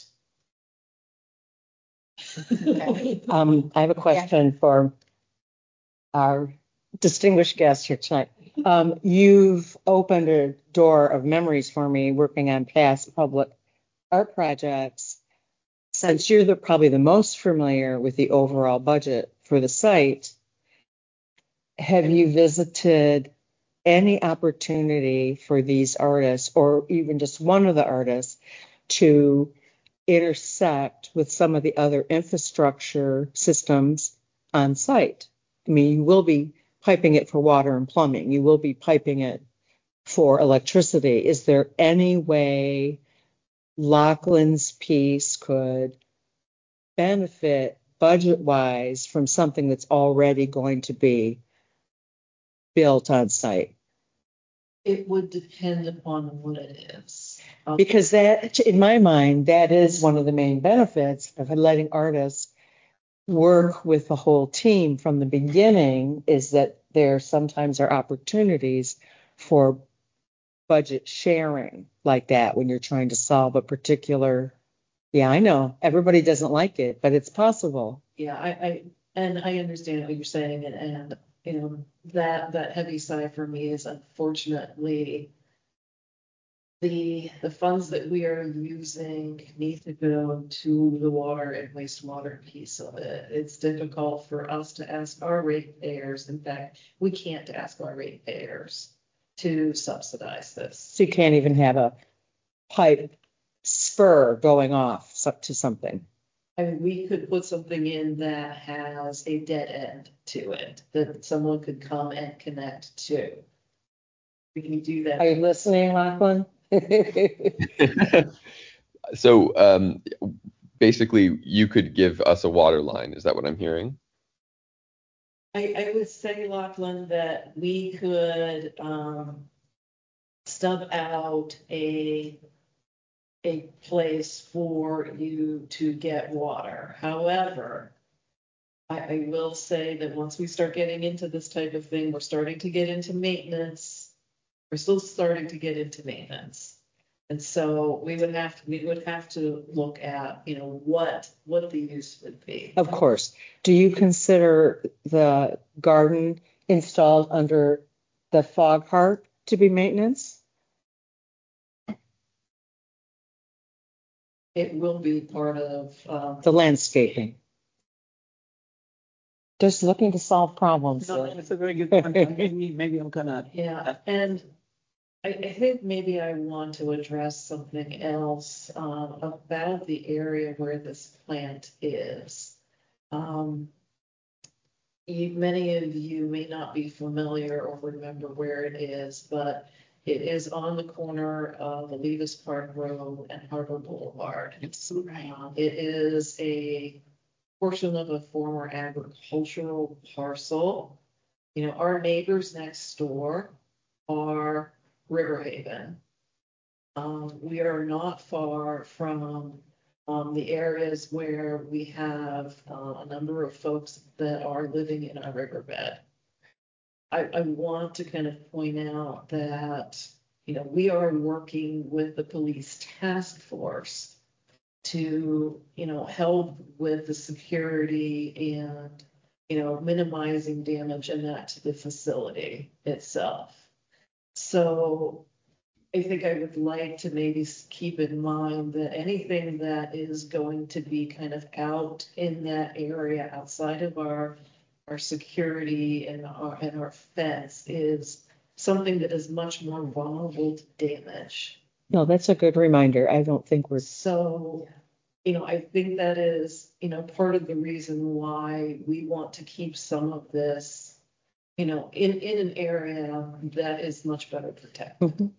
Okay. Um, I have a question yeah. for our distinguished guest here tonight. Um, you've opened a door of memories for me working on past public art projects. Since you're the, probably the most familiar with the overall budget for the site, have you visited any opportunity for these artists, or even just one of the artists, to intersect with some of the other infrastructure systems on site? I mean, you will be piping it for water and plumbing. You will be piping it for electricity. Is there any way Lachlan's piece could benefit budget-wise from something that's already going to be built on site? It would depend upon what it is. Um, because that, in my mind, that is one of the main benefits of letting artists work with the whole team from the beginning, is that there sometimes are opportunities for budget sharing like that when you're trying to solve a particular, yeah, I know everybody doesn't like it, but it's possible. Yeah, I, I and I understand what you're saying, and, and you know, that that heavy side for me is unfortunately the the funds that we are using need to go to the water and wastewater piece of it. It's difficult for us to ask our ratepayers. In fact, we can't ask our ratepayers to subsidize this. So you can't even have a pipe spur going off to something. I mean, we could put something in that has a dead end to it that someone could come and connect to. We can do that. Are you listening, Lachlan? So um, basically, you could give us a water line. Is that what I'm hearing? I, I would say, Lachlan, that we could um, stub out a a place for you to get water. However, I, I will say that once we start getting into this type of thing, we're starting to get into maintenance. We're still starting to get into maintenance. And so we would have to, we would have to look at, you know, what, what the use would be. Of course. Do you consider the garden installed under the fog heart to be maintenance? It will be part of um, The landscaping. Just looking to solve problems. No, it's a very good point. Maybe, maybe I'm gonna. Yeah, and I, I think maybe I want to address something else um, about the area where this plant is. Um, you, many of you may not be familiar or remember where it is, but it is on the corner of Olivas Park Road and Harbor Boulevard. It's right. Um, it is a portion of a former agricultural parcel. You know, our neighbors next door are Riverhaven. Um, we are not far from um, the areas where we have uh, a number of folks that are living in our riverbed. I, I want to kind of point out that, you know, we are working with the police task force to, you know, help with the security and, you know, minimizing damage and that to the facility itself. So I think I would like to maybe keep in mind that anything that is going to be kind of out in that area outside of our our security and our and our fence is something that is much more vulnerable to damage. No, that's a good reminder. I don't think we're So, you know, I think that is, you know, part of the reason why we want to keep some of this, you know, in, in an area that is much better protected. Mhm.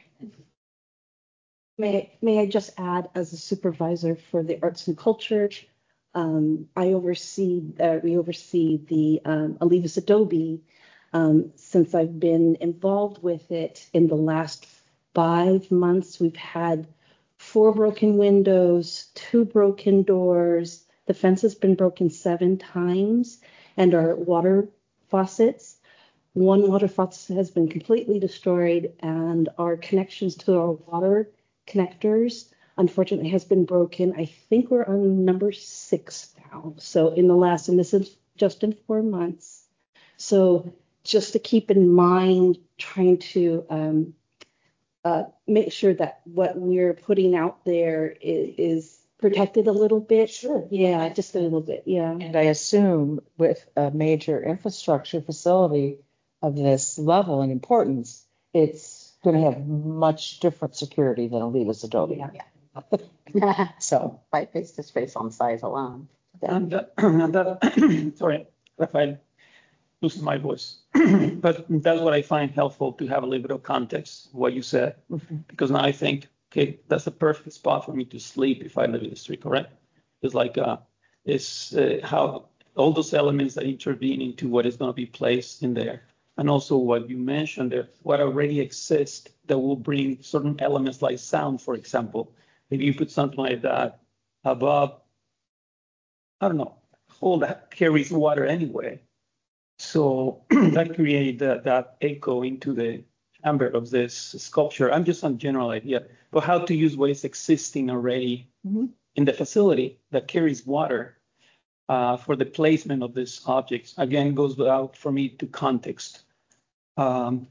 May, may I just add, as a supervisor for the arts and culture, um, I oversee, uh, we oversee the um, Olivas Adobe. Um, since I've been involved with it in the last five months, we've had four broken windows, two broken doors. The fence has been broken seven times, and our water faucets, one water faucet has been completely destroyed, and our connections to our water connectors, unfortunately, has been broken. I think we're on number six now. So in the last, and this is just in four months. So just to keep in mind, trying to um, uh, make sure that what we're putting out there is, is protected a little bit. Sure. Yeah, just a little bit. Yeah. And I assume with a major infrastructure facility of this level and importance, it's going to have much different security than Olivas Adobe. Yeah. So, By face to face on size alone. And that, and that sorry, Rafael, losing my voice. But that's what I find helpful, to have a little bit of context, what you said, because now I think, okay, that's a perfect spot for me to sleep if I live in the street, correct? It's like, uh, it's uh, how all those elements that intervene into what is going to be placed in there. And also what you mentioned there, what already exists that will bring certain elements like sound, for example. If you put something like that above, I don't know, hole that carries water anyway. So that creates that, that echo into the chamber of this sculpture. I'm just on general idea, but how to use what is existing already mm-hmm. in the facility that carries water uh, for the placement of these objects. Again, goes without for me to context um,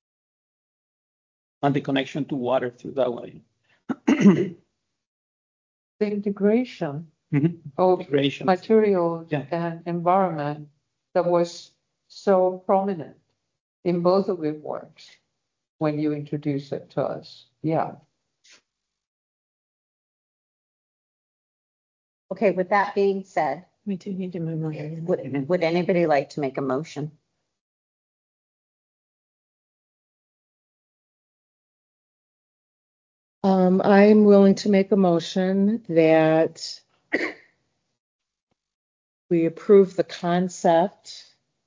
and the connection to water through that way. The integration mm-hmm. of Integration. materials yeah. and environment that was so prominent in both of your works when you introduced it to us. Yeah. Okay, with that being said, We do need to move on. would, would anybody like to make a motion? Um, I'm willing to make a motion that we approve the concept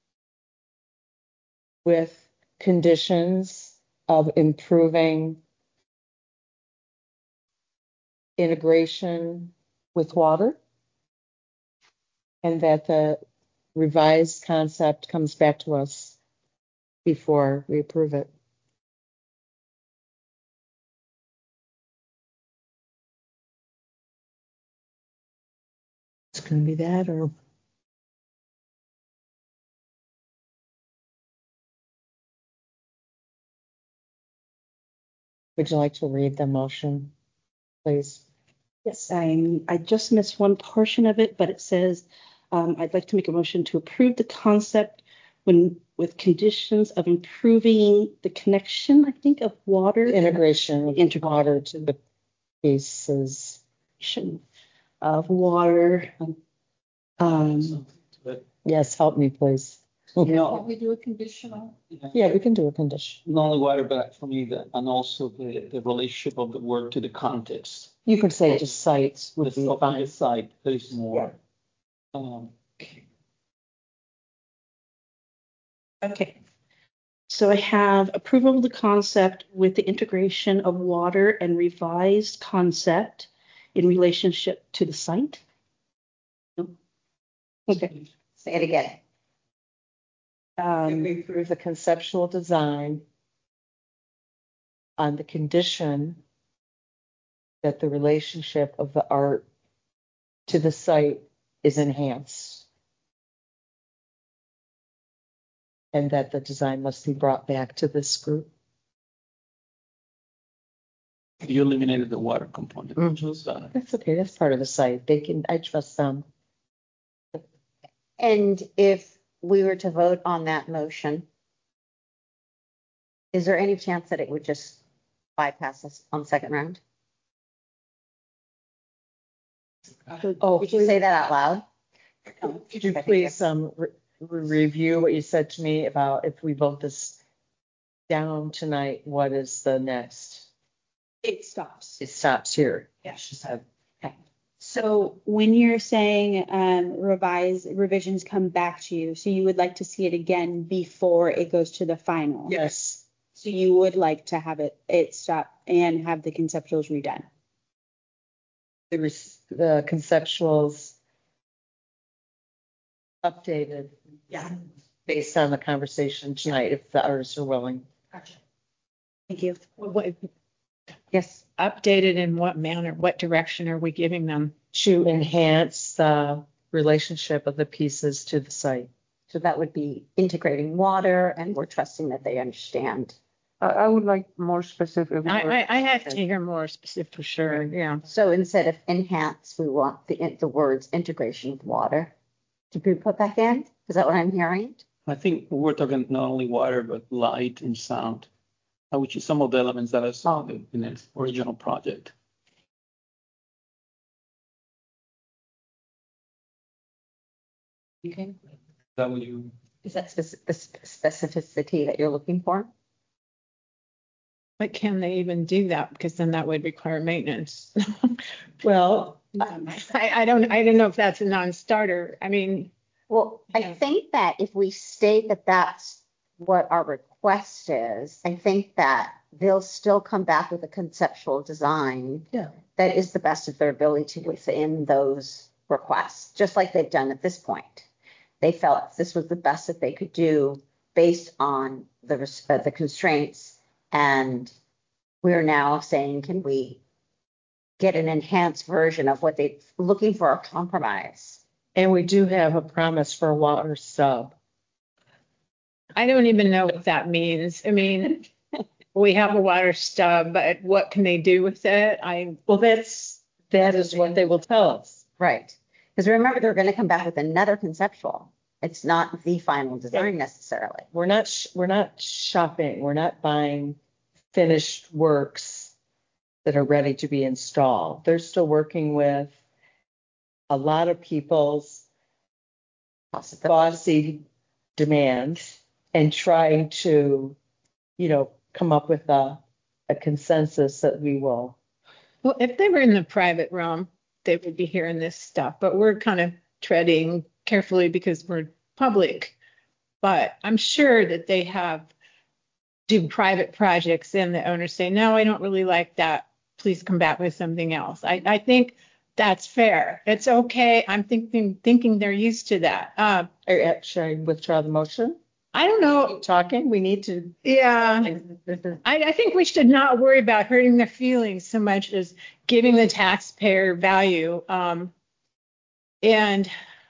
with conditions of improving integration with water, and that the revised concept comes back to us before we approve it. It's going to be that, or would you like to read the motion, please? Yes, I'm, I just missed one portion of it, but it says, um, I'd like to make a motion to approve the concept when, with conditions of improving the connection, I think, of water. Integration of Integration water to the pieces. Of water. Um, Yes, help me, please. No, Can we do a conditional? Yeah, we can do a condition. not only water, but for me, the, and also the, the relationship of the word to the context. You could say just sites The would be stuff on fine. the side, there is more. Um, okay. So I have approval of the concept with the integration of water and revised concept in relationship to the site. No? Okay. Say it again. Can Um, we approve the conceptual design on the condition that the relationship of the art to the site is enhanced, and that the design must be brought back to this group? you eliminated the water component, which was, uh, That's okay. That's part of the site. They can, I trust them. And if we were to vote on that motion, is there any chance that it would just bypass us on second round? Oh, Did you say that out loud? could you please um re- review what you said to me about if we vote this down tonight, what is the next? it stops. It stops here. Yeah. She said. So when you're saying um, revise revisions come back to you, so you would like to see it again before it goes to the final. Yes. So you would like to have it it stop and have the conceptuals redone. The res- the conceptuals updated. Yeah. Based on the conversation tonight, if the artists are willing. Gotcha. Thank you. What, Yes. updated in what manner? What direction are we giving them? To enhance the relationship of the pieces to the site. So that would be integrating water, and we're trusting that they understand. I, I would like more specific. I, words. I, I have to hear more specific for sure. Yeah. So instead of enhance, we want the, the words integration with water to be put back in. Is that what I'm hearing? I think we're talking not only water, but light and sound, uh, which is some of the elements that are saw in the original project. Okay. Is that what you? Is that spec- the sp- specificity that you're looking for? But can they even do that? Because then that would require maintenance. Well, I, I don't, I don't know if that's a non-starter. I mean, Well, I Yeah. think that if we state that that's what our request is, I think that they'll still come back with a conceptual design yeah. that is the best of their ability within those requests, just like they've done at this point. They felt this was the best that they could do based on the res- uh, the constraints, and we're now saying, can we get an enhanced version of what they're looking for, a compromise? And we do have a promise for a water sub. I don't even know what that means. I mean, we have a water stub, but what can they do with it? I, Well, that's, that is what they will tell us. Right. Because remember, they're going to come back with another conceptual. It's not the final design necessarily. We're not, sh- we're not shopping. We're not buying finished works that are ready to be installed. They're still working with a lot of people's bossy demands and trying to, you know, come up with a, a consensus that we will. well, if they were in the private realm, they would be hearing this stuff, but we're kind of treading carefully because we're public. But I'm sure that they have do private projects and the owners say, no, I don't really like that please come back with something else. I, I think that's fair. It's okay. I'm thinking thinking they're used to that. Uh, Or, should I withdraw the motion? I don't know. Keep talking. We need to. Yeah, I, I think we should not worry about hurting their feelings so much as giving the taxpayer value. Um, and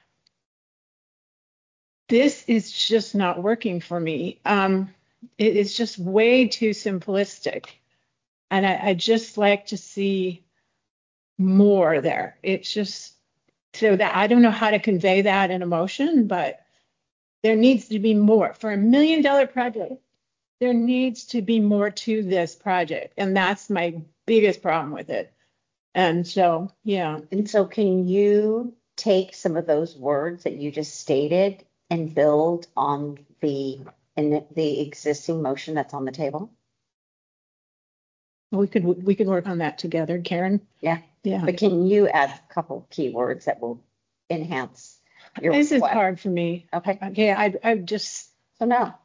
this is just not working for me. Um, it is just way too simplistic. And I, I just like to see more there. It's just so that I don't know how to convey that in emotion, but there needs to be more. For a million dollar project, there needs to be more to this project. And that's my biggest problem with it. And so, yeah. And so can you take some of those words that you just stated and build on the in the existing motion that's on the table? We could we could work on that together, Karen. Yeah. Yeah. But can you add a couple keywords that will enhance your This is request? hard for me. Okay. Okay, I I just So no.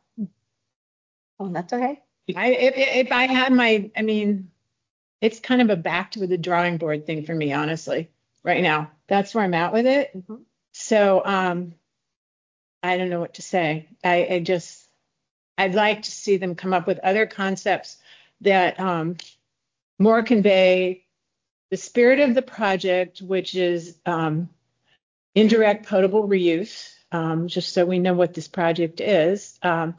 Oh, that's okay. I if if I had my I mean, it's kind of a back to the drawing board thing for me, honestly, right now. That's where I'm at with it. Mhm. So um I don't know what to say. I, I just I'd like to see them come up with other concepts that um more convey the spirit of the project, which is um, indirect potable reuse, um, just so we know what this project is. Um,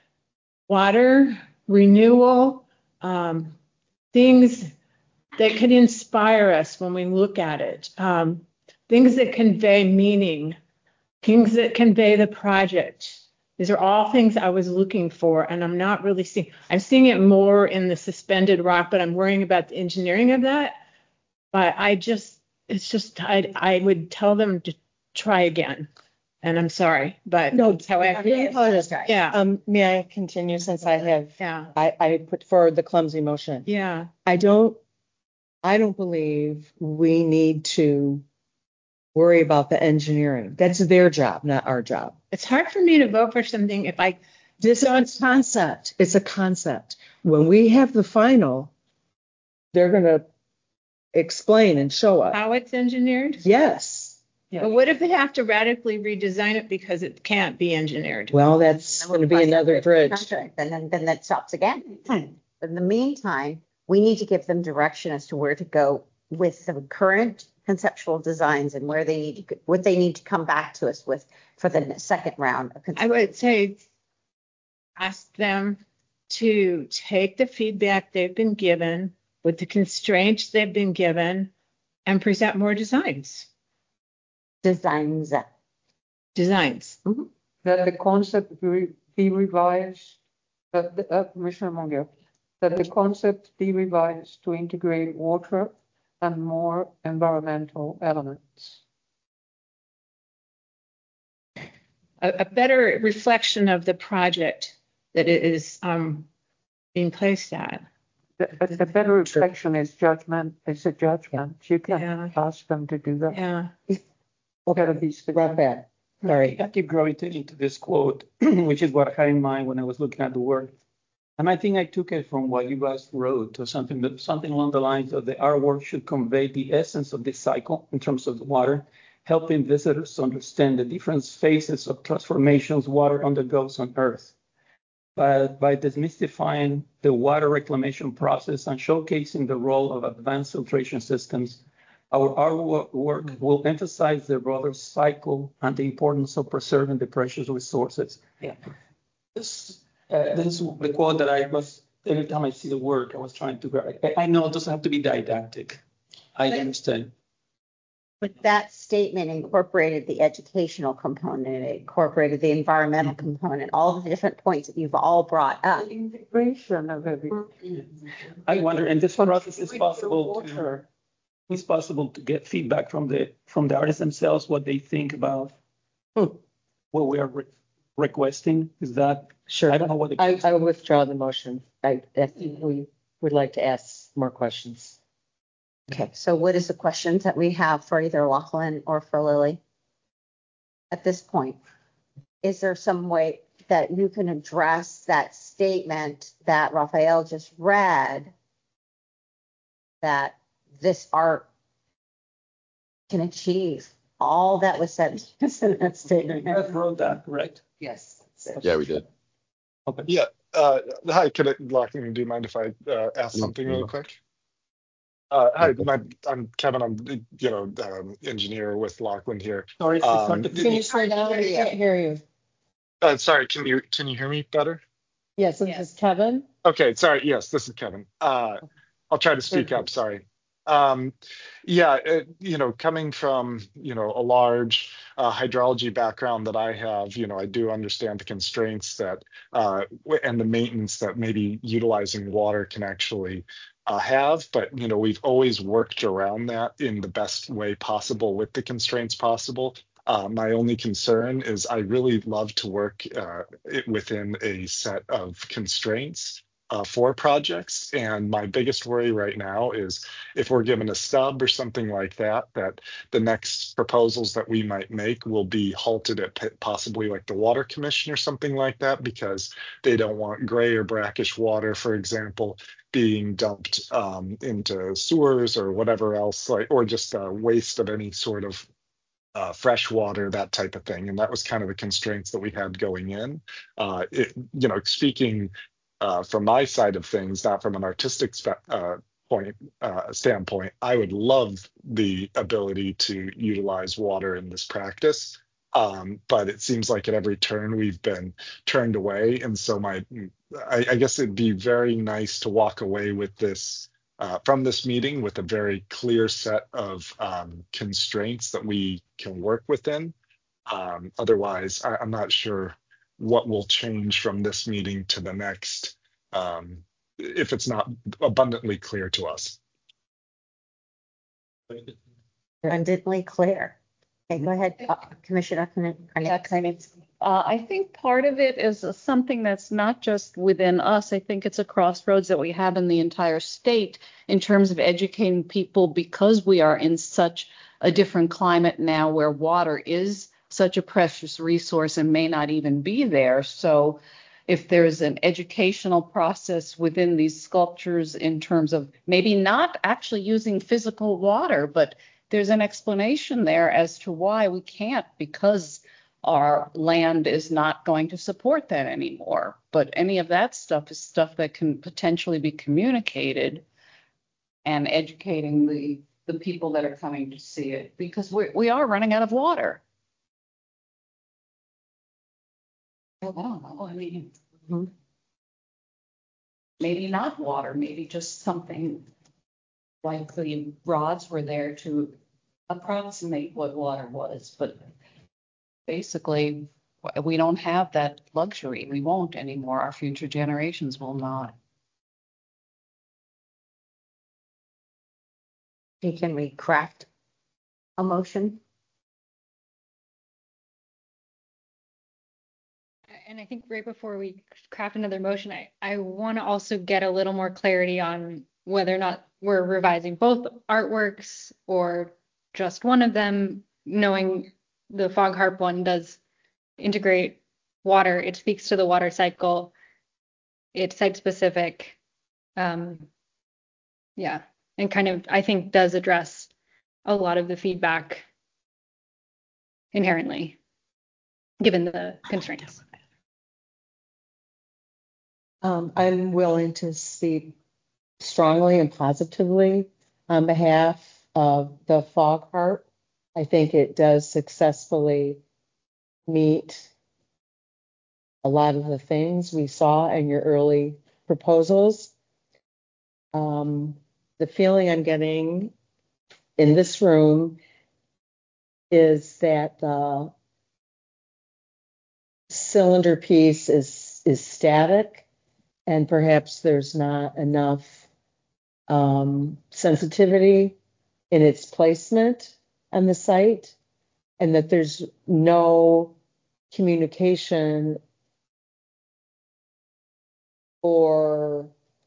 water, renewal, um, things that could inspire us when we look at it, um, things that convey meaning, things that convey the project. These are all things I was looking for, and I'm not really seeing, I'm seeing it more in the suspended rock, but I'm worrying about the engineering of that. But I just, it's just, I I would tell them to try again. And I'm sorry, but No, that's how I apologize. Yeah. Um, may I continue since I have, Yeah. I, I put forward the clumsy motion. Yeah. I don't, I don't believe we need to worry about the engineering. That's their job, not our job. It's hard for me to vote for something if I, This is a concept. It's a concept. When we have the final, they're going to explain and show us. how it's engineered. Yes. But what if they have to radically redesign it because it can't be engineered? Well, that's going to be another bridge. And then, then that stops again. But in the meantime, we need to give them direction as to where to go with the current conceptual designs and where they need to, what they need to come back to us with for the second round of I would say ask them to take the feedback they've been given with the constraints they've been given and present more designs. designs. Designs. Mhm. That the concept be be revised, that the, uh, Commissioner Mongiel, that the concept be revised to integrate water and more environmental elements. A, a better reflection of the project that it is um, being placed at. A, a- a better reflection is judgment, is a judgment. You can Yeah. ask them to do that. Yeah. Gotta be specific. Rafael. Sorry. I keep gravitating to this quote, which is what I had in mind when I was looking at the work. And I think I took it from what you guys wrote to something that something along the lines of the artwork should convey the essence of this cycle in terms of the water, helping visitors understand the different phases of transformations water undergoes on Earth. But by demystifying the water reclamation process and showcasing the role of advanced filtration systems, our artwork will emphasize the broader cycle and the importance of preserving the precious resources. Yeah. This, uh, this is the quote that I was, every time I see the work, I was trying to grab. I, I know it doesn't have to be didactic. I understand. But that statement incorporated the educational component, it incorporated the environmental component, all the different points that you've all brought up. Integration of everything. I wonder, and this process is possible to, it's possible to get feedback from the from the artists themselves, what they think about what we are re- requesting. Is that Sure. I don't know what. I, I withdraw the motion. I, I think we would like to ask more questions. Okay, so what is the questions that we have for either Lachlan or for Lily at this point? Is there some way that you can address that statement that Raphael just read that this art can achieve all that was said in that statement. You guys wrote that, correct? Yes. Yeah, we did. Okay. Yeah. Uh, hi, could I, Lachlan, do you mind if I uh, ask No, something no, really no. quick? Uh, hi, Okay. my, I'm Kevin. I'm, you know, um, engineer with Lachlan here. Sorry, it's Um, hard to Can you slow down? I can't hear you. uh, sorry, can you can you hear me better? Yes, this is Kevin. Okay, sorry. Yes, this is Kevin. Uh, I'll try to speak up. Sorry. Um, yeah, it, you know, coming from, you know, a large uh, hydrology background that I have, you know, I do understand the constraints that uh, w- and the maintenance that maybe utilizing water can actually uh, have. But, you know, we've always worked around that in the best way possible with the constraints possible. Uh, my only concern is I really love to work uh, it within a set of constraints uh, for projects. And my biggest worry right now is if we're given a stub or something like that, that the next proposals that we might make will be halted at p- possibly like the water commission or something like that, because they don't want gray or brackish water, for example, being dumped um, into sewers or whatever else, like, or just uh, waste of any sort of uh, fresh water, that type of thing. And that was kind of the constraints that we had going in. Uh, it, you know, speaking uh, from my side of things, not from an artistic spe- uh, point uh, standpoint, I would love the ability to utilize water in this practice. Um, but it seems like at every turn we've been turned away. And so my, I, I guess it'd be very nice to walk away with this uh, from this meeting with a very clear set of um, constraints that we can work within. Um, otherwise, I, I'm not sure what will change from this meeting to the next um, if it's not abundantly clear to us. Abundantly clear. Okay, go ahead, uh, Commissioner Carn- Yeah, Carney. kind of. Uh, I think part of it is something that's not just within us. I think it's a crossroads that we have in the entire state in terms of educating people, because we are in such a different climate now where water is such a precious resource and may not even be there. So if there's an educational process within these sculptures in terms of maybe not actually using physical water, but there's an explanation there as to why we can't, because our land is not going to support that anymore. But any of that stuff is stuff that can potentially be communicated and educating the, the people that are coming to see it, because we we are running out of water. I don't know. I mean, Mhm. maybe not water, maybe just something like the rods were there to approximate what water was, but basically we don't have that luxury. We won't anymore. Our future generations will not. Okay, can we craft a motion? And I think right before we craft another motion, I, I want to also get a little more clarity on whether or not we're revising both artworks or just one of them, knowing the Fog Harp one does integrate water. It speaks to the water cycle. It's site specific. Um, yeah, and kind of, I think, does address a lot of the feedback inherently, given the constraints. Um, I'm willing to speak strongly and positively on behalf of the Fog Harp. I think it does successfully meet a lot of the things we saw in your early proposals. Um, the feeling I'm getting in this room is that the cylinder piece is is static, and perhaps there's not enough um, sensitivity in its placement on the site, and that there's no communication or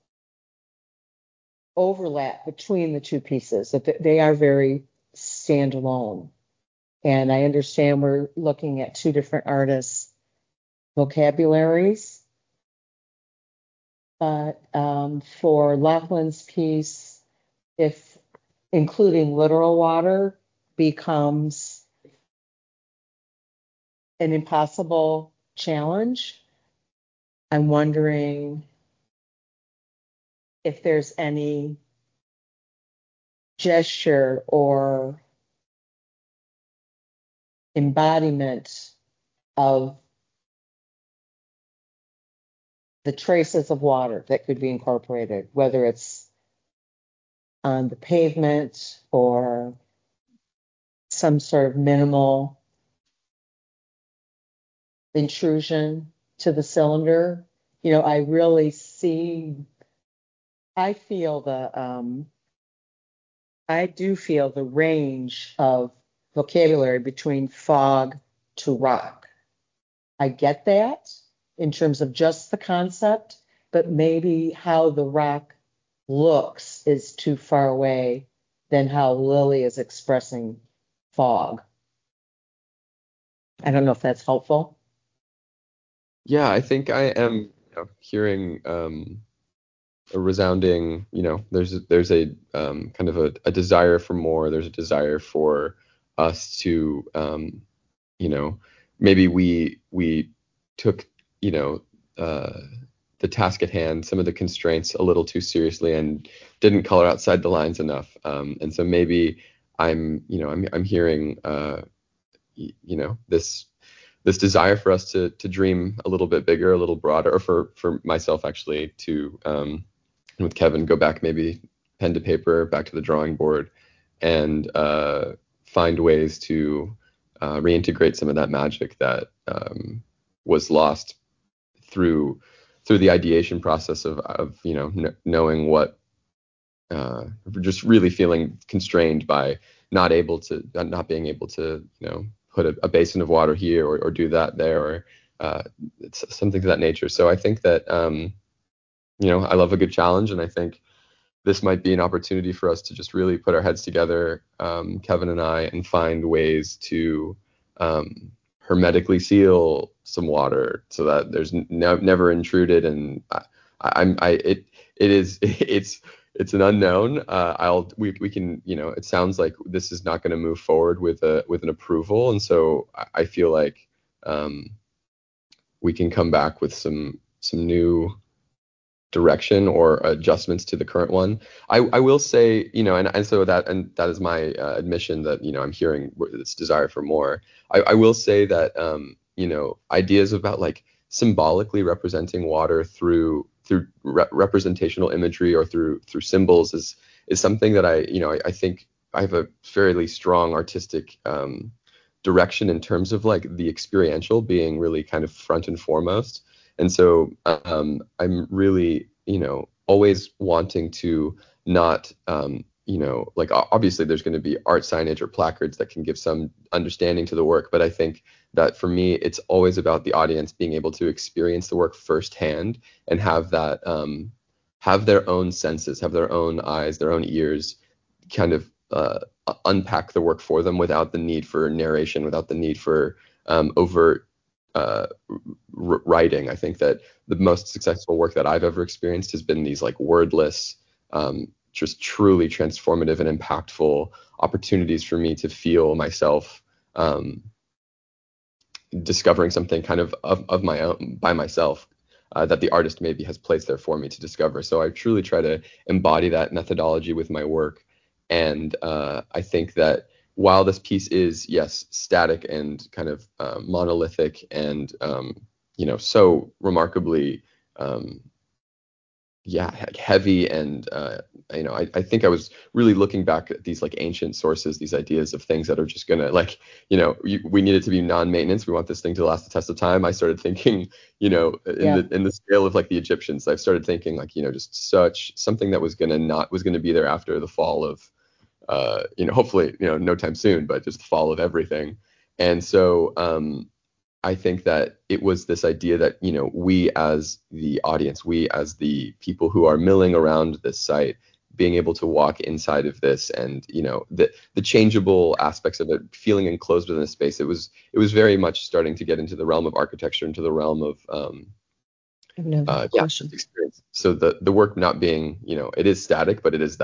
overlap between the two pieces, that th- they are very standalone. And I understand we're looking at two different artists' vocabularies, but um, for Lachlan's piece, if including literal water becomes an impossible challenge, I'm wondering if there's any gesture or embodiment of the traces of water that could be incorporated, whether it's on the pavement or some sort of minimal intrusion to the cylinder. You know, I really see, I feel the, um, I do feel the range of vocabulary between fog to rock. I get that in terms of just the concept, but maybe how the rock looks is too far away than how Lily is expressing fog. I don't know if that's helpful. Yeah, I think I am, you know, hearing um, a resounding, you know, there's a, there's a um, kind of a, a desire for more. There's a desire for us to, um, you know, maybe we we took, you know, uh, the task at hand, some of the constraints a little too seriously and didn't color outside the lines enough. Um, and so maybe I'm, you know, I'm I'm hearing, uh, y- you know, this this desire for us to to dream a little bit bigger, a little broader, or for for myself actually to, um, with Kevin, go back maybe pen to paper, back to the drawing board, and uh, find ways to uh, reintegrate some of that magic that um, was lost through through the ideation process of of you know kn- knowing what uh, just really feeling constrained by not able to not being able to you know put a, a basin of water here or, or do that there or uh, it's something to that nature. So I think that um, you know I love a good challenge, and I think this might be an opportunity for us to just really put our heads together, um, Kevin and I, and find ways to um, hermetically seal some water so that there's n- never intruded. And I, I'm, I, it, it is, it's, it's an unknown. Uh, I'll, we, we can, you know, it sounds like this is not going to move forward with a, with an approval, and so I, I feel like um, we can come back with some, some new direction or adjustments to the current one. I, I will say, you know, and, and so that and that is my uh, admission that, you know, I'm hearing this desire for more. I, I will say that, um, you know, ideas about like symbolically representing water through through re- representational imagery or through through symbols is is something that I, you know, I, I think I have a fairly strong artistic um, direction in terms of like the experiential being really kind of front and foremost. And so um, I'm really, you know, always wanting to not, um, you know, like obviously there's going to be art signage or placards that can give some understanding to the work. But I think that for me, it's always about the audience being able to experience the work firsthand and have that, um, have their own senses, have their own eyes, their own ears, kind of uh, unpack the work for them without the need for narration, without the need for um, overt uh, r- writing. I think that the most successful work that I've ever experienced has been these like wordless, um, just truly transformative and impactful opportunities for me to feel myself um, discovering something kind of, of of my own by myself uh, that the artist maybe has placed there for me to discover. So I truly try to embody that methodology with my work. And uh, I think that while this piece is, yes, static and kind of uh, monolithic and, um, you know, so remarkably, um, yeah, he- heavy and, uh, you know, I, I think I was really looking back at these like ancient sources, these ideas of things that are just going to like, you know, you, we need it to be non-maintenance. We want this thing to last the test of time. I started thinking, you know, in Yeah. the in the scale of like the Egyptians, I've started thinking like, you know, just such something that was going to not was going to be there after the fall of uh, you know, hopefully, you know, no time soon, but just the fall of everything. And so um, I think that it was this idea that, you know, we as the audience, we as the people who are milling around this site, being able to walk inside of this and, you know, the the changeable aspects of it, feeling enclosed within a space, it was it was very much starting to get into the realm of architecture, into the realm of um, I have another uh, yeah, question. experience. So the the work not being, you know, it is static, but it is that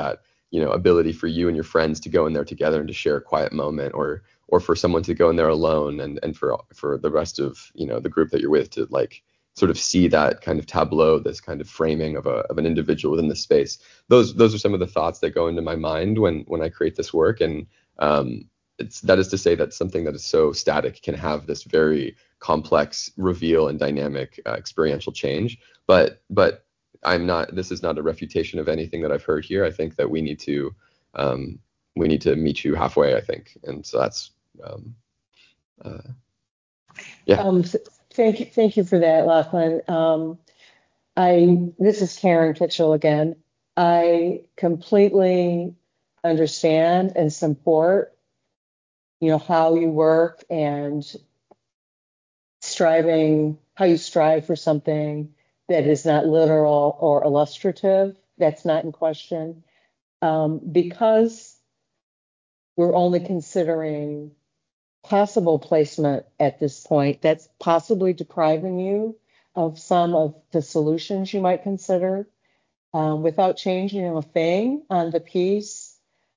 you know, ability for you and your friends to go in there together and to share a quiet moment, or or for someone to go in there alone, and and for for the rest of, you know, the group that you're with to like sort of see that kind of tableau, this kind of framing of a of an individual within the space. Those those are some of the thoughts that go into my mind when when I create this work. And um, it's that is to say that something that is so static can have this very complex reveal and dynamic uh, experiential change. But but I'm not. This is not a refutation of anything that I've heard here. I think that we need to um, we need to meet you halfway, I think, and so that's um, uh, yeah. Um, th- thank you, thank you for that, Lachlan. Um, I this is Karen Kitchell again. I completely understand and support, you know, how you work and striving, how you strive for something that is not literal or illustrative. That's not in question. Um, because we're only considering possible placement at this point, that's possibly depriving you of some of the solutions you might consider. Um, without changing a thing on the piece,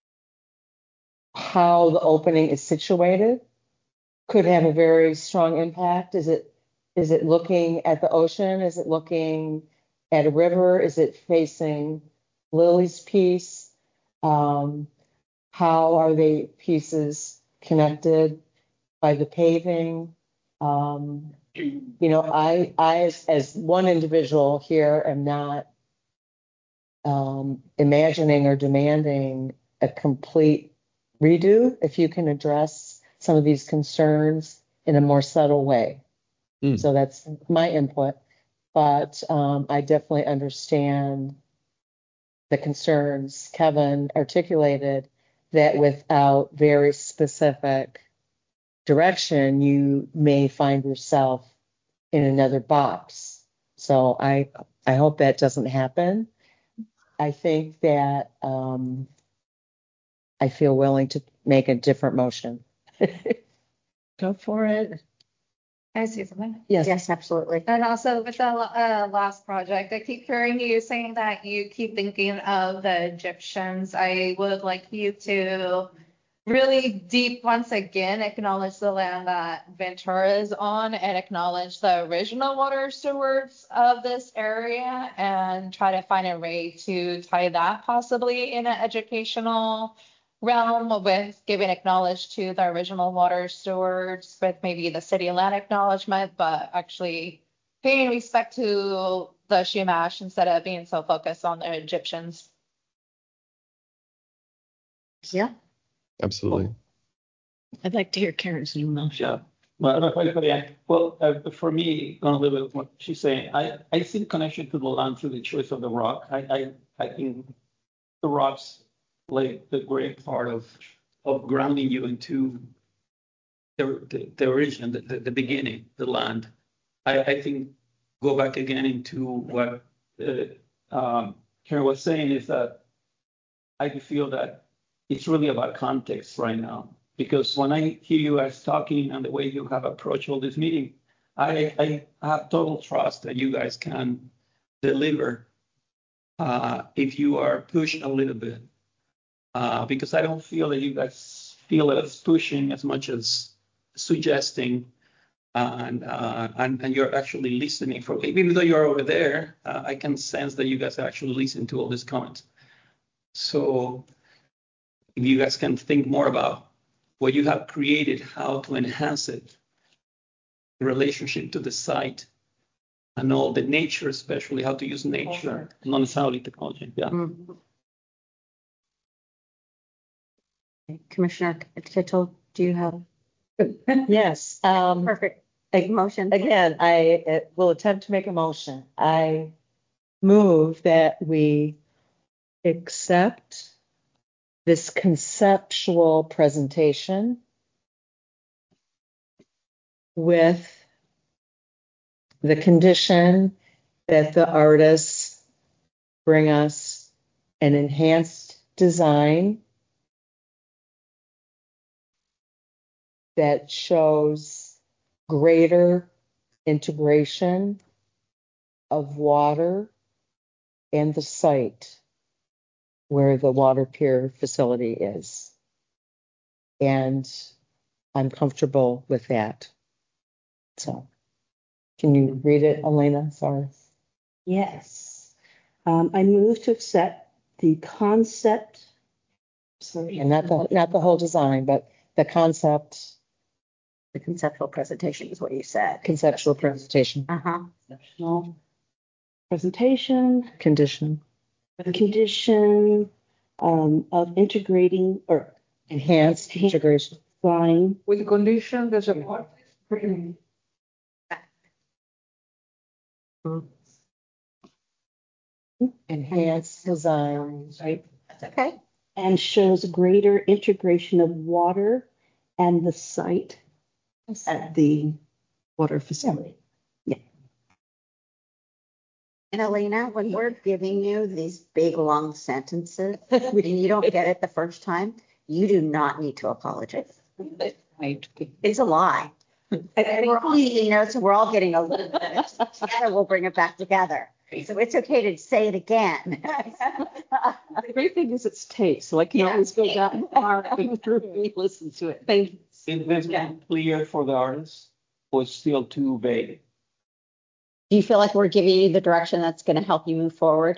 how the opening is situated could have a very strong impact. Is it is it looking at the ocean? Is it looking at a river? Is it facing Lily's piece? Um, how are the pieces connected by the paving? Um, you know, I, I as, as one individual here am not um, imagining or demanding a complete redo. If you can address some of these concerns in a more subtle way. Mm. So that's my input. But um, I definitely understand the concerns Kevin articulated, that without very specific direction, you may find yourself in another box. So I I hope that doesn't happen. I think that um, I feel willing to make a different motion. Go for it. Can I say something? Yes. Yes, absolutely. And also with the uh, last project, I keep hearing you saying that you keep thinking of the Egyptians. I would like you to really deep once again acknowledge the land that Ventura is on, and acknowledge the original water stewards of this area, and try to find a way to tie that possibly in an educational realm, with giving acknowledge to the original water stewards, with maybe the city land acknowledgement, but actually paying respect to the Shumash instead of being so focused on the Egyptians. Yeah. Absolutely. I'd like to hear Karen's new motion. Yeah. Well, Rafael Correa. Well, uh, for me, going a little bit what she's saying, I, I see the connection to the land through the choice of the rock. I, I, I think the rocks play the great part of, of grounding you into the, the, the origin, the, the, the beginning, the land. I, I think go back again into what uh, um, Karen was saying, is that I feel that it's really about context right now. Because when I hear you guys talking and the way you have approached all this meeting, I, I have total trust that you guys can deliver uh, if you are pushed a little bit. Uh, because I don't feel that you guys feel it as pushing as much as suggesting, and uh, and, and you're actually listening. For even though you're over there, uh, I can sense that you guys are actually listening to all these comments. So if you guys can think more about what you have created, how to enhance it, the relationship to the site, and all the nature, especially how to use nature, not necessarily technology. Yeah. Mm-hmm. Commissioner Kitchell, do you have? Yes. Um, Perfect. A motion. Again, I uh, will attempt to make a motion. I move that we accept this conceptual presentation with the condition that the artists bring us an enhanced design that shows greater integration of water and the site where the water pier facility is. And I'm comfortable with that. So, can you read it, Elena? Sorry. Yes. Um, I move to accept the concept, sorry. And not the, not the whole design, but the concept, The conceptual presentation is what you said. conceptual presentation, Uh-huh. Conceptual presentation, condition, condition um, of integrating or enhanced integration. design. With the condition, there's a part. Enhanced design. Right. That's okay. And shows greater integration of water and the site at the water facility. And Elena, when we're giving you these big, long sentences, and you don't get it the first time, you do not need to apologize. It's a lie. We're all taking notes and we're all getting a little bit of it. Together, we'll bring it back together. So it's okay to say it again. The great thing is it's tape, so I can always go down far and listen to it. Thank you. Is this one clear for the artist or it's still too vague? Do you feel like we're giving you the direction that's going to help you move forward?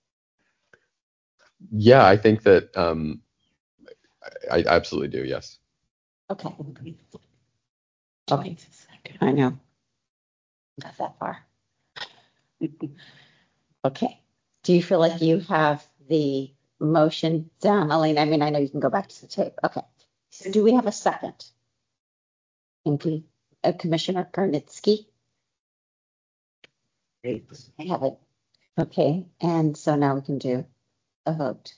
Yeah, I think that um, I, I absolutely do. Yes. Okay. Okay. I know. Not that far. Okay. Do you feel like you have the motion down, Elena? I mean, I know you can go back to the tape. Okay. So do we have a second? Thank you. Uh, Commissioner Karnitsky? I have it. Okay. And so now we can do a vote.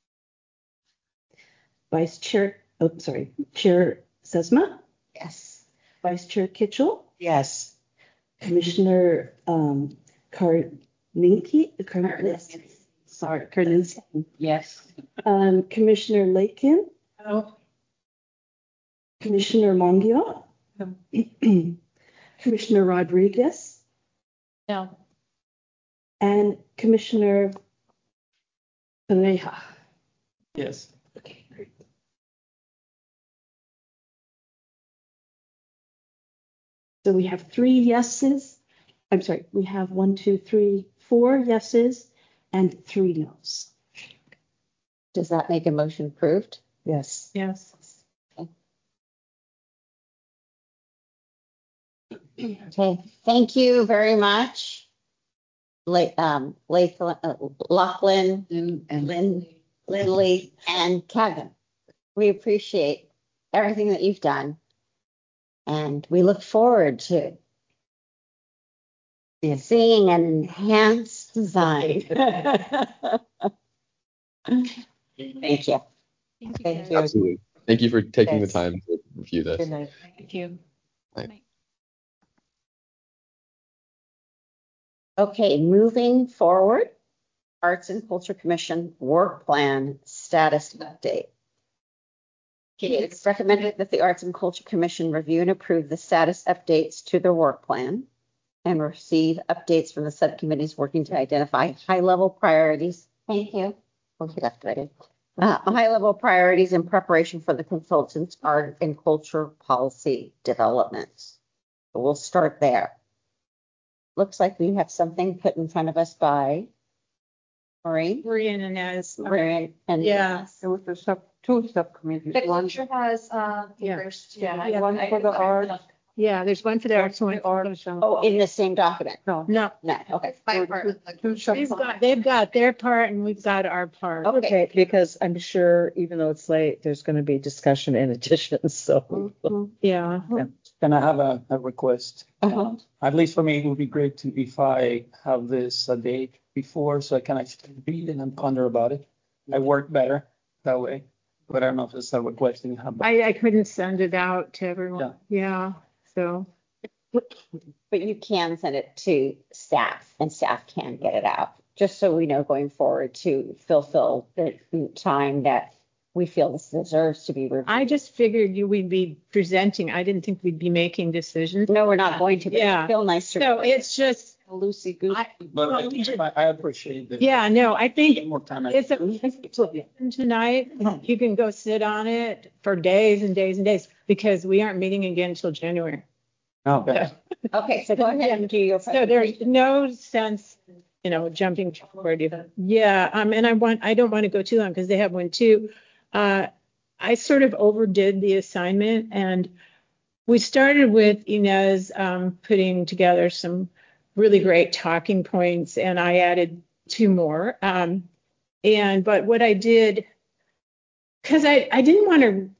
Vice Chair, oh, sorry, Chair Sesma, Yes. Vice Chair Kitchell, Yes. Commissioner um, Karninki, Karninski, sorry, Karninski, Yes. um, Commissioner Lakin, Oh, Commissioner Mongio, Commissioner Rodriguez, no. and Commissioner Pareja. Yes. Okay, great. So we have three yeses. I'm sorry, we have one, two, three, four yeses and three nos. Does that make a motion approved? Yes. Yes. Okay. Thank you very much. La- um, Latham, uh, Lachlan, and Lynn, Lindley, and Kevin. We appreciate everything that you've done. And we look forward to seeing an enhanced design. Thank you. Thank you. Absolutely. Thank you for taking Yes. the time to review this. Good night. Thank you. Bye. Okay, moving forward, Arts and Culture Commission Work Plan Status Update. Okay, it's recommended that the Arts and Culture Commission review and approve the status updates to their work plan and receive updates from the subcommittees working to identify high-level priorities. Thank you. Okay, left right. Uh, high-level priorities in preparation for the consultants' art and culture policy developments. So we'll start there. Looks like we have something put in front of us by Maureen. Maureen and Inez. Maureen and Yeah. There was a sub, two subcommittees. The One, culture has, uh, Yeah. papers too. Yeah. one for the art. Yeah, there's one for the arts, one the for art. Oh, in the same document. No. No, No, okay. It's my part. of the- Two we've sub. got, they've got their part and we've got our part. Okay, because I'm sure even though it's late, there's going to be discussion in addition. So Yeah. Can I have a, a request? Uh-huh. At least for me, it would be great to if I have this a date before so I can actually read it and ponder about it. I work better that way, but I don't know if it's a request and have. I, I couldn't send it out to everyone. Yeah. So, But you can send it to staff and staff can get it out, just so we know going forward to fulfill the time that we feel this deserves to be reviewed. I just figured you we'd be presenting. I didn't think we'd be making decisions. No, we're not going to, but Yeah. it's still nice to. So it's just, Lucy Goose. But I, I I appreciate it. Yeah, no, I think More time. it's a tonight. You can go sit on it for days and days and days because we aren't meeting again until January. Okay. Okay, so go ahead and do your. So there's no sense, you know, jumping forward. Yeah, um, and I want I don't want to go too long because they have one too. Uh, I sort of overdid the assignment, and we started with Inez um, putting together some really great talking points, and I added two more. Um, and but what I did, because I I didn't want to.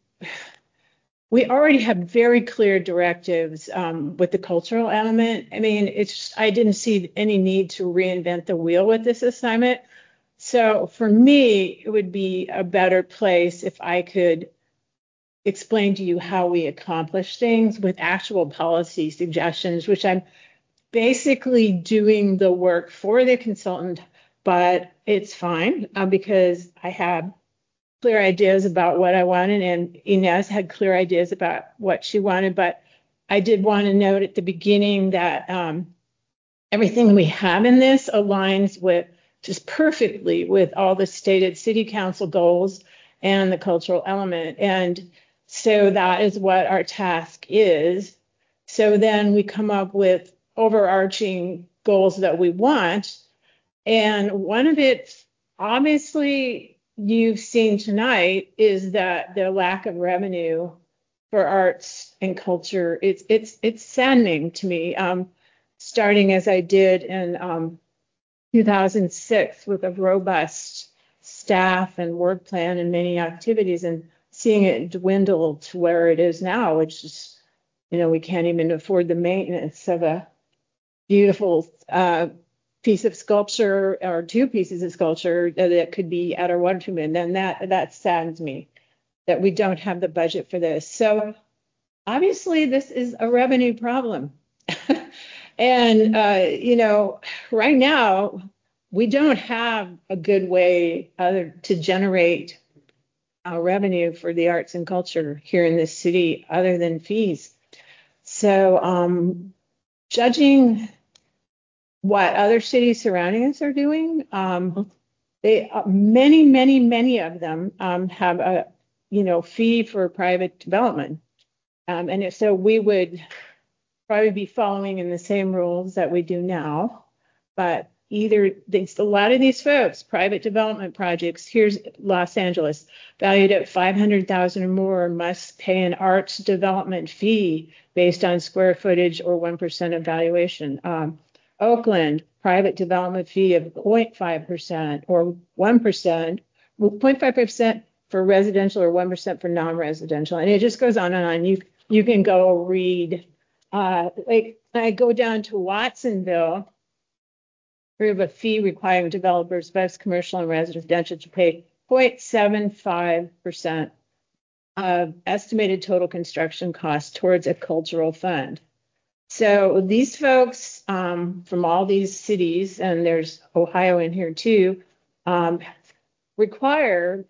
We already have very clear directives um, with the cultural element. I mean, it's I didn't see any need to reinvent the wheel with this assignment. So for me, it would be a better place if I could explain to you how we accomplish things with actual policy suggestions, which I'm basically doing the work for the consultant, but it's fine uh, because I have clear ideas about what I wanted, and Inez had clear ideas about what she wanted. But I did want to note at the beginning that um, everything we have in this aligns with just perfectly with all the stated city council goals and the cultural element. And so that is what our task is. So then we come up with overarching goals that we want. And one of it, obviously, you've seen tonight is that the lack of revenue for arts and culture. It's it's it's saddening to me. Um, starting as I did in um, two thousand six with a robust staff and work plan and many activities, and seeing it dwindle to where it is now, which is, you know, we can't even afford the maintenance of a beautiful uh, piece of sculpture or two pieces of sculpture that could be at our water treatment. And then that that saddens me that we don't have the budget for this. So obviously this is a revenue problem. And uh, you know, right now we don't have a good way other to generate uh, revenue for the arts and culture here in this city other than fees. So um, judging what other cities surrounding us are doing, um, they uh, many, many, many of them um, have a you know fee for private development, um, and if so, we would probably be following in the same rules that we do now. But either these, a lot of these folks, private development projects, here's Los Angeles, valued at five hundred thousand dollars or more, must pay an arts development fee based on square footage or one percent of valuation. Um, Oakland, private development fee of zero point five percent or one percent, well, zero point five percent for residential or one percent for non-residential. And it just goes on and on. You, you can go read, uh, like I go down to Watsonville, we have a fee requiring developers, both commercial and residential, to pay zero point seven five percent of estimated total construction costs towards a cultural fund. So these folks um, from all these cities, and there's Ohio in here too, um, require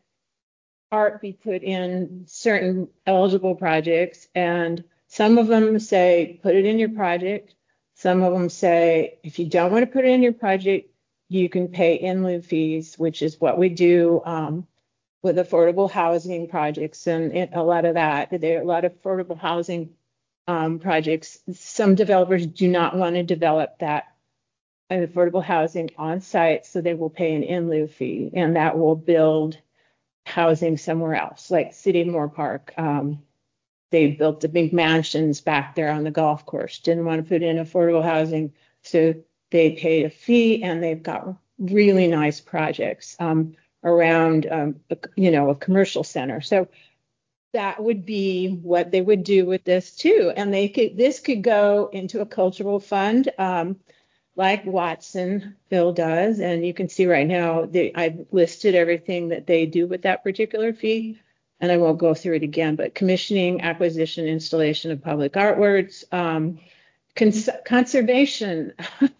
art be put in certain eligible projects. And some of them say, put it in your project. Some of them say, if you don't want to put it in your project, you can pay in lieu fees, which is what we do um, with affordable housing projects and, and a lot of that. There are a lot of affordable housing Um, projects. Some developers do not want to develop that affordable housing on site, so they will pay an in lieu fee, and that will build housing somewhere else, like City of Moore Park. Um, they built the big mansions back there on the golf course, didn't want to put in affordable housing, so they paid a fee, and they've got really nice projects um, around, um, a, you know, a commercial center. So that would be what they would do with this too. And they could, this could go into a cultural fund, um, like Watsonville does. And you can see right now, they, I've listed everything that they do with that particular fee. And I won't go through it again, but commissioning, acquisition, installation of public artworks, um, cons- conservation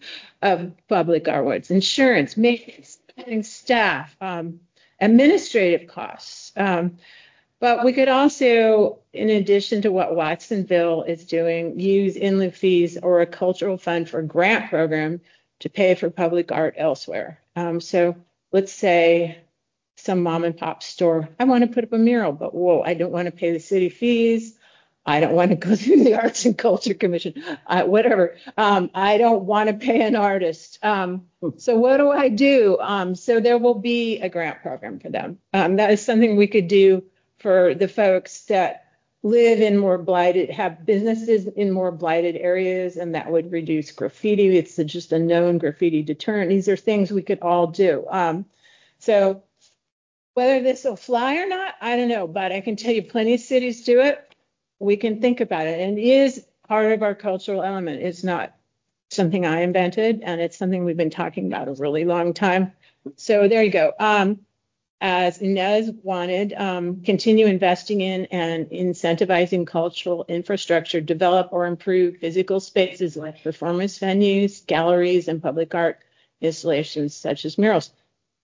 of public artworks, insurance, maintenance, staff, um, administrative costs, um, But we could also, in addition to what Watsonville is doing, use in lieu fees or a cultural fund for grant program to pay for public art elsewhere. Um, so let's say some mom and pop store, I want to put up a mural, but whoa, I don't want to pay the city fees. I don't want to go through the Arts and Culture Commission, uh, whatever. Um, I don't want to pay an artist. Um, so what do I do? Um, so there will be a grant program for them. Um, that is something we could do for the folks that live in more blighted, have businesses in more blighted areas, and that would reduce graffiti. It's just a known graffiti deterrent. These are things we could all do. Um, so whether this will fly or not, I don't know, but I can tell you plenty of cities do it. We can think about it, and it is part of our cultural element. It's not something I invented, and it's something we've been talking about a really long time. So there you go. Um, as Inez wanted, um, continue investing in and incentivizing cultural infrastructure, develop or improve physical spaces like performance venues, galleries, and public art installations such as murals.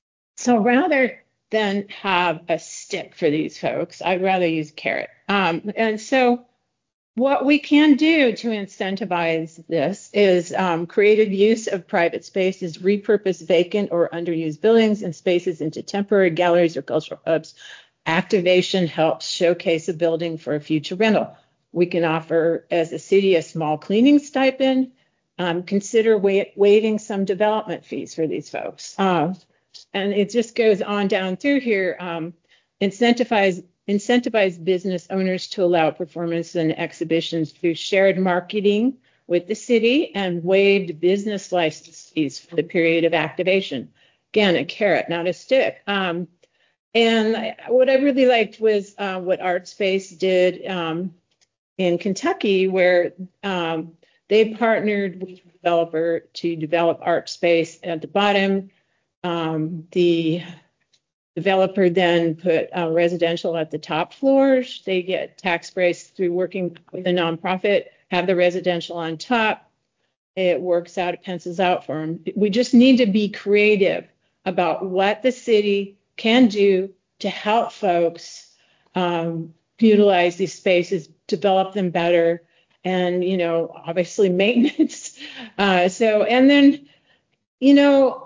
So rather than have a stick for these folks, I'd rather use a carrot. Um, and so what we can do to incentivize this is um, creative use of private spaces, repurpose vacant or underused buildings and spaces into temporary galleries or cultural hubs. Activation helps showcase a building for a future rental. We can offer, as a city, a small cleaning stipend. Um, consider wa- waiving some development fees for these folks. Uh, and it just goes on down through here. Um, incentivize incentivize business owners to allow performance and exhibitions through shared marketing with the city and waived business license fees for the period of activation. Again, a carrot, not a stick. Um, and I, what I really liked was uh, what ArtSpace did um, in Kentucky, where um, they partnered with a developer to develop ArtSpace at the bottom. Um, the developer then put uh, residential at the top floors. They get tax breaks through working with a nonprofit, have the residential on top. It works out, it pencils out for them. We just need to be creative about what the city can do to help folks um, utilize these spaces, develop them better, and, you know, obviously maintenance. Uh, so, and then, you know,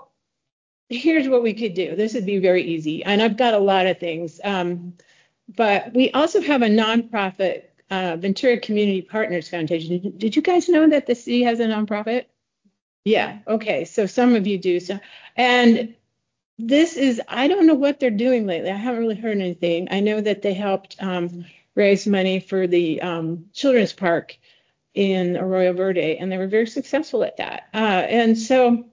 here's what we could do. This would be very easy. And I've got a lot of things. Um, but we also have a nonprofit, uh, Ventura Community Partners Foundation. Did you guys know that the city has a nonprofit? Yeah. Okay. So some of you do. So, and this is, I don't know what they're doing lately. I haven't really heard anything. I know that they helped um, raise money for the um, children's park in Arroyo Verde, and they were very successful at that. Uh, and so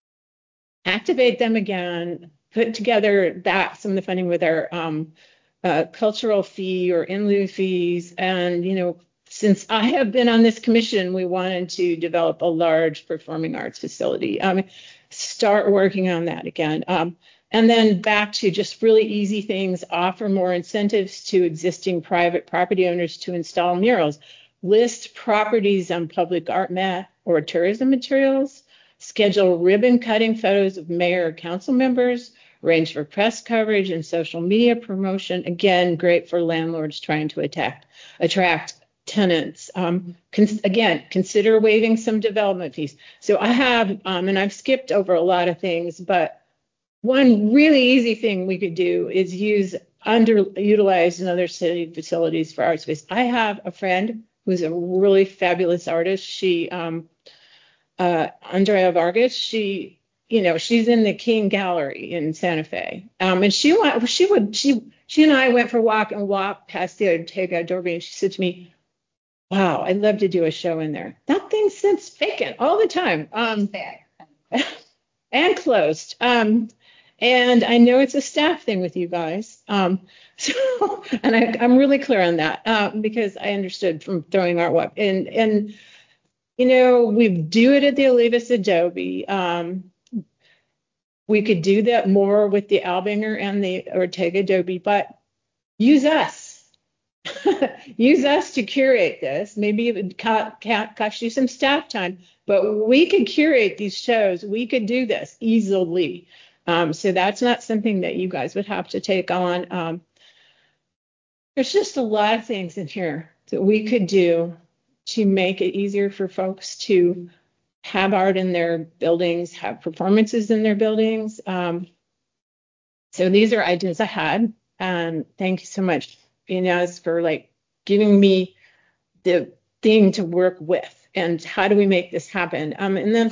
activate them again, put together that, some of the funding with our um, uh, cultural fee or in lieu fees. And, you know, since I have been on this commission, we wanted to develop a large performing arts facility. Um, start working on that again. Um, and then back to just really easy things, offer more incentives to existing private property owners to install murals, list properties on public art map or tourism materials, schedule ribbon cutting photos of mayor or council members, arrange for press coverage and social media promotion. Again, great for landlords trying to attack, attract tenants. Um, cons- again, consider waiving some development fees. So I have, um, and I've skipped over a lot of things, but one really easy thing we could do is use underutilized and other city facilities for art space. I have a friend who's a really fabulous artist. She, um, uh, Andrea Vargas, she, you know, she's in the King Gallery in Santa Fe. Um, and she went, she would, she, she and I went for a walk and walked past the Ortega Adobe, and she said to me, wow, I'd love to do a show in there. That thing sits vacant all the time. Um, and closed. Um, and I know it's a staff thing with you guys. Um, so, and I, I'm really clear on that uh, because I understood from throwing artwork. And, and, you know, we do it at the Olivas Adobe. Um, we could do that more with the Albinger and the Ortega Adobe, but use us. Use us to curate this. Maybe it would co- co- cost you some staff time, but we could curate these shows. We could do this easily. Um, so that's not something that you guys would have to take on. Um, there's just a lot of things in here that we could do to make it easier for folks to have art in their buildings, have performances in their buildings. Um, so these are ideas I had, and thank you so much, Inez, for like giving me the thing to work with. And how do we make this happen? Um, and then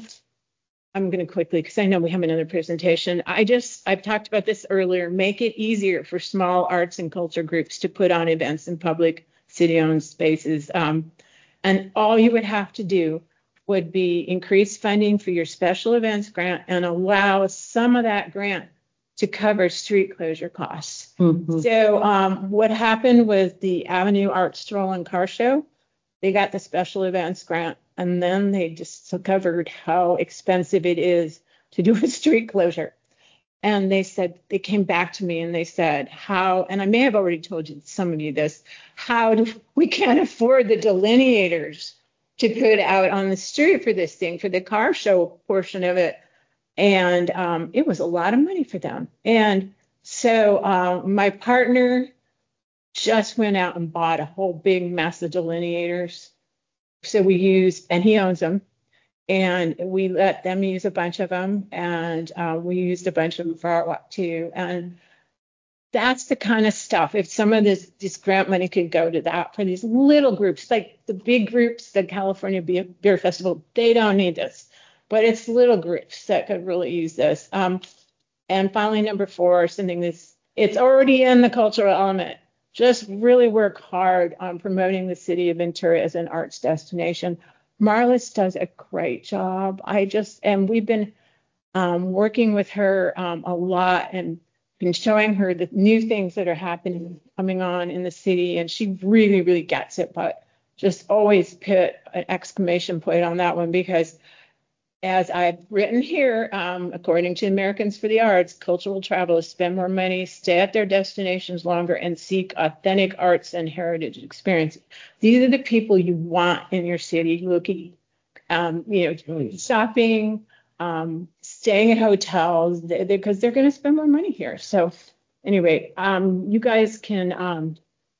I'm going to quickly, because I know we have another presentation. I just, I've talked about this earlier, make it easier for small arts and culture groups to put on events in public city-owned spaces. Um, and all you would have to do would be increase funding for your special events grant and allow some of that grant to cover street closure costs. Mm-hmm. So um, what happened with the Avenue Art Stroll and Car Show, they got the special events grant, and then they just covered how expensive it is to do a street closure. And they said, they came back to me and they said, how, and I may have already told you, some of you this, how do we can't afford the delineators to put out on the street for this thing, for the car show portion of it. And um, it was a lot of money for them. And so uh, my partner just went out and bought a whole big mess of delineators. So we used, and he owns them, and we let them use a bunch of them, and uh, we used a bunch of them for Art Walk too. And that's the kind of stuff, if some of this, this grant money could go to that for these little groups, like the big groups, the California Beer, Beer Festival, they don't need this, but it's little groups that could really use this. Um, and finally, number four, something that's, it's already in the cultural element. Just really work hard on promoting the city of Ventura as an arts destination. Marlis does a great job. I just, and we've been um, working with her um, a lot and been showing her the new things that are happening, coming on in the city, and she really, really gets it. But just always put an exclamation point on that one, because as I've written here, um, according to Americans for the Arts, cultural travelers spend more money, stay at their destinations longer, and seek authentic arts and heritage experiences. These are the people you want in your city, looking, um, you know, shopping, um, staying at hotels, because they, they're, they're going to spend more money here. So anyway, um, you guys can um,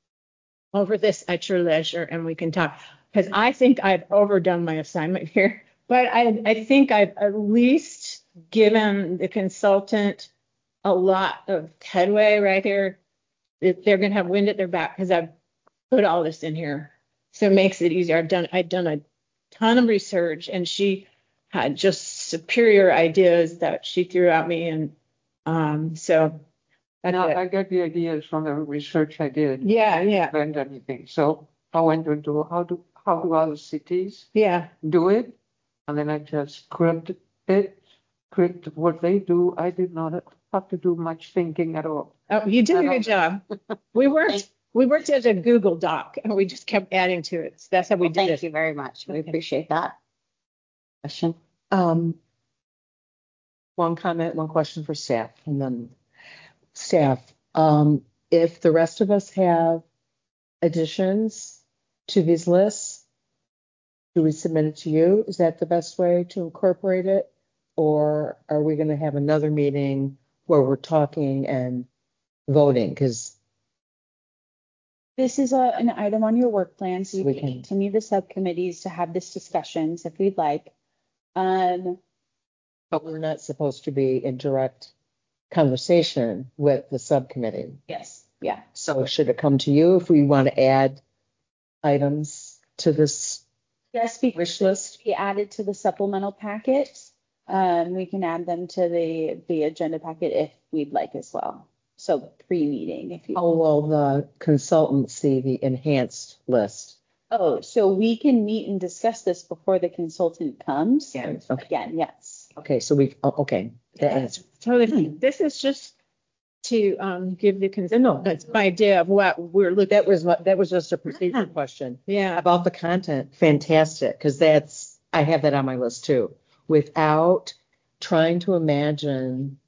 over this at your leisure, and we can talk, because I think I've overdone my assignment here. But I, I think I've at least given the consultant a lot of headway right here. They're going to have wind at their back because I've put all this in here. So it makes it easier. I've done I've done a ton of research, and she had just superior ideas that she threw at me. And um, so that's Now, it. I got the ideas from the research I did. Yeah, yeah. And anything. So I went into how do how do other cities Yeah. do it? And then I just scripted it, script what they do. I did not have to do much thinking at all. Oh, you did And a I- good job. We worked we worked as a Google Doc, and we just kept adding to it. So that's how we Well, did thank it. you very much. We appreciate that. Question? Um, one comment, one question for staff, and then staff. Um, if the rest of us have additions to these lists, do we submit it to you? Is that the best way to incorporate it? Or are we going to have another meeting where we're talking and voting? Because This is a, an item on your work plan, so you We can can- continue the subcommittees to have this discussions if we'd like. Um, but we're not supposed to be in direct conversation with the subcommittee. yes, yeah. So should it come to you if we want to add items to this Yes, we wish list? be added to the supplemental packet. Um, we can add them to the, the agenda packet if we'd like as well. So pre-meeting, if you. How will the consultant see the enhanced list? Oh, so we can meet and discuss this before the consultant comes. Yeah, okay. Again, yes. Okay, so we, oh, okay. That answers. Totally fine. This is just to um, give the consultants an idea of what we're looking. That was, my- that was just a procedure question. Yeah. About the content, fantastic, because that's, I have that on my list too. Without trying to imagine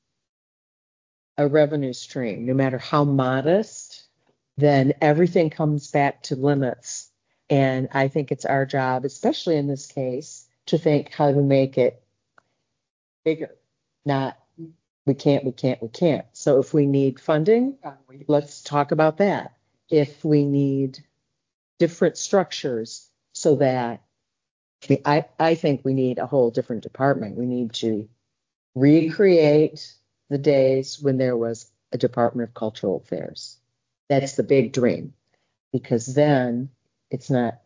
a revenue stream, no matter how modest, then everything comes back to limits. And I think it's our job, especially in this case, to think how to make it bigger, not we can't, we can't, we can't. So if we need funding, let's talk about that. if we need different structures so that I, mean, I, I think we need a whole different department. We need to recreate the days when there was a Department of Cultural Affairs. That's the big dream, because then it's not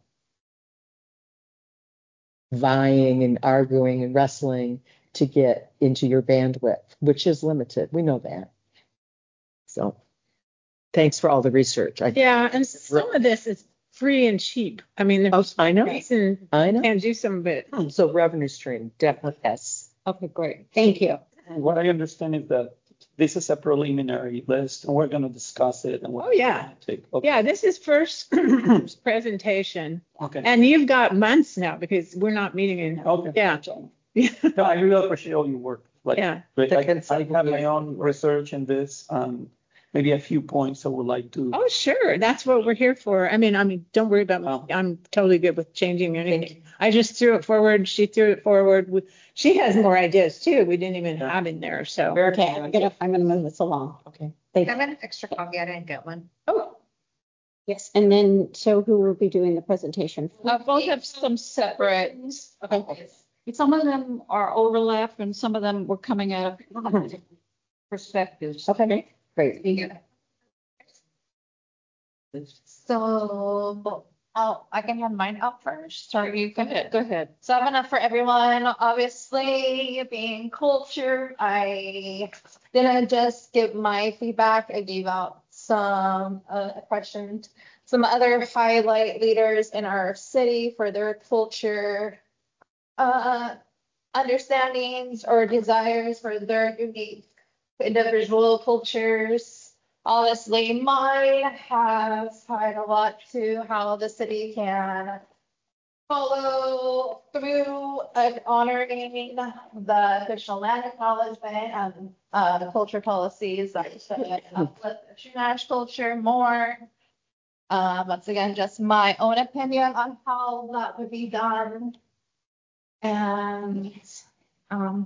vying and arguing and wrestling to get into your bandwidth, which is limited. We know that. So thanks for all the research. I, Yeah, and some of this is free and cheap. I mean, there's I know. reason I know. and do some of it. So revenue stream, definitely yes. Okay, great. Thank you. And what I understand is that this is a preliminary list, and we're going to discuss it. And we're Oh, yeah. gonna take, okay. Yeah, this is first presentation. Okay. And you've got months now because we're not meeting in. Okay. Yeah. No, I really appreciate all your work. Like, Yeah. but I, I have my own research in this. Um, maybe a few points I would like to. Oh, sure. That's what we're here for. I mean, I mean, don't worry about me. Oh. I'm totally good with changing anything. I just threw it forward. She threw it forward. With, she has more ideas too. We didn't even have in there. So. Okay, I'm gonna I'm gonna move this along. Okay. Thank I have an extra copy. I didn't get one. Oh, Yes, and then so who will be doing the presentation? Uh, both have some separate. Okay. Some of them are overlap and some of them were coming at perspectives. Okay, great. So, oh, I can have mine up first, or you Go can. ahead, go ahead. So I'm enough for everyone. Obviously, being culture, I didn't just give my feedback. I gave out some uh, questions, some other highlight leaders in our city for their culture uh, understandings or desires for their unique individual cultures. Honestly, mine has tied a lot to how the city can follow through uh, honoring the official land acknowledgement and uh, the culture policies that should uplift the Chumash culture more. Uh, once again, just my own opinion on how that would be done. And um,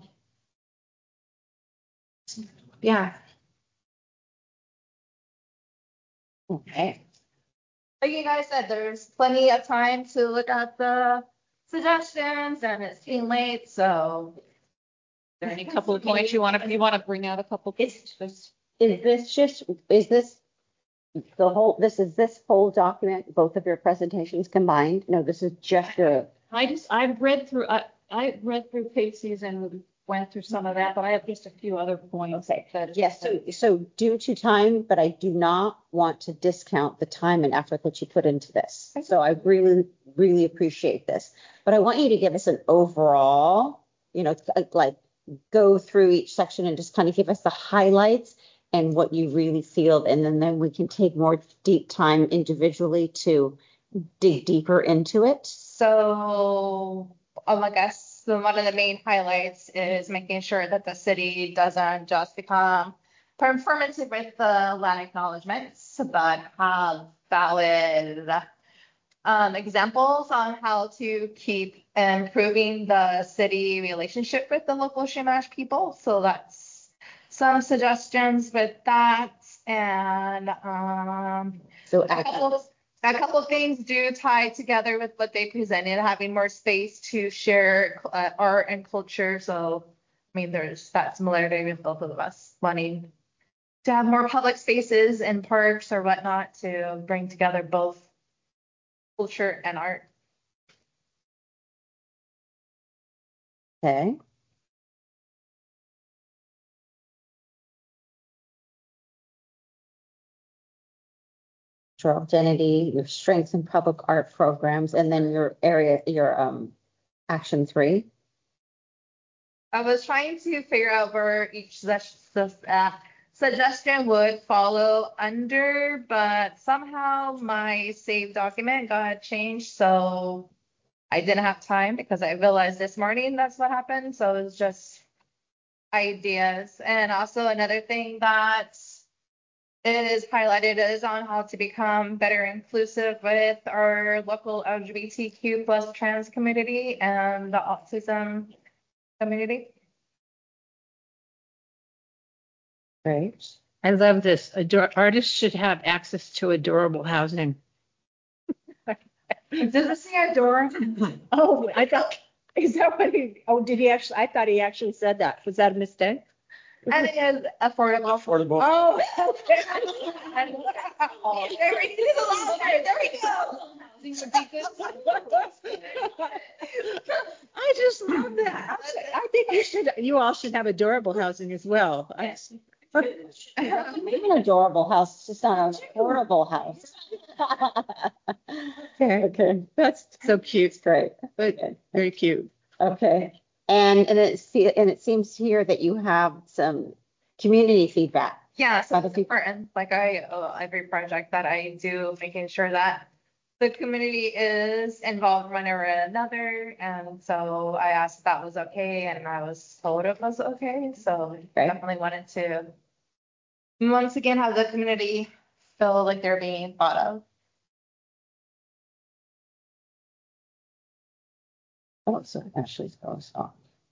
yeah. Okay. Like you guys said, there's plenty of time to look at the suggestions, and it's getting late, so. Are there any couple of points you want to, you want to bring out a couple? Is, is this just, is this the whole, this is this whole document, both of your presentations combined? No, this is just a, I just, I've read through, I, I read through Casey's and went through some of that, but I have just a few other points. okay. that- Yes, so, so due to time, but I do not want to discount the time and effort that you put into this. So I really, really appreciate this. But I want you to give us an overall, you know, like go through each section and just kind of give us the highlights and what you really feel. And then, then we can take more deep time individually to dig deeper into it. So, um, I guess the, one of the main highlights is making sure that the city doesn't just become performative with the land acknowledgements, but have valid um, examples on how to keep improving the city relationship with the local Chumash people. So that's some suggestions with that. And um, So a couple of A couple of things do tie together with what they presented, having more space to share uh, art and culture. So, I mean, there's that similarity with both of us wanting to have more public spaces and parks or whatnot to bring together both culture and art. Okay. Your identity, your strengths in public art programs, and then your area, your um action three. I was trying to figure out where each su- uh, suggestion would follow under, but somehow my saved document got changed, so I didn't have time because I realized this morning that's what happened. So it was just ideas. And also another thing that is highlighted is on how to become better inclusive with our local L G B T Q plus trans community and the autism community. Great. I love this. Ador- artists should have access to adorable housing. Does it say adorable? Oh, I thought, is that what he, oh, did he actually, I thought he actually said that. Was that a mistake? And it is affordable. Affordable. Oh, okay. There we go. There we go. I just love that. I think you should, you all should have adorable housing as well. I- Maybe an adorable house, it's just not an affordable house. Okay, Okay, that's so cute, great. but very cute. Okay. And and it se- and it seems here that you have some community feedback. Yeah, so Other it's people- important. Like I, uh, every project that I do, making sure that the community is involved one way or another. And so I asked if that was okay, and I was told it was okay. So Okay. definitely wanted to once again have the community feel like they're being thought of. Oh, so Ashley's goes off.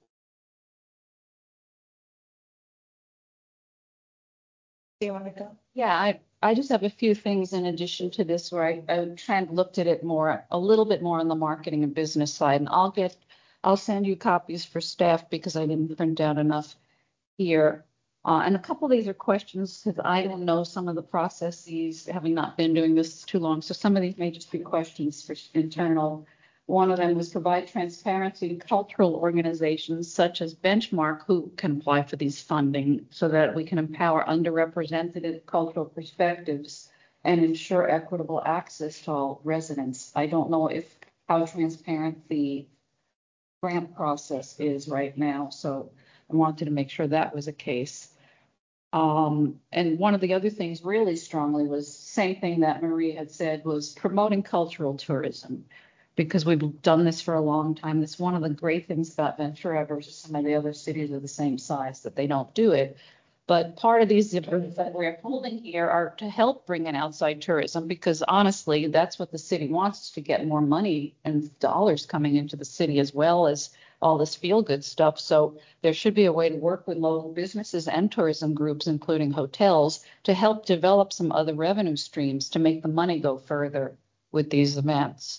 Do you want to go? Yeah, I, I just have a few things in addition to this where I, I kind of looked at it more, a little bit more on the marketing and business side. And I'll get, I'll send you copies for staff because I didn't print out enough here. Uh, and a couple of these are questions because I don't know some of the processes, having not been doing this too long. So some of these may just be questions for internal. One of them was provide transparency to cultural organizations such as Benchmark who can apply for these funding so that we can empower underrepresented cultural perspectives and ensure equitable access to all residents. I don't know if how transparent the grant process is right now, so I wanted to make sure that was the case. Um, and one of the other things really strongly was same thing that Marie had said was promoting cultural tourism. Because we've done this for a long time. That's one of the great things about Ventura versus some of the other cities of the same size that they don't do it. But part of these events that we're holding here are to help bring in outside tourism because honestly, that's what the city wants to get more money and dollars coming into the city as well as all this feel good stuff. So there should be a way to work with local businesses and tourism groups, including hotels, to help develop some other revenue streams to make the money go further with these events.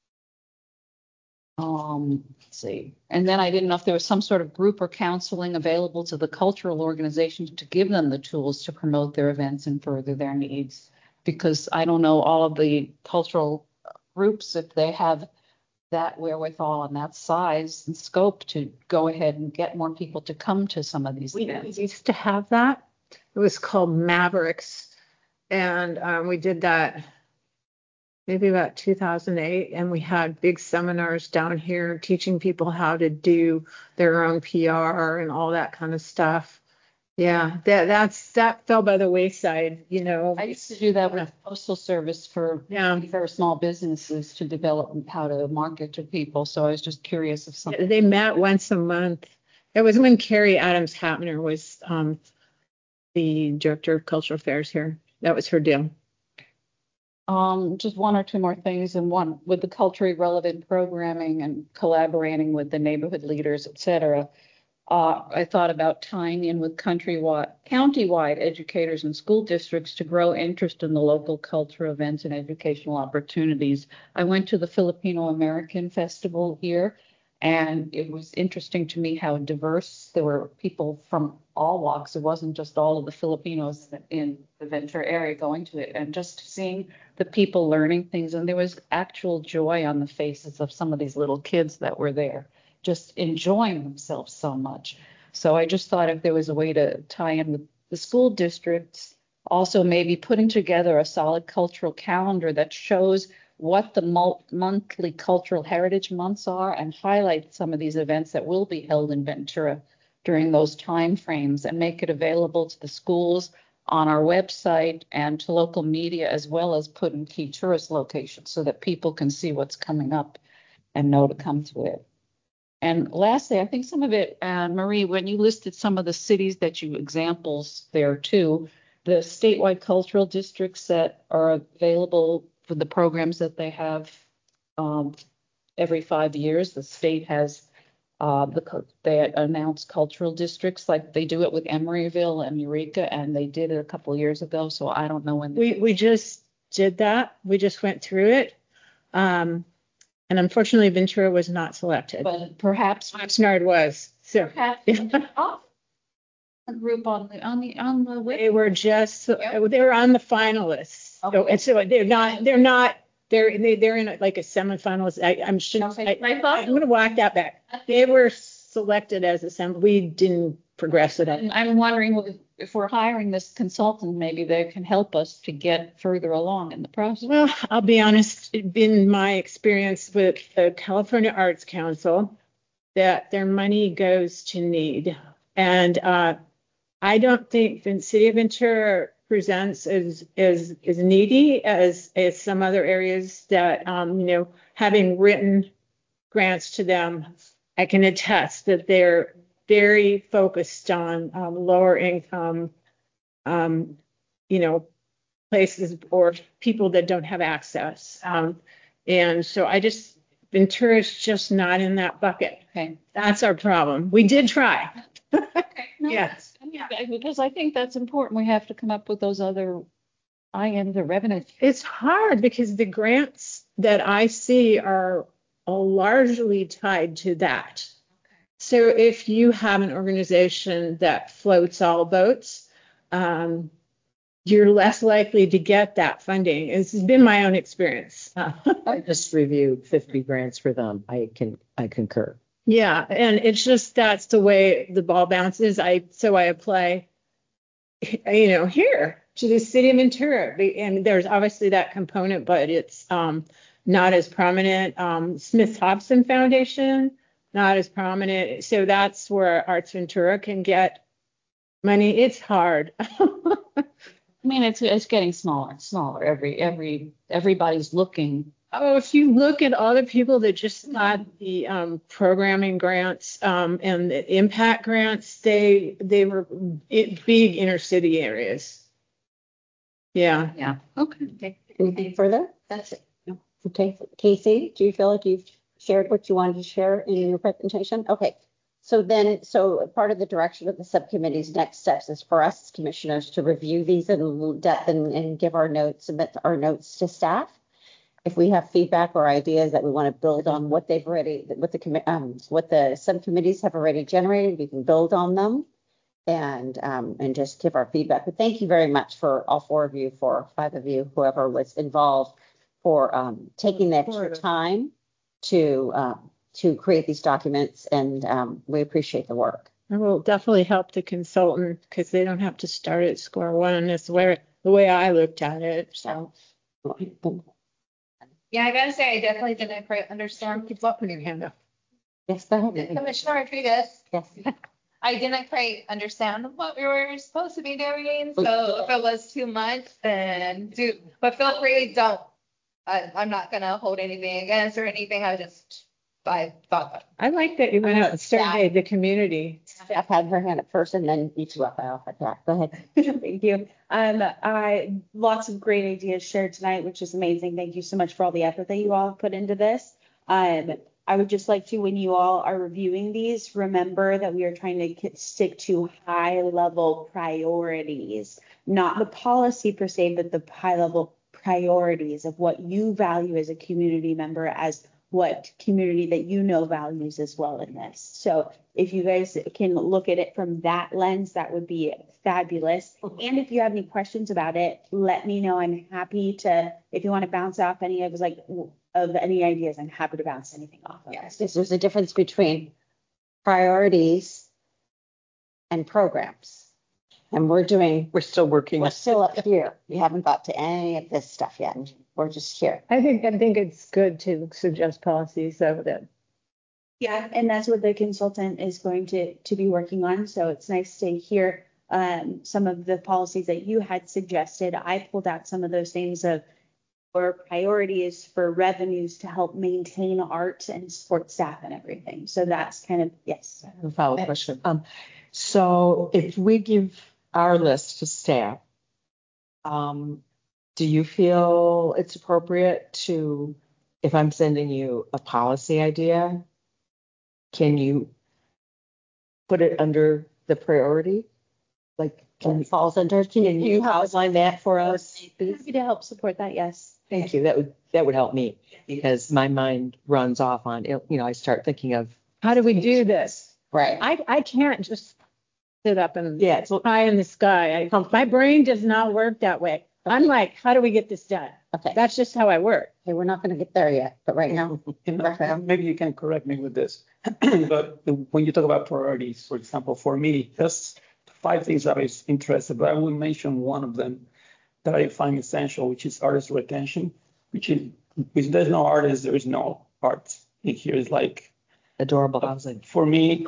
Um, let's see. And then I didn't know if there was some sort of group or counseling available to the cultural organizations to give them the tools to promote their events and further their needs. Because I don't know all of the cultural groups, if they have that wherewithal and that size and scope to go ahead and get more people to come to some of these We events. used to have that. It was called Mavericks. And um, we did that maybe about two thousand eight. And we had big seminars down here teaching people how to do their own P R and all that kind of stuff. Yeah, that that's that fell by the wayside, you know. I used to do that with postal service for Yeah. for small businesses to develop how to market to people. So I was just curious if something. They met once a month. It was when Carrie Adams Hapner was um, the director of cultural affairs here. That was her deal. Um, just one or two more things, and one with the culturally relevant programming and collaborating with the neighborhood leaders, et cetera. Uh, I thought about tying in with countrywide, countywide educators and school districts to grow interest in the local culture events and educational opportunities. I went to the Filipino American Festival here, and it was interesting to me how diverse there were people from all walks. It wasn't just all of the Filipinos in the Ventura area going to it, and just seeing the people learning things. And there was actual joy on the faces of some of these little kids that were there, just enjoying themselves so much. So I just thought if there was a way to tie in with the school districts, also maybe putting together a solid cultural calendar that shows what the mul- monthly cultural heritage months are and highlight some of these events that will be held in Ventura during those time frames and make it available to the schools on our website and to local media, as well as put in key tourist locations so that people can see what's coming up and know to come to it. And lastly, I think some of it, uh, Marie, when you listed some of the cities that you examples there too, the statewide cultural districts that are available for the programs that they have um, every five years, the state has uh, the, co- they announced cultural districts, like they do it with Emeryville and Eureka, and they did it a couple of years ago, so I don't know when. We, we just did that. We just went through it. Um, and unfortunately, Ventura was not selected. But perhaps, Oxnard was. So perhaps a group on the, on the, on the web. they were just, they were on the finalists. So Okay. it's, so they're not, they're not, they're, they, they're in like a semifinalist. I, I'm sure, Okay. I, I thought- I'm going to walk that back. They were selected as a sem, we didn't progress it. And I'm wondering if we're hiring this consultant, maybe they can help us to get further along in the process. Well, I'll be honest, in my experience with the California Arts Council, that their money goes to need. And uh, I don't think the city of Ventura presents as, as, as needy as, as some other areas that, um, you know, having written grants to them, I can attest that they're very focused on um, lower income, um, you know, places or people that don't have access. Um, and so I just, Ventura's just not in that bucket. Okay. That's our problem. We did try. Okay. No, Yes. yeah, because I think that's important. We have to come up with those other items of revenue. It's hard because the grants that I see are largely tied to that. So if you have an organization that floats all boats, um, you're less likely to get that funding. This has been my own experience. I just reviewed fifty grants for them. I can, I concur. Yeah, and it's just that's the way the ball bounces. I so I apply, you know, here to the city of Ventura, and there's obviously that component, but it's um, not as prominent. Um, Smith Hobson Foundation, not as prominent. So that's where Arts Ventura can get money. It's hard. I mean, it's it's getting smaller and smaller. Every every everybody's looking. Oh, if you look at all the people that just got the um, programming grants um, and the impact grants, they they were it, big inner city areas. Yeah. Yeah. Okay. Anything further? That's it. No. Okay. Casey, do you feel like you've shared what you wanted to share in your presentation? Okay. So then, so part of the direction of the subcommittee's next steps is for us as commissioners to review these in depth and, and give our notes, submit our notes to staff. If we have feedback or ideas that we want to build on what they've already, what the commi- um, what the subcommittees have already generated, we can build on them and um, and just give our feedback. But thank you very much for all four of you, for five of you, whoever was involved, for um, taking the extra time to um, to create these documents, and um, we appreciate the work. It will definitely help the consultant because they don't have to start at square one. And it's where the way I looked at it. So. Yeah, I gotta say, I definitely didn't quite understand. Keep up putting your hand up. Yes, go ahead. Commissioner Rodriguez, Yes. I didn't quite understand what we were supposed to be doing. So if it was too much, then do, but feel free, don't. I, I'm not gonna hold anything against or anything. I just, I thought that. I like that you went out and surveyed the community. Steph had her hand up first, and then you two up. I offered that. Go ahead. Thank you. Um, I lots of great ideas shared tonight, which is amazing. Thank you so much for all the effort that you all put into this. Um, I would just like to, when you all are reviewing these, remember that we are trying to k- stick to high level priorities, not the policy per se, but the high level priorities of what you value as a community member, as what community that you know values as well in this. So if you guys can look at it from that lens, that would be fabulous. And if you have any questions about it, let me know. I'm happy to, if you want to bounce off any of like of any ideas, I'm happy to bounce anything off of. Yes, there's a difference between priorities and programs. And we're doing, We're still working. we're still up here. We haven't got to any of this stuff yet. We're just here. I think I think it's good to suggest policies so that. Yeah, and that's what the consultant is going to to be working on. So it's nice to hear um, some of the policies that you had suggested. I pulled out some of those things of or priorities for revenues to help maintain art and support staff and everything. So that's kind of, yes. A follow-up question. Um, so if we give our list to staff, um, do you feel it's appropriate to, if I'm sending you a policy idea, can you put it under the priority? Like, can, It falls under. can you outline that for us? Happy to help support that, yes. Thank you. That would, that would help me because my mind runs off on, it. You know, I start thinking of, How do we do this? Right. I, I can't just sit up and yeah, it's, high in the sky. I, my brain does not work that way. I'm like, how do we get this done? Okay. That's just how I work. Okay, we're not going to get there yet, but right now. You know, maybe you can correct me with this. But when you talk about priorities, for example, for me, there's five things that I was interested, but I will mention one of them that I find essential, which is artist retention, which is, if there's no artist, there is no art. And here is like adorable housing. For me,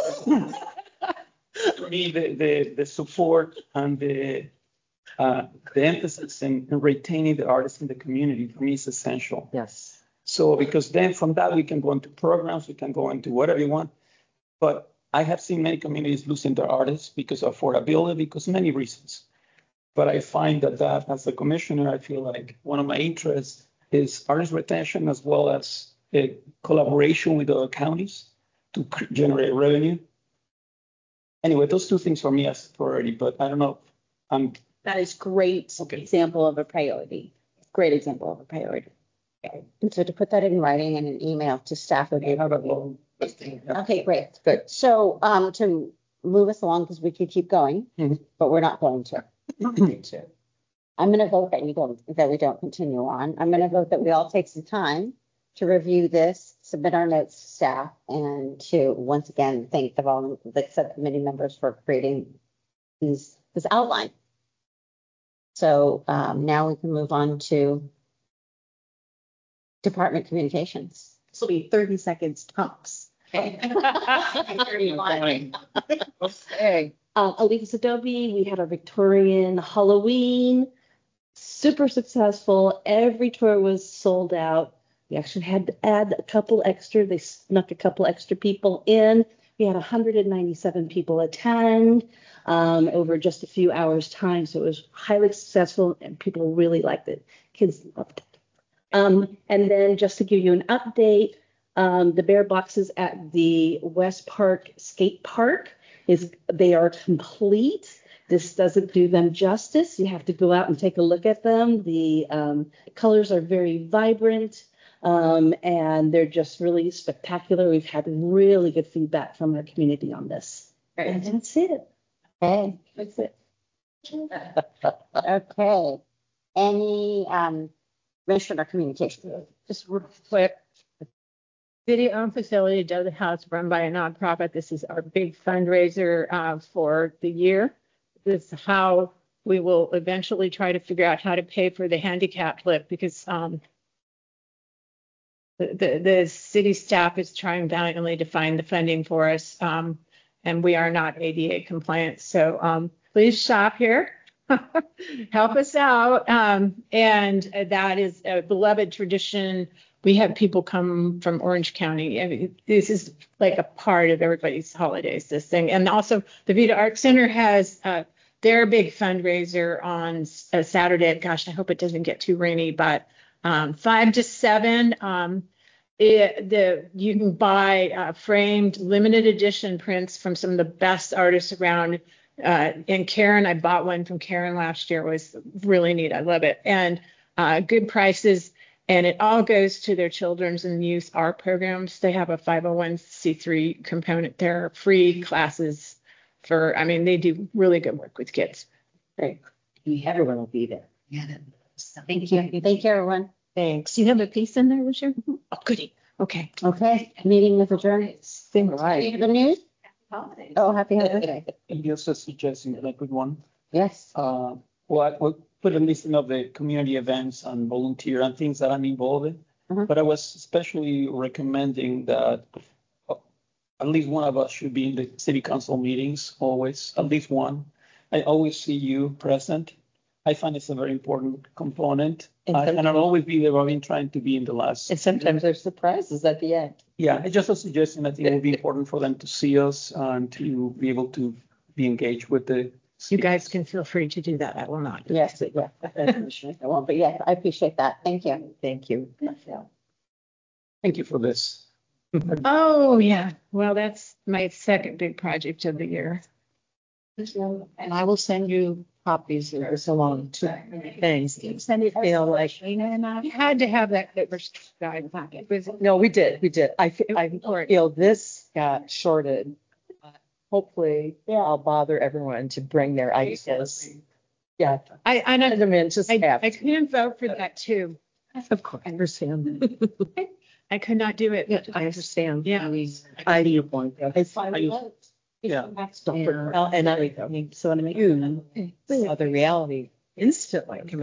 for me, the, the, the support and the uh, the emphasis in, in retaining the artists in the community for me is essential. Yes. So because then from that we can go into programs, we can go into whatever you want. But I have seen many communities losing their artists because of affordability, because of many reasons. But I find that that as a commissioner, I feel like one of my interests is artist retention as well as a collaboration with other counties to generate revenue. Anyway, those two things for me as a priority, but I don't know. I'm That is great Okay. example of a priority. Great example of a priority. Okay. And so to put that in writing and an email to staff would be. how about loan listing? Okay, great. Good. So um, to move us along, because we could keep going, Mhm. but we're not going to. I'm going to vote that we don't, that we don't continue on. I'm going to vote that we all take some time to review this, submit our notes to staff, and to once again thank the vol- the subcommittee members for creating these this outline. So um, now we can move on to department communications. This will be thirty seconds tops. Okay. Okay. Uh, Alicia Adobe, we had our Victorian Halloween, super successful. Every tour was sold out. We actually had to add a couple extra. They snuck a couple extra people in. We had one hundred ninety-seven people attend um, over just a few hours time. So it was highly successful and people really liked it. Kids loved it. Um, and then just to give you an update, um, the bear boxes at the West Park Skate Park is they are complete. This doesn't do them justice. You have to go out and take a look at them. The um, colors are very vibrant. Um, and they're just really spectacular. We've had really good feedback from our community on this. And that's it. Okay. That's it. Okay. Any um, commissioner communication? Just real quick. City-owned facility, Dudley House, run by a nonprofit. This is our big fundraiser uh, for the year. This is how we will eventually try to figure out how to pay for the handicap lift because um, the, the, the city staff is trying valiantly to find the funding for us, um, and we are not A D A compliant. So um, please shop here. Help us out. Um, and that is a beloved tradition. We have people come from Orange County. I mean, this is like a part of everybody's holidays, this thing. And also the Vida Art Center has uh, their big fundraiser on a Saturday. Gosh, I hope it doesn't get too rainy, but um, five to seven. Um, it, the you can buy uh, framed limited edition prints from some of the best artists around. Uh, and Karen, I bought one from Karen last year. It was really neat. I love it. And uh, good prices. And it all goes to their children's and youth art programs. They have a five oh one c three component there, free classes for, I mean, they do really good work with kids. Great. Everyone will be there. Yeah. Thank you. Thank you, everyone. Thanks. You have a piece in there, Lucia? Oh, goody. Okay. Okay. Meeting is adjourned. Same right. The news? Oh, happy holiday. And just a suggestion, like good one. Yes. Uh, well, I will put a listing of the community events and volunteer and things that I'm involved in. Mhm. But I was especially recommending that uh, at least one of us should be in the city council meetings, always, at least one. I always see you present. I find it's a very important component. And I sometimes- cannot always be there. I've been trying to be in the last. And sometimes there's surprises at the end. Yeah, it's just a suggestion. I think it would be important for them to see us and to be able to be engaged with the. You guys can feel free to do that. I will not. Yes, yeah. I won't, but yes, I appreciate that. Thank you. Thank you. Thank you for this. Oh, yeah. Well, that's my second big project of the year. And I will send you copies of this along to things. Send it, feel like. And I had to have that paper guide packet. Was it- No, we did, we did. I, fe- I feel this got shorted. Hopefully, I'll bother everyone to bring their ideas. Yeah. I, I know. Send them in, just I, have. I couldn't vote for that too. Of course, I understand. I could not do it. Yeah, I understand. Yeah. I need a point. I finally Yeah. Stop it. Well, and I, I mean, so I make you saw the reality instantly.